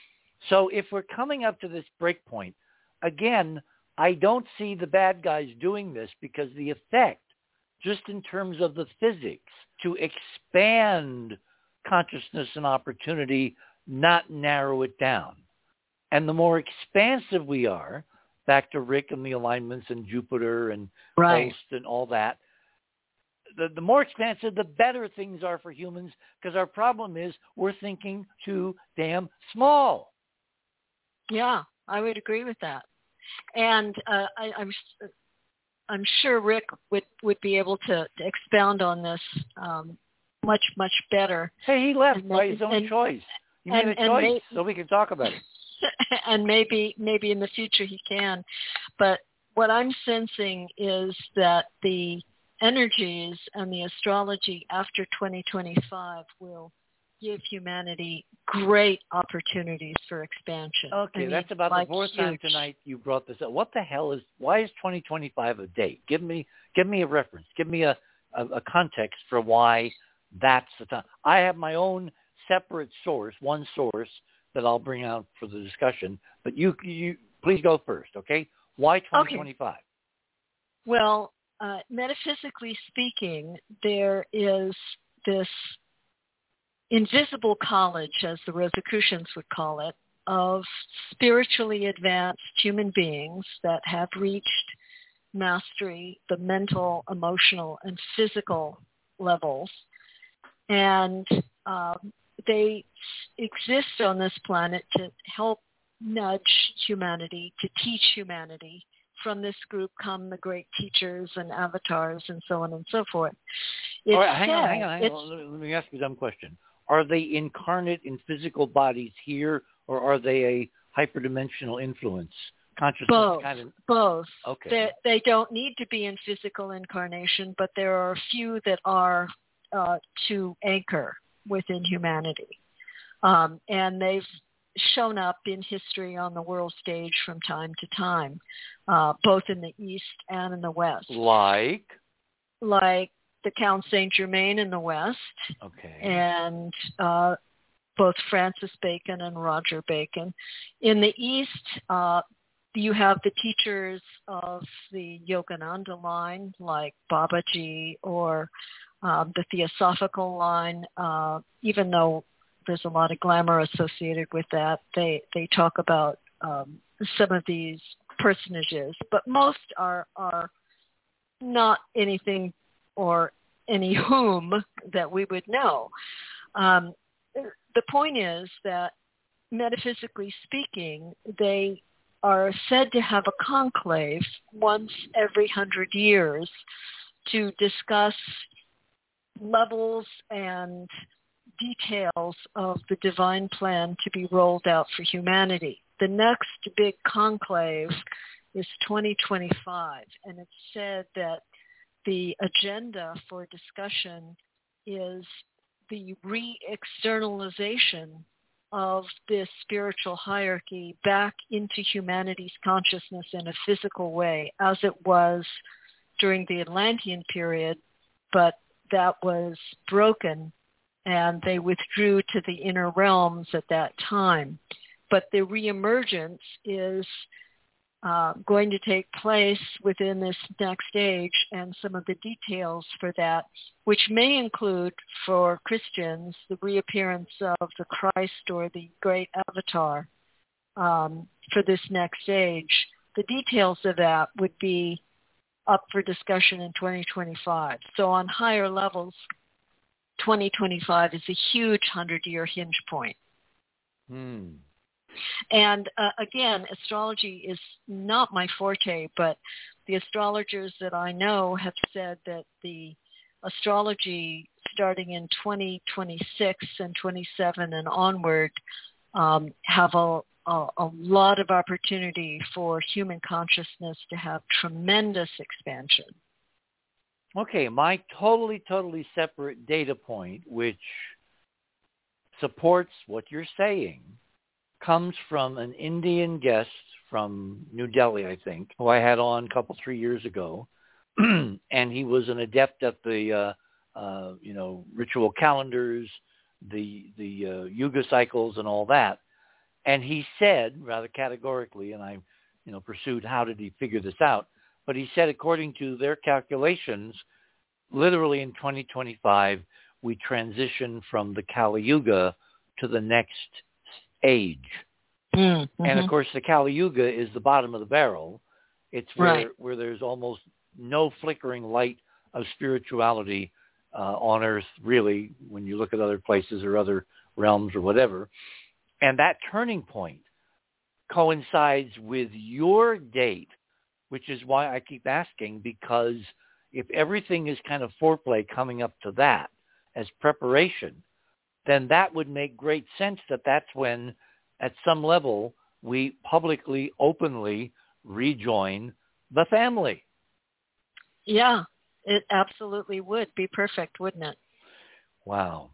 So if we're coming up to this break point, again, I don't see the bad guys doing this because the effect, just in terms of the physics, to expand consciousness and opportunity, not narrow it down. And the more expansive we are, back to Rick and the alignments and Jupiter and right. Holst and all that, the, the more expansive, the better things are for humans, because our problem is we're thinking too damn small. Yeah, I would agree with that. And uh, I, I'm I'm sure Rick would, would be able to, to expound on this um, much, much better. Hey, he left and, by his own and, choice. He and, made a and choice, may, so we can talk about it. And maybe maybe in the future he can. But what I'm sensing is that the energies and the astrology after twenty twenty-five will give humanity great opportunities for expansion. Okay, I mean, that's about like the fourth huge. time tonight you brought this up. What the hell is, why is twenty twenty-five a date? Give me give me a reference. Give me a, a, a context for why that's the time. I have my own separate source, one source that I'll bring out for the discussion, but you you please go first, okay? Why twenty twenty-five? Okay. Well, uh, metaphysically speaking, there is this invisible college, as the Rosicrucians would call it, of spiritually advanced human beings that have reached mastery, the mental, emotional, and physical levels. And um, they exist on this planet to help nudge humanity, to teach humanity. From this group come the great teachers and avatars and so on and so forth. It's All right, hang said, on, hang on, hang on. Let me ask you a dumb question. Are they incarnate in physical bodies here, or are they a hyperdimensional influence? Consciousness both, kind of... both. Okay. They, they don't need to be in physical incarnation, but there are a few that are uh, to anchor within humanity. Um, and they've shown up in history on the world stage from time to time, uh, both in the East and in the West. Like? Like the Count Saint Germain in the West. Okay. And uh, both Francis Bacon and Roger Bacon. In the East, uh, you have the teachers of the Yogananda line, like Babaji, or um, the Theosophical line, uh, even though there's a lot of glamour associated with that. They they talk about um, some of these personages, but most are are not anything or any whom that we would know. Um, the point is that metaphysically speaking, they are said to have a conclave once every hundred years to discuss levels and details of the divine plan to be rolled out for humanity. The next big conclave is twenty twenty-five, and it's said that the agenda for discussion is the re-externalization of this spiritual hierarchy back into humanity's consciousness in a physical way, as it was during the Atlantean period, but that was broken and they withdrew to the inner realms at that time. But the reemergence is uh, going to take place within this next age, and some of the details for that, which may include for Christians the reappearance of the Christ or the great avatar um, for this next age. The details of that would be up for discussion in twenty twenty-five. So on higher levels, twenty twenty-five is a huge hundred-year hinge point. Hmm. And uh, again, astrology is not my forte, but the astrologers that I know have said that the astrology starting in twenty twenty-six and twenty-seven and onward um, have a, a, a lot of opportunity for human consciousness to have tremendous expansion. Okay, my totally, totally separate data point, which supports what you're saying, comes from an Indian guest from New Delhi, I think, who I had on a couple, three years ago. And he was an adept at the, uh, uh, you know, ritual calendars, the the uh, yuga cycles and all that. And he said, rather categorically, and I, you know, pursued how did he figure this out, but he said according to their calculations, literally in twenty twenty-five, we transition from the Kali Yuga to the next age. Mm-hmm. And of course the Kali Yuga is the bottom of the barrel. It's where, right. where there's almost no flickering light of spirituality uh, on earth, really, when you look at other places or other realms or whatever. And that turning point coincides with your date, which is why I keep asking, because if everything is kind of foreplay coming up to that as preparation, then that would make great sense that that's when, at some level, we publicly, openly rejoin the family. Yeah, it absolutely would be perfect, wouldn't it? Wow.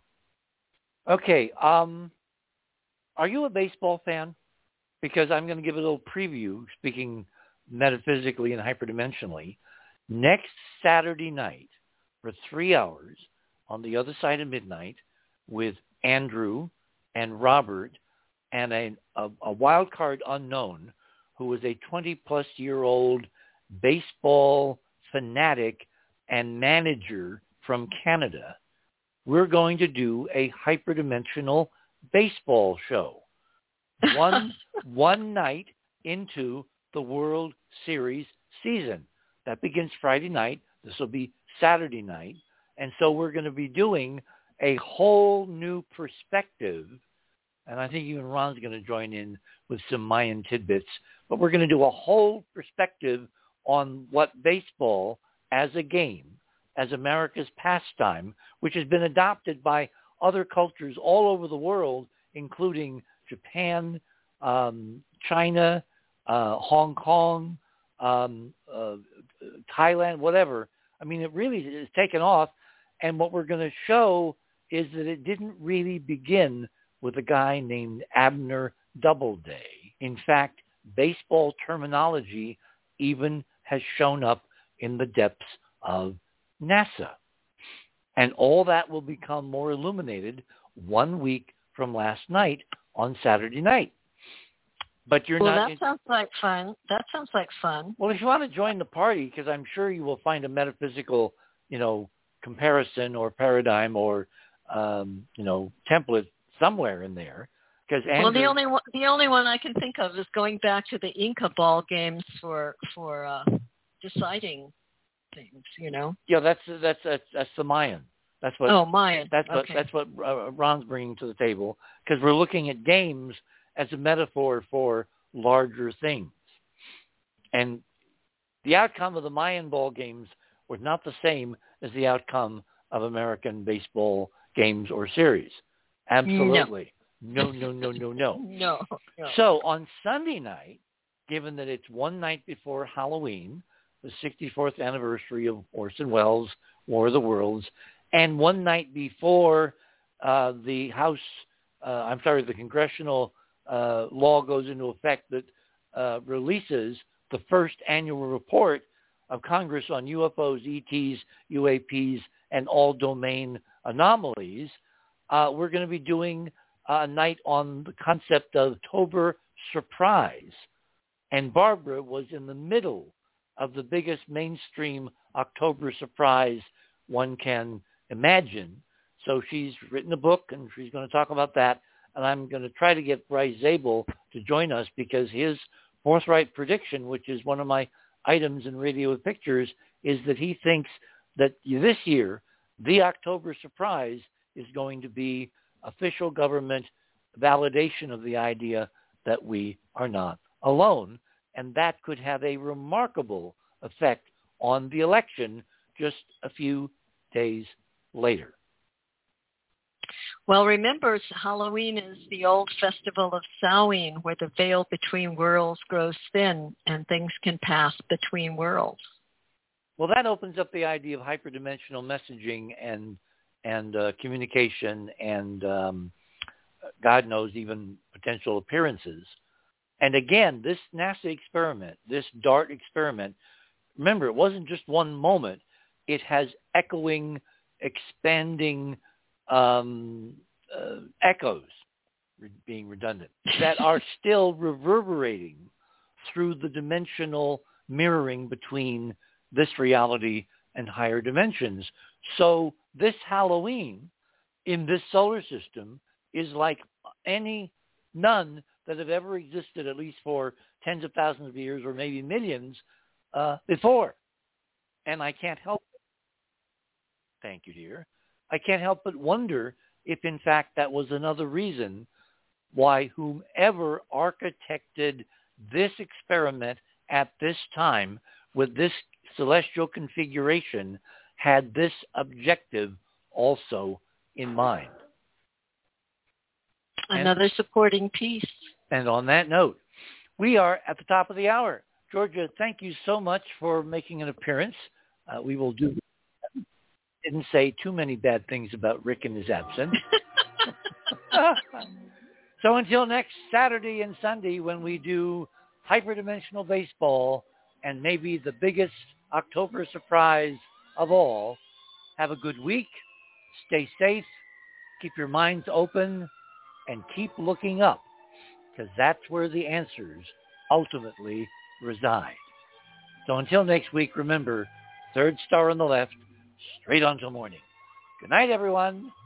Okay, um, are you a baseball fan? Because I'm going to give a little preview, speaking metaphysically and hyperdimensionally. Next Saturday night, for three hours, on the other side of midnight, with Andrew and Robert and a, a, a wild card unknown who is a twenty-plus-year-old baseball fanatic and manager from Canada. We're going to do a hyperdimensional baseball show. One, one night into the World Series season. That begins Friday night. This will be Saturday night. And so we're going to be doing a whole new perspective, and I think even Ron's going to join in with some Mayan tidbits, but we're going to do a whole perspective on what baseball as a game, as America's pastime, which has been adopted by other cultures all over the world, including Japan, um, China, uh, Hong Kong, um, uh, Thailand, whatever. I mean, it really is taken off. And what we're going to show is that it didn't really begin with a guy named Abner Doubleday. In fact, baseball terminology even has shown up in the depths of NASA. And all that will become more illuminated one week from last night on Saturday night. But you're well, not... Well, that in- sounds like fun. That sounds like fun. Well, if you want to join the party, because I'm sure you will find a metaphysical, you know, comparison or paradigm or, um, you know, template somewhere in there. Because Andrew... Well, the only one, the only one I can think of is going back to the Inca ball games for for uh, deciding things, you know. Yeah, that's that's that's, that's the Mayan. That's what. Oh, Mayan. That's what. Okay. That's what uh, Ron's bringing to the table, because we're looking at games as a metaphor for larger things, and the outcome of the Mayan ball games was not the same as the outcome of American baseball games or series. Absolutely. No, no, no, no, no. no, no. So on Sunday night, given that it's one night before Halloween, the sixty-fourth anniversary of Orson Welles' War of the Worlds, and one night before uh, the House, uh, I'm sorry, the congressional uh, law goes into effect that uh, releases the first annual report of Congress on U F Os, E Ts, U A Ps, and all domain anomalies, uh, we're going to be doing a night on the concept of October surprise. And Barbara was in the middle of the biggest mainstream October surprise one can imagine. So she's written a book, and she's going to talk about that. And I'm going to try to get Bryce Zabel to join us, because his forthright prediction, which is one of my items in Radio with Pictures, is that he thinks that this year, the October surprise is going to be official government validation of the idea that we are not alone. And that could have a remarkable effect on the election just a few days later. Well, remember, Halloween is the old festival of Samhain, where the veil between worlds grows thin and things can pass between worlds. Well, that opens up the idea of hyperdimensional messaging and and uh, communication and, um, God knows, even potential appearances. And again, this NASA experiment, this DART experiment, remember, it wasn't just one moment. It has echoing, expanding um, uh, echoes, being redundant, that are still reverberating through the dimensional mirroring between this reality and higher dimensions. So this Halloween in this solar system is like any none that have ever existed, at least for tens of thousands of years or maybe millions uh, before. And I can't help it. Thank you, dear. I can't help but wonder if, in fact, that was another reason why whomever architected this experiment at this time with this celestial configuration had this objective also in mind. Another and, supporting piece. And on that note, we are at the top of the hour. Georgia, thank you so much for making an appearance. Uh, we will do. Didn't say too many bad things about Rick in his absence. So until next Saturday and Sunday, when we do hyperdimensional baseball and maybe the biggest October surprise of all, have a good week. Stay safe. Keep your minds open and keep looking up, because that's where the answers ultimately reside. So until next week, remember, third star on the left, straight on till morning. Good night, everyone.